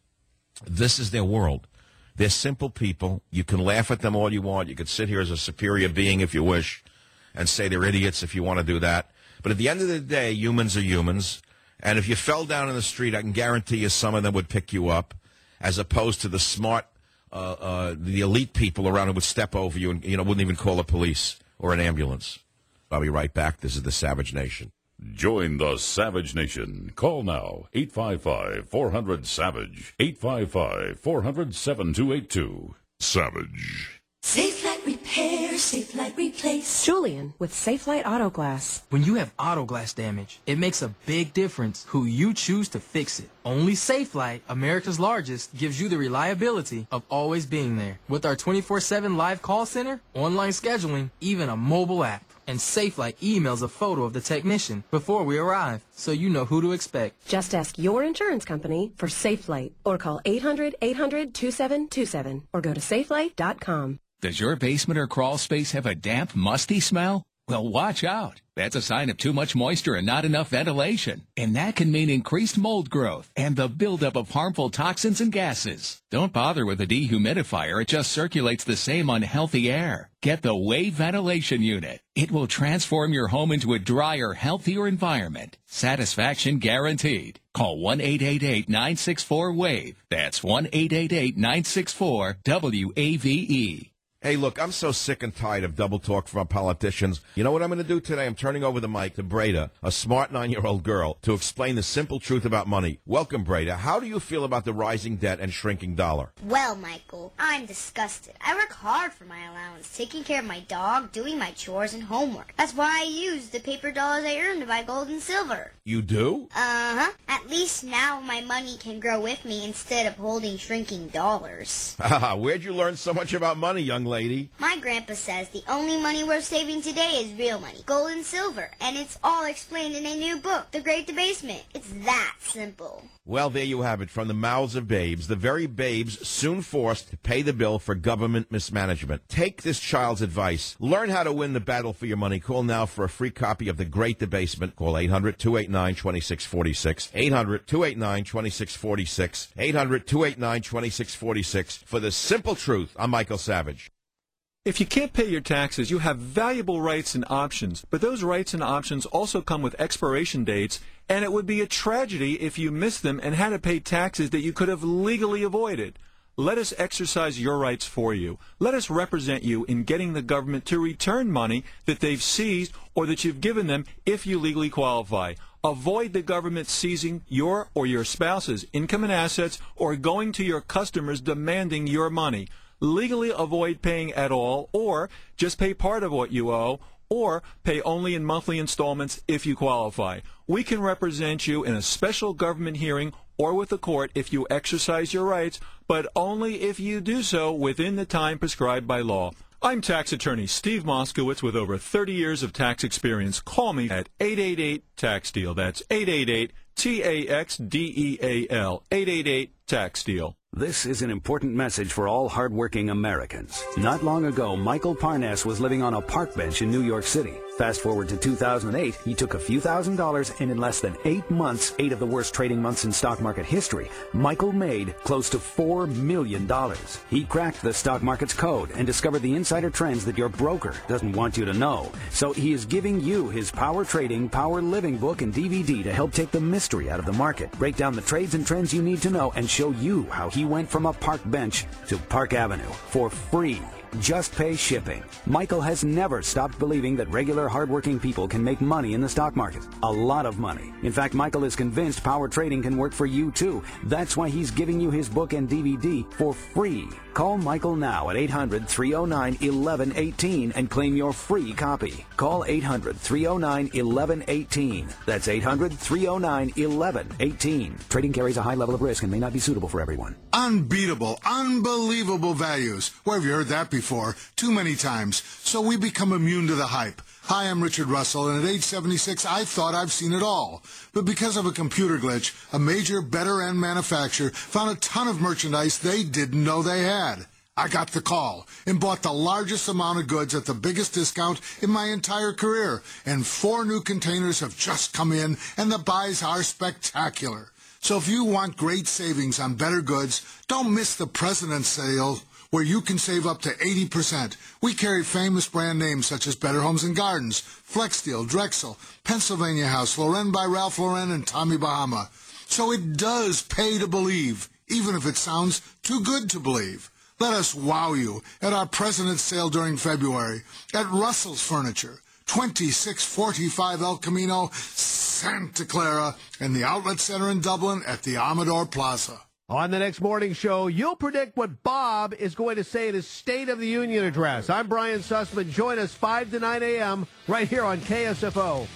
This is their world. They're simple people. You can laugh at them all you want. You could sit here as a superior being if you wish and say they're idiots if you want to do that. But at the end of the day, humans are humans. And if you fell down in the street, I can guarantee you some of them would pick you up, as opposed to the smart, the elite people around who would step over you and wouldn't even call the police or an ambulance. I'll be right back. This is the Savage Nation. Join the Savage Nation. Call now, 855-400-SAVAGE, 855-400-7282. Savage. Safe Light Repair, Safe Light Replace. Julian with Safe Light Auto Glass. When you have auto glass damage, it makes a big difference who you choose to fix it. Only Safe Light, America's largest, gives you the reliability of always being there. With our 24/7 live call center, online scheduling, even a mobile app. And Safe Light emails a photo of the technician before we arrive, so you know who to expect. Just ask your insurance company for Safe Light or call 800-800-2727 or go to safelight.com. Does your basement or crawl space have a damp, musty smell? Well, watch out. That's a sign of too much moisture and not enough ventilation. And that can mean increased mold growth and the buildup of harmful toxins and gases. Don't bother with a dehumidifier. It just circulates the same unhealthy air. Get the Wave Ventilation Unit. It will transform your home into a drier, healthier environment. Satisfaction guaranteed. Call 1-888-964-WAVE. That's 1-888-964-WAVE. Hey, look, I'm so sick and tired of double talk from our politicians. You know what I'm going to do today? I'm turning over the mic to Breda, a smart 9-year-old girl, to explain the simple truth about money. Welcome, Breda. How do you feel about the rising debt and shrinking dollar? Well, Michael, I'm disgusted. I work hard for my allowance, taking care of my dog, doing my chores and homework. That's why I use the paper dollars I earn to buy gold and silver. You do? Uh-huh. At least now my money can grow with me instead of holding shrinking dollars. Where'd you learn so much about money, young lady? My grandpa says the only money worth saving today is real money, gold and silver, and it's all explained in a new book, The Great Debasement. It's that simple. Well, there you have it, from the mouths of babes, the very babes soon forced to pay the bill for government mismanagement. Take this child's advice. Learn how to win the battle for your money. Call now for a free copy of The Great Debasement. Call 800-289-2646. 800-289-2646. 800-289-2646 for the simple truth. I'm Michael Savage. If you can't pay your taxes, you have valuable rights and options, but those rights and options also come with expiration dates, and it would be a tragedy if you missed them and had to pay taxes that you could have legally avoided. Let us exercise your rights for you. Let us represent you in getting the government to return money that they've seized or that you've given them if you legally qualify. Avoid the government seizing your or your spouse's income and assets or going to your customers demanding your money. Legally avoid paying at all, or just pay part of what you owe, or pay only in monthly installments if you qualify. We can represent you in a special government hearing or with the court if you exercise your rights, but only if you do so within the time prescribed by law. I'm tax attorney Steve Moskowitz with over 30 years of tax experience. Call me at 888-TAX-DEAL. That's 888-TAXDEAL. 888-TAX-DEAL. This is an important message for all hardworking Americans. Not long ago, Michael Parnas was living on a park bench in New York City. Fast forward to 2008, he took a few $1,000s, and in less than 8 months, 8 of the worst trading months in stock market history, Michael made close to $4 million. He cracked the stock market's code and discovered the insider trends that your broker doesn't want you to know. So he is giving you his Power Trading, Power Living book and DVD to help take the mystery out of the market, break down the trades and trends you need to know, and show you how he went from a park bench to Park Avenue for free. Just pay shipping. Michael has never stopped believing that regular hardworking people can make money in the stock market. A lot of money. In fact, Michael is convinced power trading can work for you too. That's why he's giving you his book and DVD for free. Call Michael now at 800-309-1118 and claim your free copy. Call 800-309-1118. That's 800-309-1118. Trading carries a high level of risk and may not be suitable for everyone. Unbeatable, unbelievable values. Where have you heard that before? Too many times. So we become immune to the hype. Hi, I'm Richard Russell, and at age 76, I thought I've seen it all. But because of a computer glitch, a major better-end manufacturer found a ton of merchandise they didn't know they had. I got the call and bought the largest amount of goods at the biggest discount in my entire career. And 4 new containers have just come in, and the buys are spectacular. So if you want great savings on better goods, don't miss the President's Sale, where you can save up to 80%. We carry famous brand names such as Better Homes and Gardens, Flexsteel, Drexel, Pennsylvania House, Lauren by Ralph Lauren, and Tommy Bahama. So it does pay to believe, even if it sounds too good to believe. Let us wow you at our President's Sale during February at Russell's Furniture, 2645 El Camino, Santa Clara, and the Outlet Center in Dublin at the Amador Plaza. On the next morning show, you'll predict what Bob is going to say in his State of the Union address. I'm Brian Sussman. Join us 5 to 9 a.m. right here on KSFO.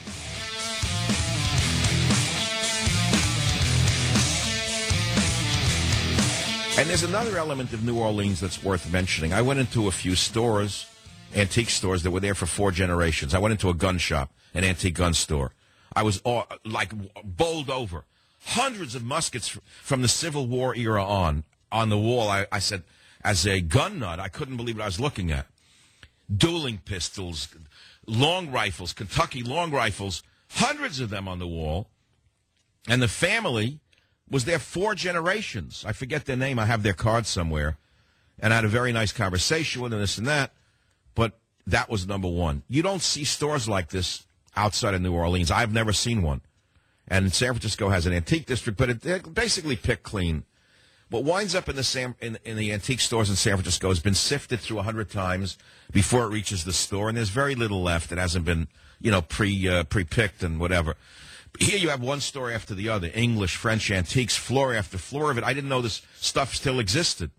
And there's another element of New Orleans that's worth mentioning. I went into a few stores, antique stores that were there for 4 generations. I went into a gun shop, an antique gun store. I was bowled over. Hundreds of muskets from the Civil War era on the wall. I said, as a gun nut, I couldn't believe what I was looking at. Dueling pistols, long rifles, Kentucky long rifles, hundreds of them on the wall. And the family was there 4 generations. I forget their name. I have their card somewhere. And I had a very nice conversation with them, this and that. But that was number one. You don't see stores like this outside of New Orleans. I've never seen one. And San Francisco has an antique district, but it basically picked clean. what winds up in the antique stores in San Francisco has been sifted through 100 times before it reaches the store, and there's very little left. It hasn't been, pre-picked and whatever. Here you have one store after the other, English, French antiques, floor after floor of it. I didn't know this stuff still existed.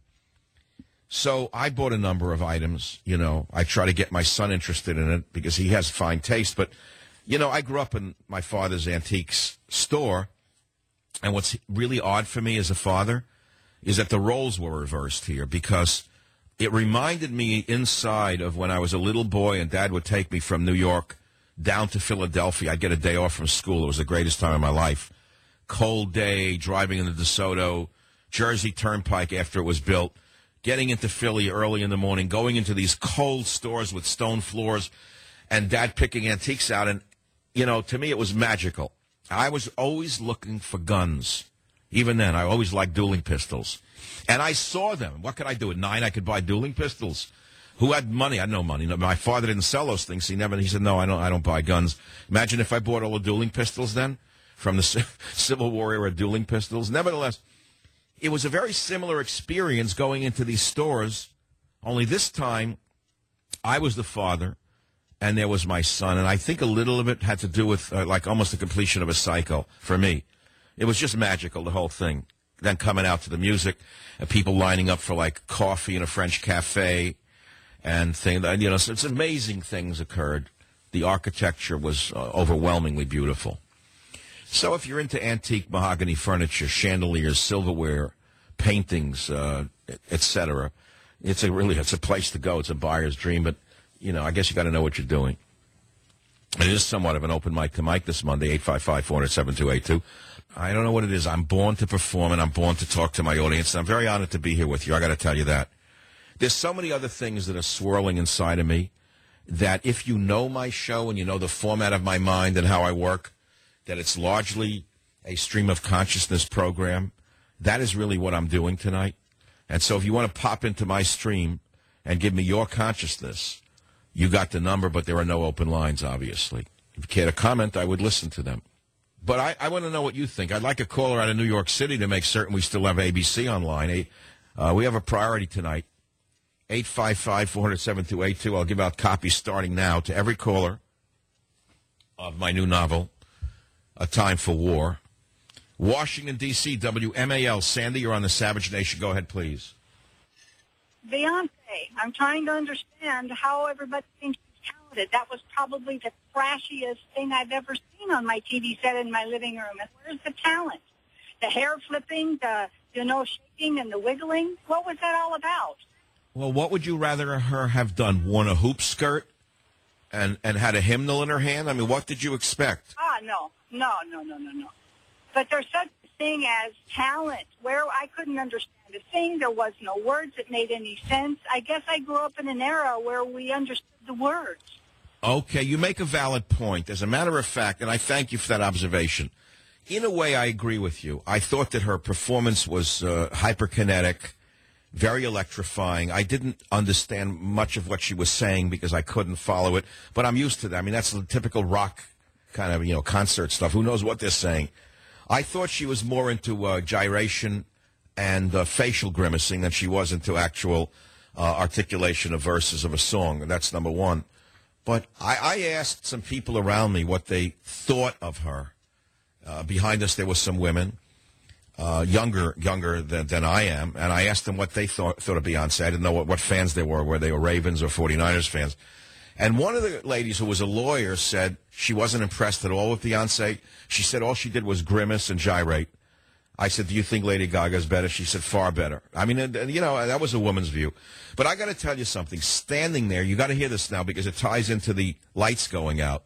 So I bought a number of items. I try to get my son interested in it because he has fine taste. But, I grew up in my father's antiques store, and what's really odd for me as a father is that the roles were reversed here, because it reminded me inside of when I was a little boy and Dad would take me from New York down to Philadelphia. I'd get a day off from school. It was the greatest time of my life. Cold day, driving in the DeSoto, Jersey Turnpike after it was built, getting into Philly early in the morning, going into these cold stores with stone floors, and Dad picking antiques out. And, to me it was magical. I was always looking for guns. Even then, I always liked dueling pistols. And I saw them. What could I do? At 9, I could buy dueling pistols. Who had money? I had no money. My father didn't sell those things. He said, no, I don't buy guns. Imagine if I bought all the dueling pistols then, from the Civil War era dueling pistols. Nevertheless, it was a very similar experience going into these stores, only this time I was the father and there was my son. And I think a little of it had to do with almost the completion of a cycle for me. It was just magical, the whole thing. Then coming out to the music, and people lining up for coffee in a French cafe, and so amazing things occurred. The architecture was overwhelmingly beautiful. So if you're into antique mahogany furniture, chandeliers, silverware, paintings, etc., it's a place to go. It's a buyer's dream, but I guess you got to know what you're doing. It is somewhat of an open mic to Mike this Monday, 855-400-7282. I don't know what it is. I'm born to perform, and I'm born to talk to my audience, and I'm very honored to be here with you. I got to tell you that. There's so many other things that are swirling inside of me that if you know my show and you know the format of my mind and how I work, that it's largely a stream of consciousness program. That is really what I'm doing tonight. And so if you want to pop into my stream and give me your consciousness, you got the number, but there are no open lines, obviously. If you care to comment, I would listen to them. But I want to know what you think. I'd like a caller out of New York City to make certain we still have ABC online. We have a priority tonight. 855-400-7282. I'll give out copies starting now to every caller of my new novel, A Time for War. Washington, D.C., WMAL. Sandy, you're on the Savage Nation. Go ahead, please. Beyonce, I'm trying to understand how everybody thinks she's talented. That was probably the trashiest thing I've ever seen on my TV set in my living room. And where's the talent? The hair flipping, the, shaking and the wiggling? What was that all about? Well, what would you rather her have done? Worn a hoop skirt and had a hymnal in her hand? I mean, what did you expect? No. But there's such a thing as talent where I couldn't understand a thing. There was no words that made any sense. I guess I grew up in an era where we understood the words. Okay, you make a valid point. As a matter of fact, and I thank you for that observation, in a way I agree with you. I thought that her performance was hyperkinetic, very electrifying. I didn't understand much of what she was saying because I couldn't follow it, but I'm used to that. I mean, that's the typical rock kind of, concert stuff. Who knows what they're saying? I thought she was more into gyration and facial grimacing than she was into actual articulation of verses of a song. And that's number one. But I asked some people around me what they thought of her. Behind us, there were some women, younger than I am, and I asked them what they thought of Beyonce. I didn't know what fans they were they were Ravens or 49ers fans. And one of the ladies who was a lawyer said she wasn't impressed at all with Beyonce. She said all she did was grimace and gyrate. I said, do you think Lady Gaga's better? She said, far better. I mean, that was a woman's view. But I got to tell you something. Standing there, you got to hear this now because it ties into the lights going out.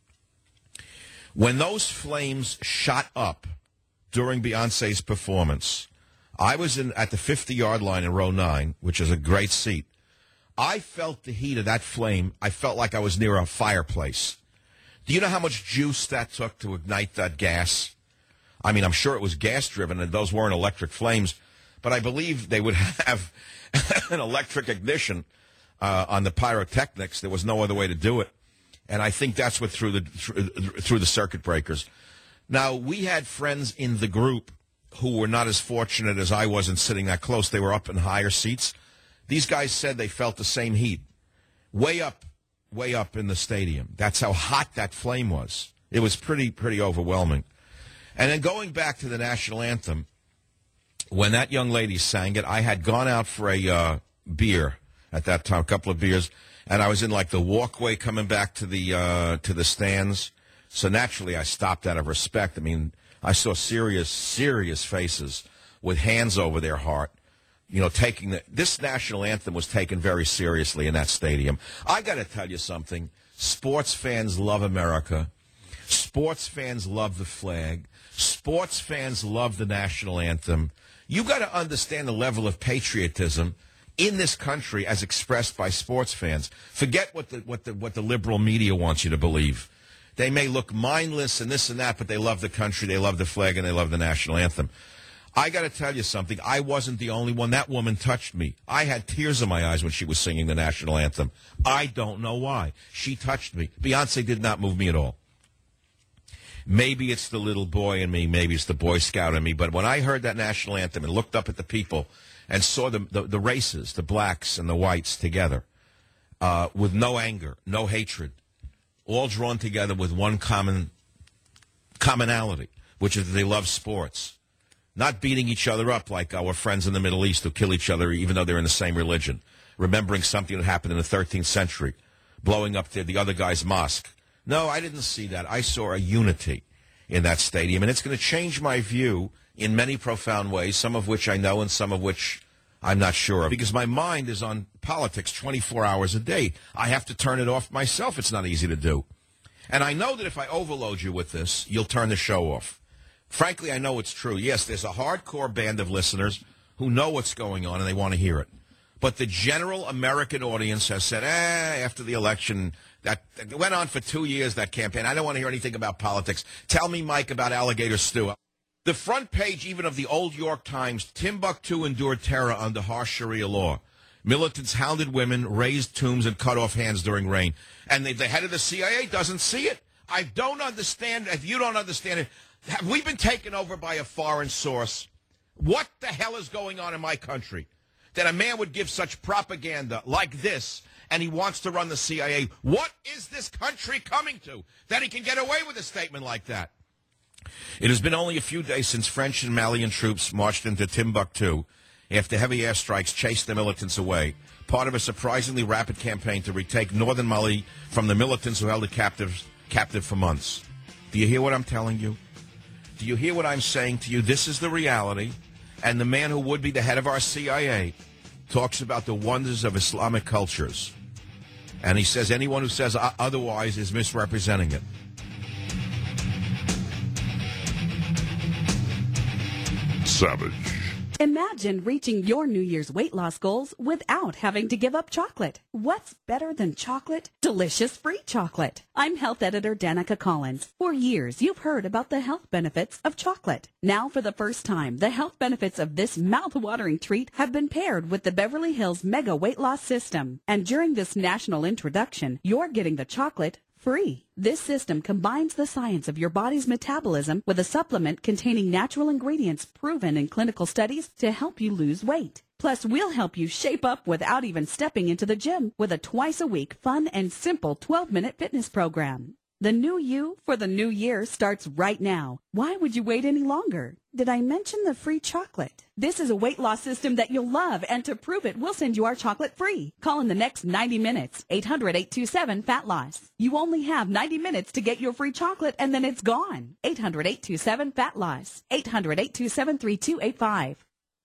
When those flames shot up during Beyonce's performance, I was at the 50-yard line in row 9, which is a great seat. I felt the heat of that flame. I felt like I was near a fireplace. Do you know how much juice that took to ignite that gas? I mean, I'm sure it was gas-driven, and those weren't electric flames, but I believe they would have an electric ignition on the pyrotechnics. There was no other way to do it, and I think that's what threw the circuit breakers. Now, we had friends in the group who were not as fortunate as I wasn't sitting that close. They were up in higher seats. These guys said they felt the same heat. Way up in the stadium. That's how hot that flame was. It was pretty overwhelming. And then going back to the national anthem, when that young lady sang it, I had gone out for a beer at that time, a couple of beers, and I was in like the walkway coming back to the stands. So naturally, I stopped out of respect. I mean, I saw serious faces with hands over their heart. You know, this national anthem was taken very seriously in that stadium. I got to tell you something. Sports fans love America. Sports fans love the flag. Sports fans love the national anthem. You got to understand the level of patriotism in this country as expressed by sports fans. Forget what the liberal media wants you to believe. They may look mindless and this and that, but they love the country, they love the flag, and they love the national anthem. I got to tell you something. I wasn't the only one. That woman touched me. I had tears in my eyes when she was singing the national anthem. I don't know why. She touched me. Beyonce did not move me at all. Maybe it's the little boy in me. Maybe it's the Boy Scout in me. But when I heard that national anthem and looked up at the people and saw the races, the blacks and the whites together, with no anger, no hatred, all drawn together with one commonality, which is that they love sports. Not beating each other up like our friends in the Middle East who kill each other even though they're in the same religion. Remembering something that happened in the 13th century, blowing up the other guy's mosque. No, I didn't see that. I saw a unity in that stadium, and it's going to change my view in many profound ways, some of which I know and some of which I'm not sure of, because my mind is on politics 24 hours a day. I have to turn it off myself. It's not easy to do. And I know that if I overload you with this, you'll turn the show off. Frankly, I know it's true. Yes, there's a hardcore band of listeners who know what's going on and they want to hear it. But the general American audience has said, after the election, that went on for 2 years, that campaign. I don't want to hear anything about politics. Tell me, Mike, about Alligator Stew. The front page even of the old York Times, Timbuktu endured terror under harsh Sharia law. Militants hounded women, raised tombs, and cut off hands during rain. And the head of the CIA doesn't see it? I don't understand. If you don't understand it, have we been taken over by a foreign source? What the hell is going on in my country? That a man would give such propaganda like this, and he wants to run the CIA. What is this country coming to that he can get away with a statement like that? It has been only a few days since French and Malian troops marched into Timbuktu after heavy airstrikes chased the militants away, part of a surprisingly rapid campaign to retake northern Mali from the militants who held it captive for months. Do you hear what I'm telling you? Do you hear what I'm saying to you? This is the reality. And the man who would be the head of our CIA talks about the wonders of Islamic cultures. And he says anyone who says otherwise is misrepresenting it. Savage. Imagine reaching your New Year's weight loss goals without having to give up chocolate. What's better than chocolate? Delicious free chocolate. I'm health editor Danica Collins. For years, you've heard about the health benefits of chocolate. Now, for the first time, the health benefits of this mouth-watering treat have been paired with the Beverly Hills Mega Weight Loss System. And during this national introduction, you're getting the chocolate free. This system combines the science of your body's metabolism with a supplement containing natural ingredients proven in clinical studies to help you lose weight. Plus, we'll help you shape up without even stepping into the gym with a twice-a-week fun and simple 12-minute fitness program. The new you for the new year starts right now. Why would you wait any longer? Did I mention the free chocolate? This is a weight loss system that you'll love, and to prove it, we'll send you our chocolate free. Call in the next 90 minutes, 800-827-FAT-LOSS. You only have 90 minutes to get your free chocolate, and then it's gone. 800-827-FAT-LOSS. 800-827-3285.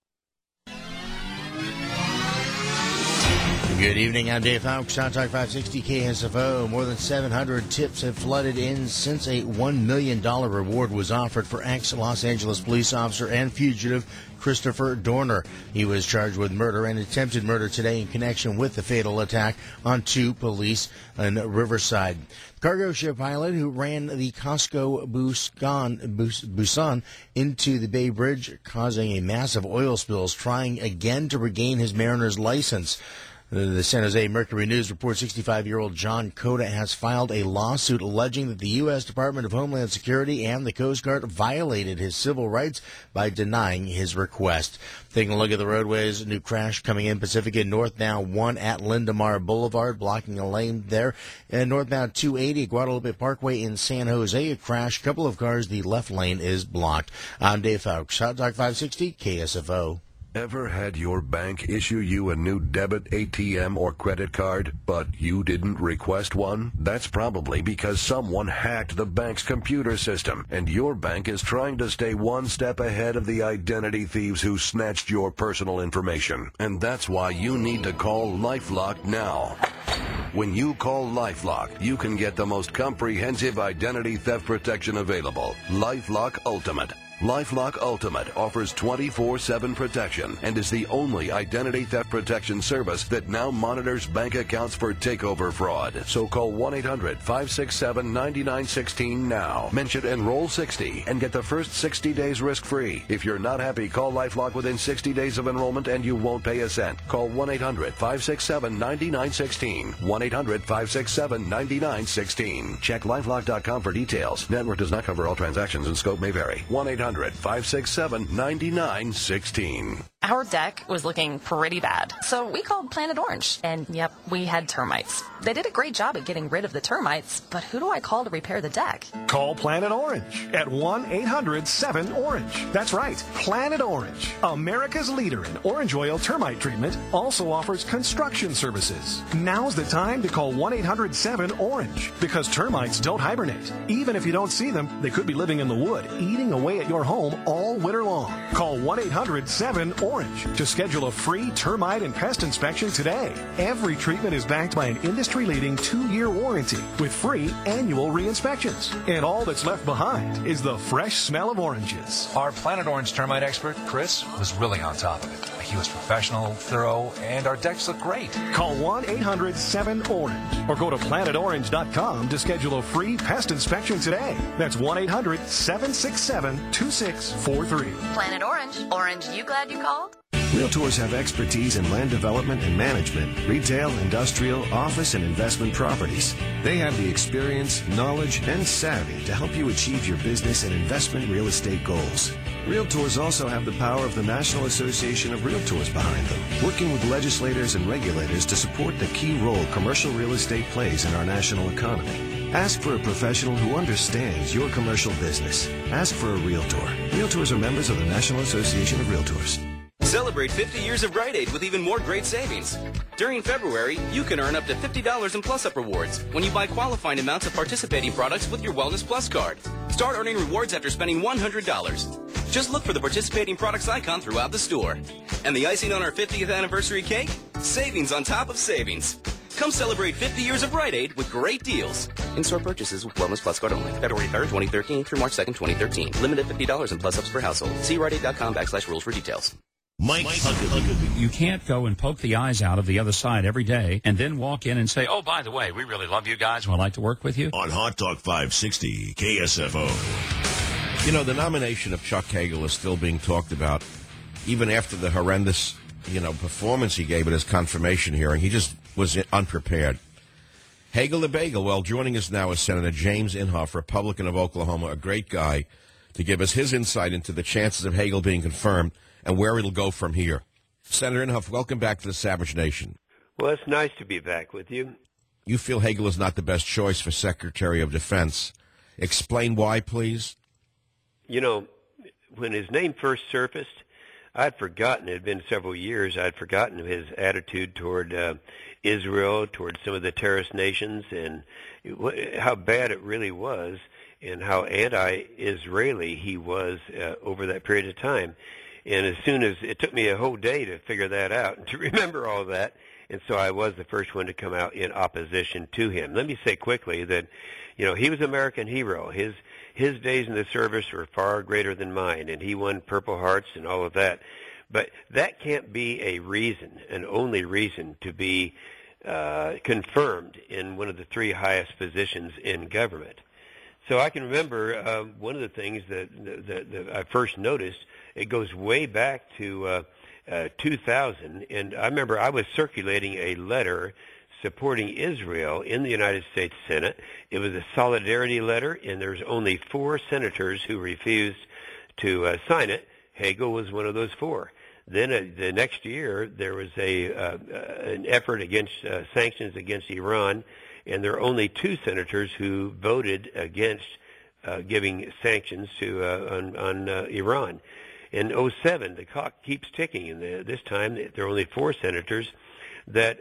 Good evening, I'm Dave Fowles, Talk 560 KSFO. More than 700 tips have flooded in since a $1 million reward was offered for ex-Los Angeles police officer and fugitive Christopher Dorner. He was charged with murder and attempted murder today in connection with the fatal attack on two police in Riverside. Cargo ship pilot who ran the Costco Busan into the Bay Bridge, causing a massive oil spill, is trying again to regain his mariner's license. The San Jose Mercury News reports 65-year-old John Cota has filed a lawsuit alleging that the U.S. Department of Homeland Security and the Coast Guard violated his civil rights by denying his request. Taking a look at the roadways, new crash coming in Pacifica northbound 1 at Lindemar Boulevard, blocking a lane there. And northbound 280 Guadalupe Parkway in San Jose, a crash. Couple of cars, the left lane is blocked. I'm Dave Fowkes, Hot Talk 560, KSFO. Ever had your bank issue you a new debit, ATM, or credit card, but you didn't request one? That's probably because someone hacked the bank's computer system, and your bank is trying to stay one step ahead of the identity thieves who snatched your personal information. And that's why you need to call LifeLock now. When you call LifeLock, you can get the most comprehensive identity theft protection available, LifeLock Ultimate. LifeLock Ultimate offers 24/7 protection and is the only identity theft protection service that now monitors bank accounts for takeover fraud. So call 1-800-567-9916 now. Mention Enroll60 and get the first 60 days risk-free. If you're not happy, call LifeLock within 60 days of enrollment and you won't pay a cent. Call 1-800-567-9916. 1-800-567-9916. Check LifeLock.com for details. Network does not cover all transactions and scope may vary. 1-800-567-9916. Our deck was looking pretty bad, so we called Planet Orange, and yep, we had termites. They did a great job at getting rid of the termites, but who do I call to repair the deck? Call Planet Orange at 1-800-7-ORANGE. That's right, Planet Orange, America's leader in orange oil termite treatment, also offers construction services. Now's the time to call 1-800-7-ORANGE, because termites don't hibernate. Even if you don't see them, they could be living in the wood, eating away at your home all winter long. Call 1-800-7-ORANGE to schedule a free termite and pest inspection today. Every treatment is backed by an industry-leading 2-year warranty with free annual re-inspections. And all that's left behind is the fresh smell of oranges. Our Planet Orange termite expert, Chris, was really on top of it. He was professional, thorough, and our decks look great. Call 1-800-7-ORANGE or go to planetorange.com to schedule a free pest inspection today. That's 1-800-767-2643. Planet Orange. Orange, you glad you called? Realtors have expertise in land development and management, retail, industrial, office, and investment properties. They have the experience, knowledge, and savvy to help you achieve your business and investment real estate goals. Realtors also have the power of the National Association of Realtors behind them, working with legislators and regulators to support the key role commercial real estate plays in our national economy. Ask for a professional who understands your commercial business. Ask for a Realtor. Realtors are members of the National Association of Realtors. Celebrate 50 years of Rite Aid with even more great savings. During February, you can earn up to $50 in Plus Up rewards when you buy qualifying amounts of participating products with your Wellness Plus card. Start earning rewards after spending $100. Just look for the participating products icon throughout the store. And the icing on our 50th anniversary cake? Savings on top of savings. Come celebrate 50 years of Rite Aid with great deals. In-store purchases with Wellness Plus card only. February 3rd, 2013 through March 2nd, 2013. Limited $50 in Plus Ups per household. See RiteAid.com/rules for details. Mike Huckabee. You can't go and poke the eyes out of the other side every day and then walk in and say, oh, by the way, we really love you guys and would like to work with you. On Hot Talk 560, KSFO. You know, the nomination of Chuck Hagel is still being talked about, even after the horrendous, performance he gave at his confirmation hearing. He just was unprepared. Hagel the Bagel. Well, joining us now is Senator James Inhofe, Republican of Oklahoma, a great guy, to give us his insight into the chances of Hagel being confirmed and where it'll go from here. Senator Inhofe, welcome back to the Savage Nation. Well, it's nice to be back with you. You feel Hagel is not the best choice for Secretary of Defense. Explain why, please. When his name first surfaced, I'd forgotten, it had been several years, I'd forgotten his attitude toward Israel, toward some of the terrorist nations, and how bad it really was, and how anti-Israeli he was over that period of time. And as soon as it took me a whole day to figure that out and to remember all that, and so I was the first one to come out in opposition to him. Let me say quickly that, he was an American hero. His days in the service were far greater than mine, and he won Purple Hearts and all of that. But that can't be a reason, an only reason, to be confirmed in one of the three highest positions in government. So I can remember one of the things that I first noticed. It goes way back to 2000, and I remember I was circulating a letter supporting Israel in the United States Senate. It was a solidarity letter, and there's only 4 senators who refused to sign it. Hagel was one of those 4. Then the next year, there was an effort against sanctions against Iran, and there are only 2 senators who voted against giving sanctions to on Iran. In 2007, the clock keeps ticking, and this time there are only 4 senators that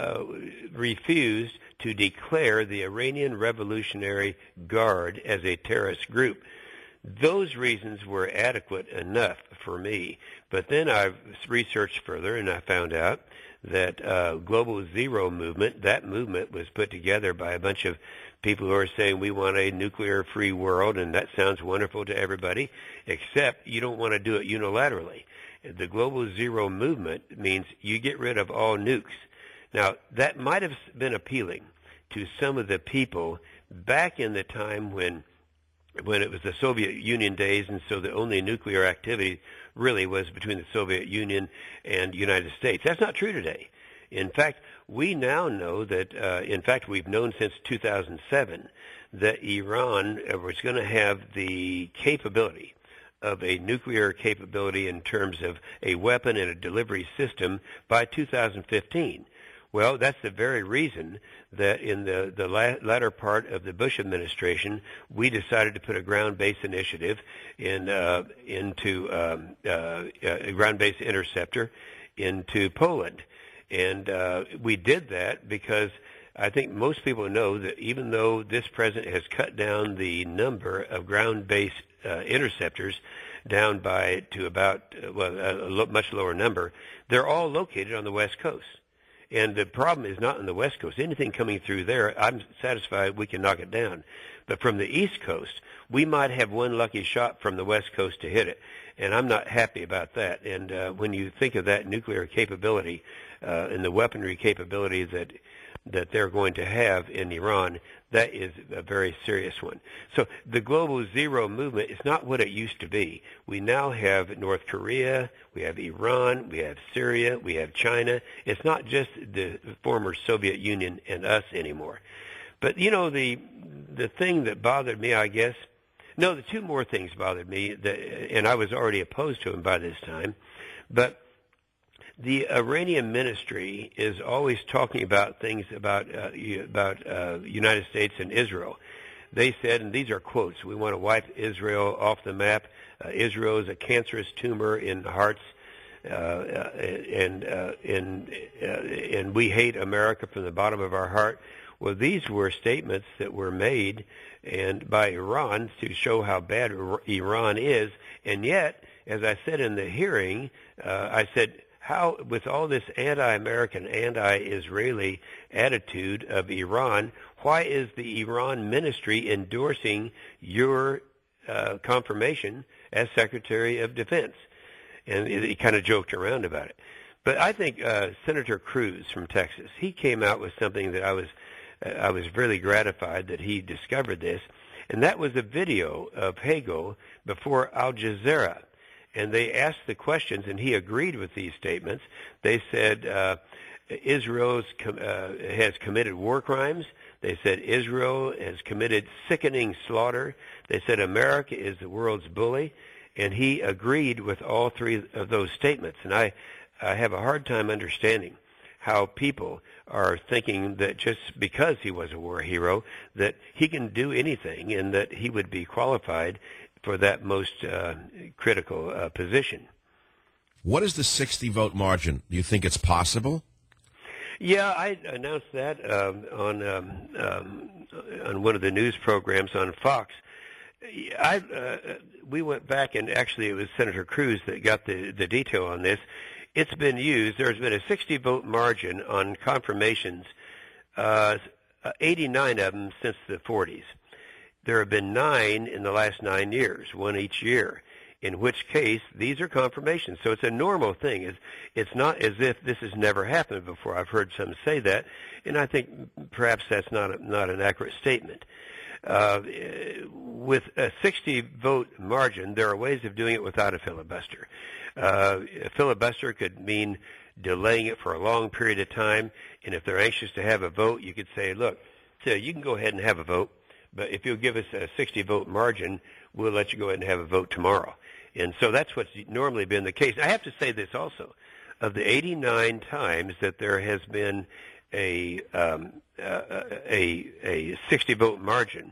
refused to declare the Iranian Revolutionary Guard as a terrorist group. Those reasons were adequate enough for me. But then I researched further, and I found out that Global Zero movement, that movement was put together by a bunch of people who are saying we want a nuclear-free world, and that sounds wonderful to everybody, except you don't want to do it unilaterally. The Global Zero movement means you get rid of all nukes. Now, that might have been appealing to some of the people back in the time when it was the Soviet Union days, and so the only nuclear activity really was between the Soviet Union and the United States. That's not true today. In fact, we now know that, in fact, we've known since 2007 that Iran was going to have the capability of a nuclear capability in terms of a weapon and a delivery system by 2015. Well, that's the very reason that in the latter part of the Bush administration, we decided to put a ground-based initiative into a ground-based interceptor into Poland. And we did that because I think most people know that even though this president has cut down the number of ground-based interceptors down to about a much lower number, they're all located on the West Coast. And the problem is not on the West Coast. Anything coming through there, I'm satisfied we can knock it down. But from the East Coast, we might have one lucky shot from the West Coast to hit it. And I'm not happy about that. And when you think of that nuclear capability and the weaponry capability that they're going to have in Iran, that is a very serious one. So the Global Zero movement is not what it used to be. We now have North Korea, we have Iran, we have Syria, we have China. It's not just the former Soviet Union and us anymore. But, you know, the thing that bothered me, I guess, no, the 2 more things bothered me, and I was already opposed to them by this time, but the Iranian ministry is always talking about things about United States and Israel. They said, and these are quotes, we want to wipe Israel off the map. Israel is a cancerous tumor in hearts, and we hate America from the bottom of our heart. Well, these were statements that were made and by Iran to show how bad Iran is. And yet, as I said in the hearing, I said, how, with all this anti-American, anti-Israeli attitude of Iran, why is the Iran ministry endorsing your confirmation as Secretary of Defense? And he kind of joked around about it. But I think Senator Cruz from Texas, he came out with something that I was really gratified that he discovered this, and that was a video of Hagel before Al Jazeera. And they asked the questions, and he agreed with these statements. They said Israel has committed war crimes. They said Israel has committed sickening slaughter. They said America is the world's bully. And he agreed with all 3 of those statements. And I have a hard time understanding how people are thinking that just because he was a war hero, that he can do anything and that he would be qualified for that most critical position. What is the 60-vote margin? Do you think it's possible? Yeah, I announced that on one of the news programs on Fox. We went back, and actually it was Senator Cruz that got the detail on this. It's been used. There's been a 60-vote margin on confirmations, 89 of them since the 40s. There have been 9 in the last 9 years, 1 each year, in which case these are confirmations. So it's a normal thing. It's not as if this has never happened before. I've heard some say that, and I think perhaps that's not an accurate statement. with a 60-vote margin, there are ways of doing it without a filibuster. A filibuster could mean delaying it for a long period of time, and if they're anxious to have a vote, you could say, look, so you can go ahead and have a vote, but if you'll give us a 60-vote margin, we'll let you go ahead and have a vote tomorrow. And so that's what's normally been the case. I have to say this also. Of the 89 times that there has been a 60-vote margin,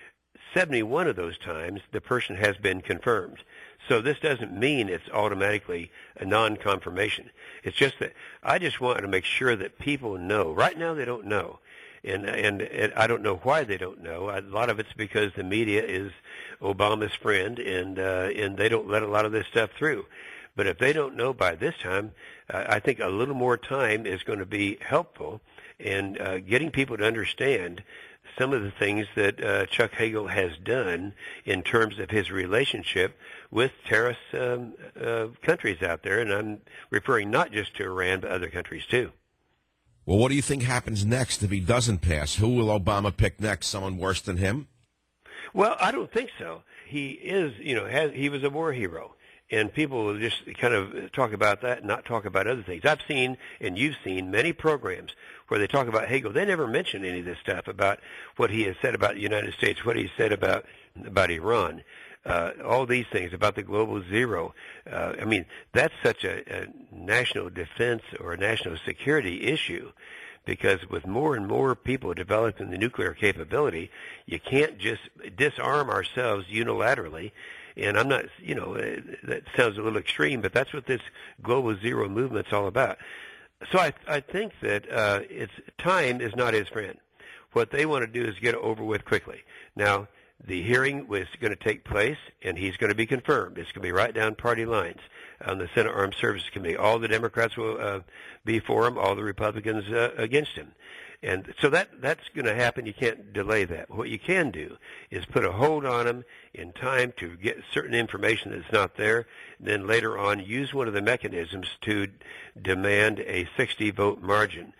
71 of those times the person has been confirmed. So this doesn't mean it's automatically a non-confirmation. It's just that I just want to make sure that people know. Right now they don't know. And I don't know why they don't know. A lot of it's because the media is Obama's friend, and they don't let a lot of this stuff through. But if they don't know by this time, I think a little more time is going to be helpful in getting people to understand some of the things that Chuck Hagel has done in terms of his relationship with terrorist countries out there. And I'm referring not just to Iran, but other countries too. Well, what do you think happens next if he doesn't pass? Who will Obama pick next? Someone worse than him? Well, I don't think so. He is, he was a war hero. And people will just kind of talk about that and not talk about other things. I've seen, and you've seen, many programs where they talk about Hagel. They never mention any of this stuff about what he has said about the United States, what he said about Iran, all these things about the global zero. I mean, that's such a national defense or a national security issue, because with more and more people developing the nuclear capability, you can't just disarm ourselves unilaterally. And I'm not, that sounds a little extreme, but that's what this global zero movement's all about. So I think that time is not his friend. What they want to do is get it over with quickly. Now, the hearing was going to take place, and he's going to be confirmed. It's going to be right down party lines on the Senate Armed Services Committee. All the Democrats will be for him, all the Republicans against him. And so that's going to happen. You can't delay that. What you can do is put a hold on him in time to get certain information that's not there. Then later on, use one of the mechanisms to demand a 60-vote margin.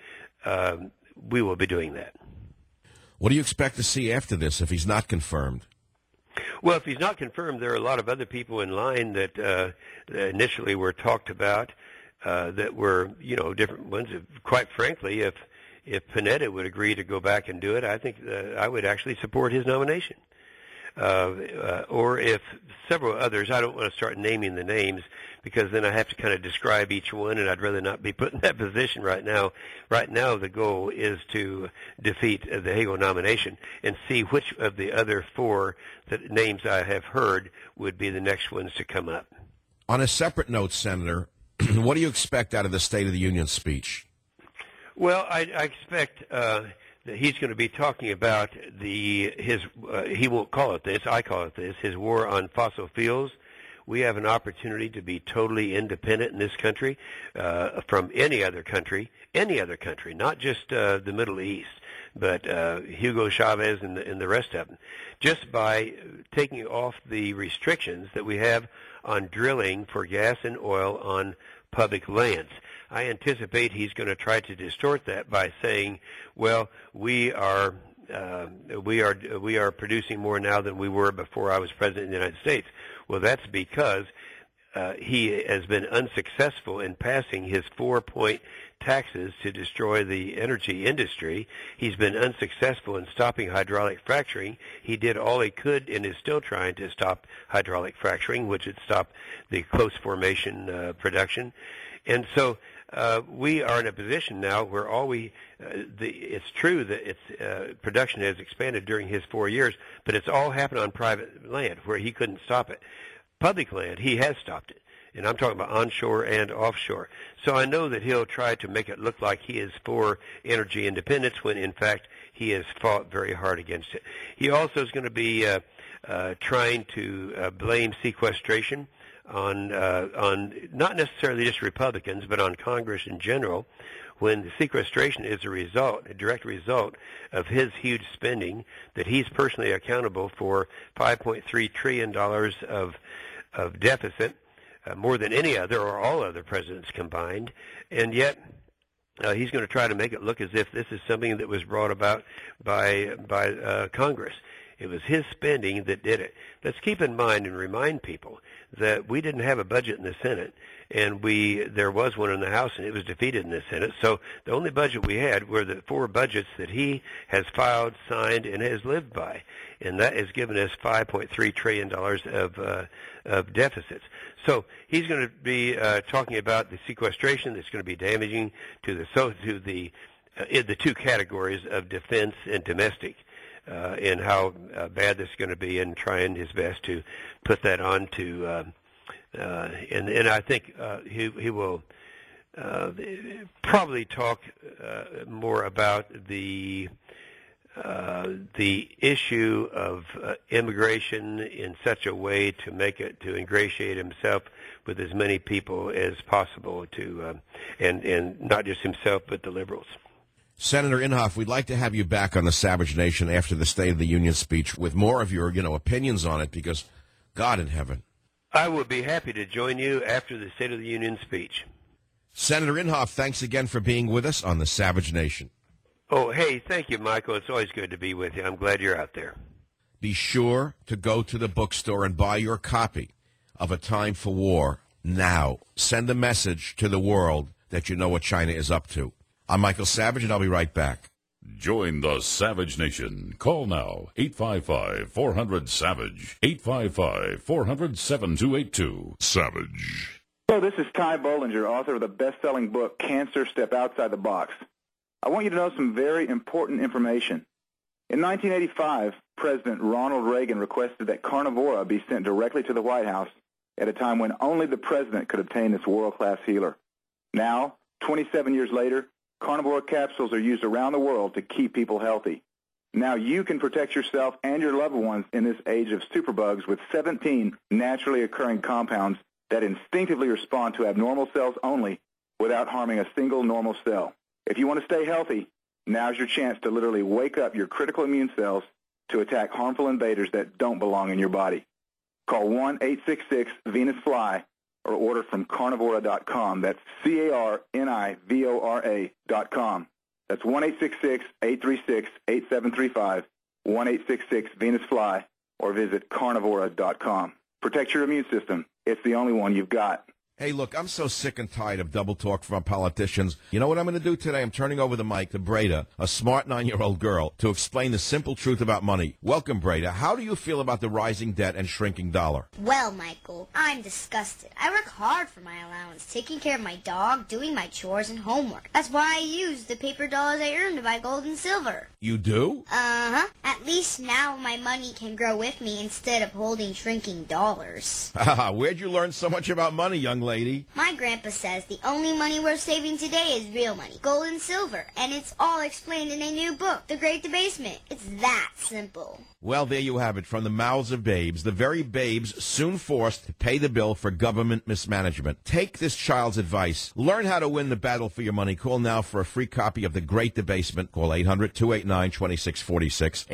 We will be doing that. What do you expect to see after this if he's not confirmed? Well, if he's not confirmed, there are a lot of other people in line that initially were talked about that were, different ones. Quite frankly, if Panetta would agree to go back and do it, I think I would actually support his nomination. Or if several others, I don't want to start naming the names because then I have to kind of describe each one, and I'd rather not be put in that position right now. Right now, the goal is to defeat the Hagel nomination and see which of the other four names I have heard would be the next ones to come up. On a separate note, Senator, what do you expect out of the State of the Union speech? Well, I expect that he's going to be talking about his he won't call it this, I call it this, his war on fossil fuels. We have an opportunity to be totally independent in this country from any other country, not just the Middle East, but Hugo Chavez and the rest of them, just by taking off the restrictions that we have on drilling for gas and oil on public lands. I anticipate he's going to try to distort that by saying, well, we are producing more now than we were before I was president of the United States. Well, that's because he has been unsuccessful in passing his 4-point taxes to destroy the energy industry. He's been unsuccessful in stopping hydraulic fracturing. He did all he could and is still trying to stop hydraulic fracturing, which would stop the close formation production. And so we are in a position now where it's true that its production has expanded during his 4 years, but it's all happened on private land where he couldn't stop it. Public land, he has stopped it. And I'm talking about onshore and offshore. So I know that he'll try to make it look like he is for energy independence when, in fact, he has fought very hard against it. He also is going to be trying to blame sequestration on not necessarily just Republicans, but on Congress in general, when the sequestration is a direct result of his huge spending, that he's personally accountable for $5.3 trillion of deficit, more than any other or all other presidents combined, and yet he's going to try to make it look as if this is something that was brought about by Congress. It was his spending that did it. Let's keep in mind and remind people that we didn't have a budget in the Senate, and there was one in the House, and it was defeated in the Senate. So the only budget we had were the 4 budgets that he has filed, signed, and has lived by, and that has given us $5.3 trillion of deficits. So he's going to be talking about the sequestration that's going to be damaging to the in the 2 categories of defense and domestic, and how bad this is going to be, and trying his best to put that on to, and I think he will probably talk more about the issue of immigration in such a way to ingratiate himself with as many people as possible, and not just himself but the liberals. Senator Inhofe, we'd like to have you back on the Savage Nation after the State of the Union speech with more of your, opinions on it, because God in heaven. I would be happy to join you after the State of the Union speech. Senator Inhofe, thanks again for being with us on the Savage Nation. Oh, hey, thank you, Michael. It's always good to be with you. I'm glad you're out there. Be sure to go to the bookstore and buy your copy of A Time for War now. Send a message to the world that you know what China is up to. I'm Michael Savage, and I'll be right back. Join the Savage Nation. Call now, 855-400-SAVAGE, 855-400-7282. Savage. Hello, this is Ty Bollinger, author of the best-selling book, Cancer Step Outside the Box. I want you to know some very important information. In 1985, President Ronald Reagan requested that Carnivora be sent directly to the White House at a time when only the president could obtain this world-class healer. Now, 27 years later, Carnivora capsules are used around the world to keep people healthy. Now you can protect yourself and your loved ones in this age of superbugs with 17 naturally occurring compounds that instinctively respond to abnormal cells only without harming a single normal cell. If you want to stay healthy, now's your chance to literally wake up your critical immune cells to attack harmful invaders that don't belong in your body. Call 1-866-VENUS-FLY or order from Carnivora.com. That's Carnivora.com. That's 1-866-836-8735, 1-866-VENUS-FLY, or visit Carnivora.com. Protect your immune system. It's the only one you've got. Hey, look, I'm so sick and tired of double talk from our politicians. You know what I'm going to do today? I'm turning over the mic to Breda, a smart 9-year-old girl, to explain the simple truth about money. Welcome, Breda. How do you feel about the rising debt and shrinking dollar? Well, Michael, I'm disgusted. I work hard for my allowance, taking care of my dog, doing my chores and homework. That's why I use the paper dollars I earn to buy gold and silver. You do? Uh-huh. At least now my money can grow with me instead of holding shrinking dollars. Where'd you learn so much about money, young lady? My grandpa says the only money worth saving today is real money, gold and silver, and it's all explained in a new book, The Great Debasement. It's that simple. Well, there you have it, from the mouths of babes, the very babes soon forced to pay the bill for government mismanagement. Take this child's advice. Learn how to win the battle for your money. Call now for a free copy of The Great Debasement. Call 800-289-2646,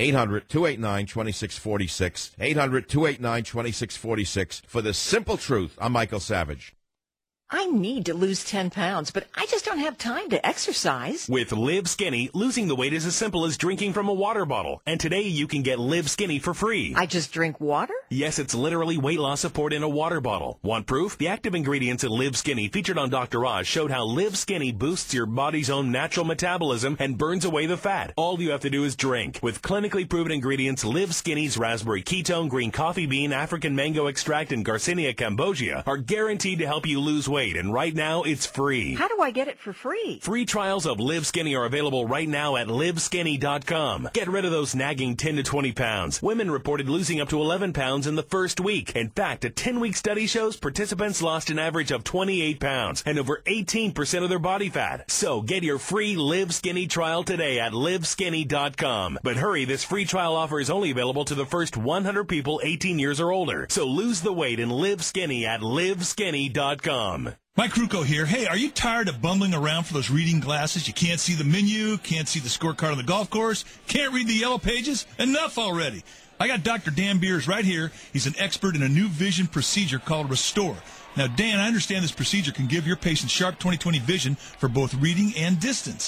800-289-2646, 800-289-2646 for the simple truth. I'm Michael Savage. I need to lose 10 pounds, but I just don't have time to exercise. With Live Skinny, losing the weight is as simple as drinking from a water bottle. And today you can get Live Skinny for free. I just drink water? Yes, it's literally weight loss support in a water bottle. Want proof? The active ingredients in Live Skinny featured on Dr. Oz showed how Live Skinny boosts your body's own natural metabolism and burns away the fat. All you have to do is drink. With clinically proven ingredients, Live Skinny's raspberry ketone, green coffee bean, African mango extract, and Garcinia cambogia are guaranteed to help you lose weight. And right now, it's free. How do I get it for free? Free trials of Live Skinny are available right now at liveskinny.com. Get rid of those nagging 10 to 20 pounds. Women reported losing up to 11 pounds in the first week. In fact, a 10-week study shows participants lost an average of 28 pounds and over 18% of their body fat. So get your free Live Skinny trial today at liveskinny.com. But hurry, this free trial offer is only available to the first 100 people 18 years or older. So lose the weight and live skinny at liveskinny.com. Mike Kruko here. Hey, are you tired of bumbling around for those reading glasses? You can't see the menu, can't see the scorecard on the golf course, can't read the yellow pages? Enough already. I got Dr. Dan Beers right here. He's an expert in a new vision procedure called Restore. Now, Dan, I understand this procedure can give your patient sharp 20/20 vision for both reading and distance.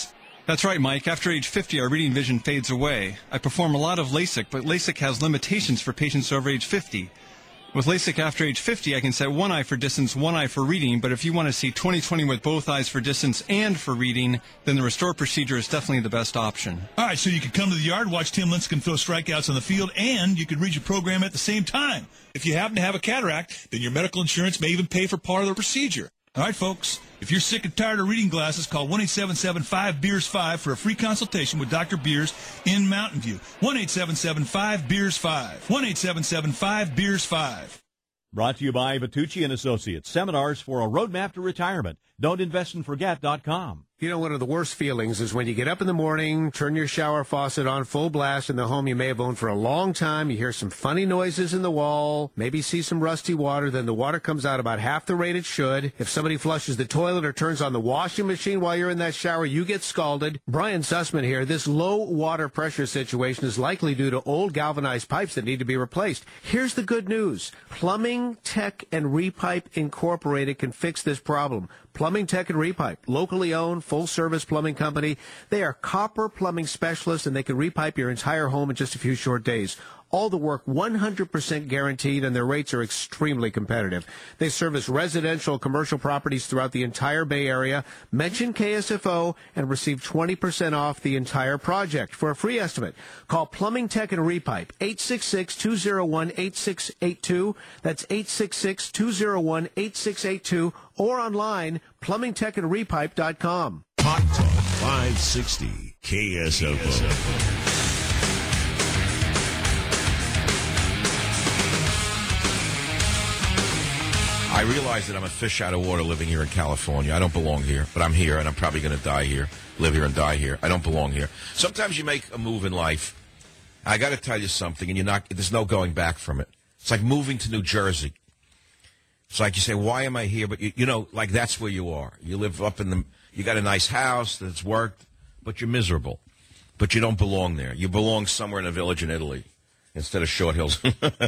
That's right, Mike. After age 50, our reading vision fades away. I perform a lot of LASIK, but LASIK has limitations for patients over age 50. With LASIK after age 50, I can set one eye for distance, one eye for reading, but if you want to see 20/20 with both eyes for distance and for reading, then the Restore procedure is definitely the best option. All right, so you could come to the yard, watch Tim Lincecum throw strikeouts on the field, and you could read your program at the same time. If you happen to have a cataract, then your medical insurance may even pay for part of the procedure. All right, folks, if you're sick and tired of reading glasses, call 1-877-5-BEERS-5 for a free consultation with Dr. Beers in Mountain View. 1-877-5-BEERS-5. 1-877-5-BEERS-5. Brought to you by Vitucci and Associates. Seminars for a roadmap to retirement. Don'tInvestAndForget.com. You know, one of the worst feelings is when you get up in the morning, turn your shower faucet on full blast in the home you may have owned for a long time. You hear some funny noises in the wall, maybe see some rusty water, then the water comes out about half the rate it should. If somebody flushes the toilet or turns on the washing machine while you're in that shower, you get scalded. Brian Sussman here. This low water pressure situation is likely due to old galvanized pipes that need to be replaced. Here's the good news. Plumbing Tech and Repipe Incorporated can fix this problem. Plumbing Tech and Repipe, locally owned, full-service plumbing company. They are copper plumbing specialists, and they can repipe your entire home in just a few short days. All the work 100% guaranteed, and their rates are extremely competitive. They service residential, commercial properties throughout the entire Bay Area. Mention KSFO and receive 20% off the entire project. For a free estimate, call Plumbing Tech and Repipe, 866-201-8682. That's 866-201-8682. Or online, plumbingtechandrepipe.com. Hot Talk 560 KSFO. I realize that I'm a fish out of water living here in California. I don't belong here, but I'm here, and I'm probably going to die here, live here and die here. I don't belong here. Sometimes you make a move in life. I got to tell you something, and there's no going back from it. It's like moving to New Jersey. It's like you say, why am I here? But, you know, like that's where you are. You live up you got a nice house that's worked, but you're miserable. But you don't belong there. You belong somewhere in a village in Italy instead of Short Hills,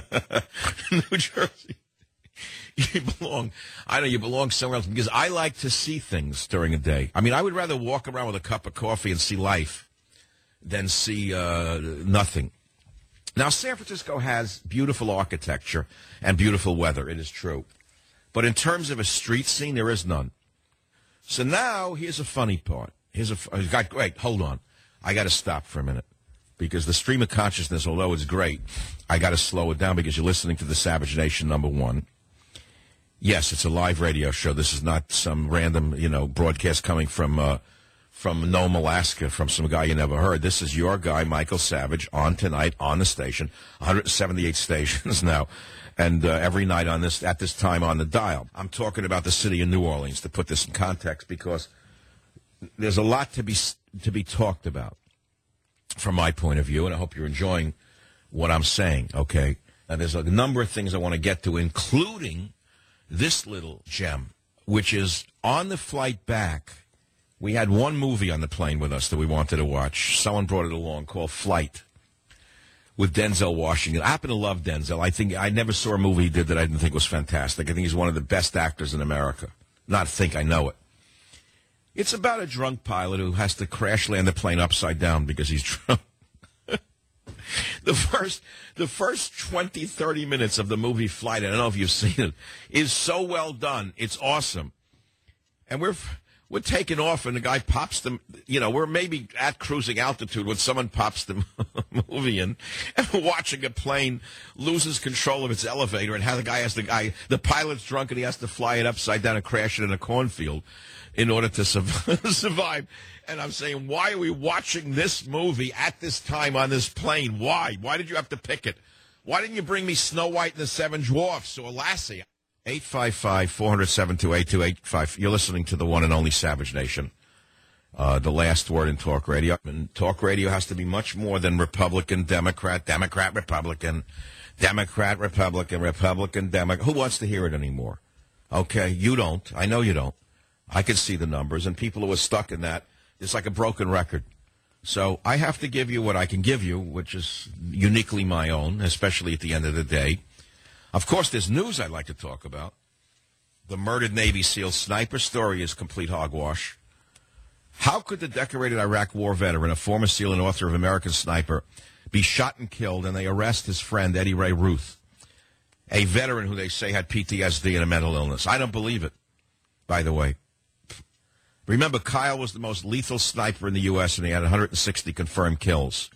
New Jersey. You belong somewhere else because I like to see things during a day. I mean, I would rather walk around with a cup of coffee and see life than see nothing. Now, San Francisco has beautiful architecture and beautiful weather. It is true. But in terms of a street scene, there is none. So now, here's a funny part. Wait, hold on. I got to stop for a minute because the stream of consciousness, although it's great, I got to slow it down because you're listening to the Savage Nation, number one. Yes, it's a live radio show. This is not some random, broadcast coming from Nome, Alaska, from some guy you never heard. This is your guy, Michael Savage, on tonight on the station, 178 stations now, and every night at this time on the dial. I'm talking about the city of New Orleans to put this in context because there's a lot to be talked about from my point of view, and I hope you're enjoying what I'm saying. Okay, now there's a number of things I want to get to, including this little gem, which is on the flight back. We had one movie on the plane with us that we wanted to watch. Someone brought it along called Flight with Denzel Washington. I happen to love Denzel. I never saw a movie he did that I didn't think was fantastic. I think he's one of the best actors in America. I know it. It's about a drunk pilot who has to crash land the plane upside down because he's drunk. The first 20, 30 minutes of the movie Flight, I don't know if you've seen it, is so well done. It's awesome. And we're taking off, and the guy pops them. We're maybe at cruising altitude when someone pops the movie in, and we're watching a plane loses control of its elevator, and how the pilot's drunk, and he has to fly it upside down and crash it in a cornfield in order to survive. And I'm saying, why are we watching this movie at this time on this plane? Why? Why did you have to pick it? Why didn't you bring me Snow White and the Seven Dwarfs or Lassie? 855-400-728285. You're listening to the one and only Savage Nation. The last word in talk radio. And talk radio has to be much more than Republican, Democrat, Democrat, Republican, Democrat, Republican, Republican, Democrat. Who wants to hear it anymore? Okay, you don't. I know you don't. I can see the numbers, and people who are stuck in that, it's like a broken record. So I have to give you what I can give you, which is uniquely my own, especially at the end of the day. Of course, there's news I'd like to talk about. The murdered Navy SEAL sniper story is complete hogwash. How could the decorated Iraq War veteran, a former SEAL and author of American Sniper, be shot and killed, and they arrest his friend Eddie Ray Ruth, a veteran who they say had PTSD and a mental illness? I don't believe it, by the way. Remember, Kyle was the most lethal sniper in the U.S., and he had 160 confirmed kills.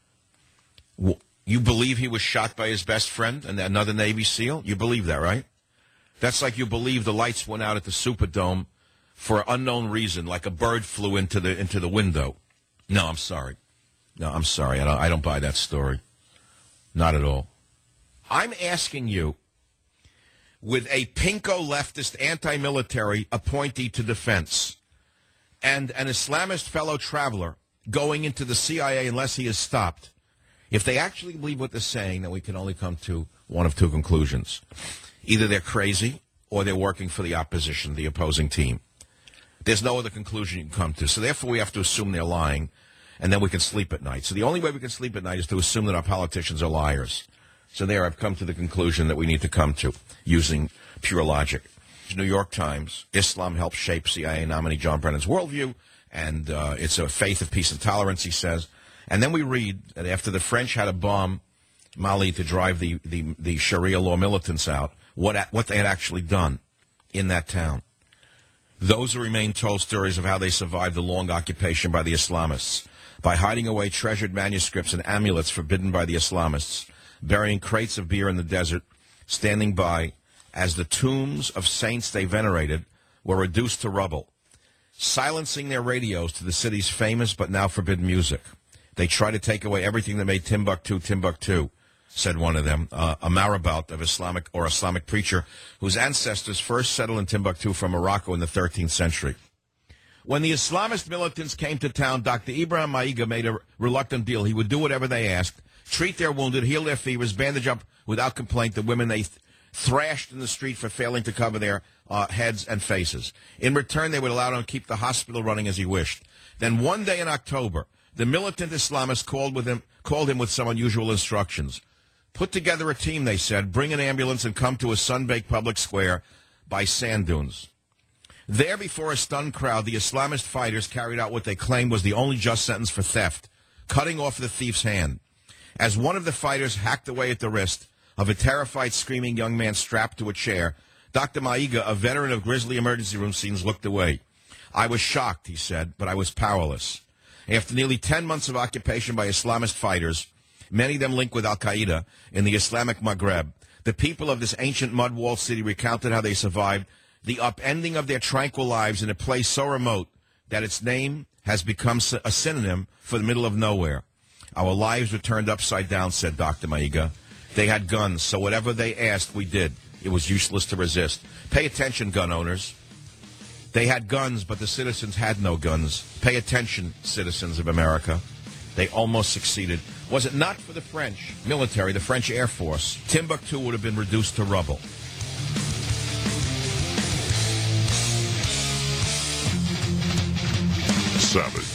You believe he was shot by his best friend and another Navy SEAL? You believe that, right? That's like you believe the lights went out at the Superdome for an unknown reason, like a bird flew into the window. No, I'm sorry. I don't buy that story. Not at all. I'm asking you, with a pinko leftist anti-military appointee to defense and an Islamist fellow traveler going into the CIA unless he is stopped, if they actually believe what they're saying, then we can only come to one of two conclusions. Either they're crazy or they're working for the opposition, the opposing team. There's no other conclusion you can come to. So therefore we have to assume they're lying, and then we can sleep at night. So the only way we can sleep at night is to assume that our politicians are liars. So there I've come to the conclusion that we need to come to using pure logic. New York Times, Islam helped shape CIA nominee John Brennan's worldview, and it's a faith of peace and tolerance, he says. And then we read that after the French had to bomb Mali to drive the Sharia law militants out, what they had actually done in that town. Those who remain told stories of how they survived the long occupation by the Islamists by hiding away treasured manuscripts and amulets forbidden by the Islamists, burying crates of beer in the desert, standing by as the tombs of saints they venerated were reduced to rubble, silencing their radios to the city's famous but now forbidden music. They try to take away everything that made Timbuktu, Timbuktu, said one of them, a marabout of Islamic preacher whose ancestors first settled in Timbuktu from Morocco in the 13th century. When the Islamist militants came to town, Dr. Ibrahim Maiga made a reluctant deal. He would do whatever they asked, treat their wounded, heal their fevers, bandage up without complaint the women they thrashed in the street for failing to cover their heads and faces. In return, they would allow him to keep the hospital running as he wished. Then one day in October, the militant Islamists called him with some unusual instructions. Put together a team, they said, bring an ambulance and come to a sun-baked public square by sand dunes. There, before a stunned crowd, the Islamist fighters carried out what they claimed was the only just sentence for theft, cutting off the thief's hand. As one of the fighters hacked away at the wrist of a terrified, screaming young man strapped to a chair, Dr. Maiga, a veteran of grisly emergency room scenes, looked away. I was shocked, he said, but I was powerless. After nearly 10 months of occupation by Islamist fighters, many of them linked with al-Qaeda in the Islamic Maghreb, the people of this ancient mud-walled city recounted how they survived the upending of their tranquil lives in a place so remote that its name has become a synonym for the middle of nowhere. Our lives were turned upside down, said Dr. Maiga. They had guns, so whatever they asked, we did. It was useless to resist. Pay attention, gun owners. They had guns, but the citizens had no guns. Pay attention, citizens of America. They almost succeeded. Was it not for the French military, the French Air Force, Timbuktu would have been reduced to rubble. Savage.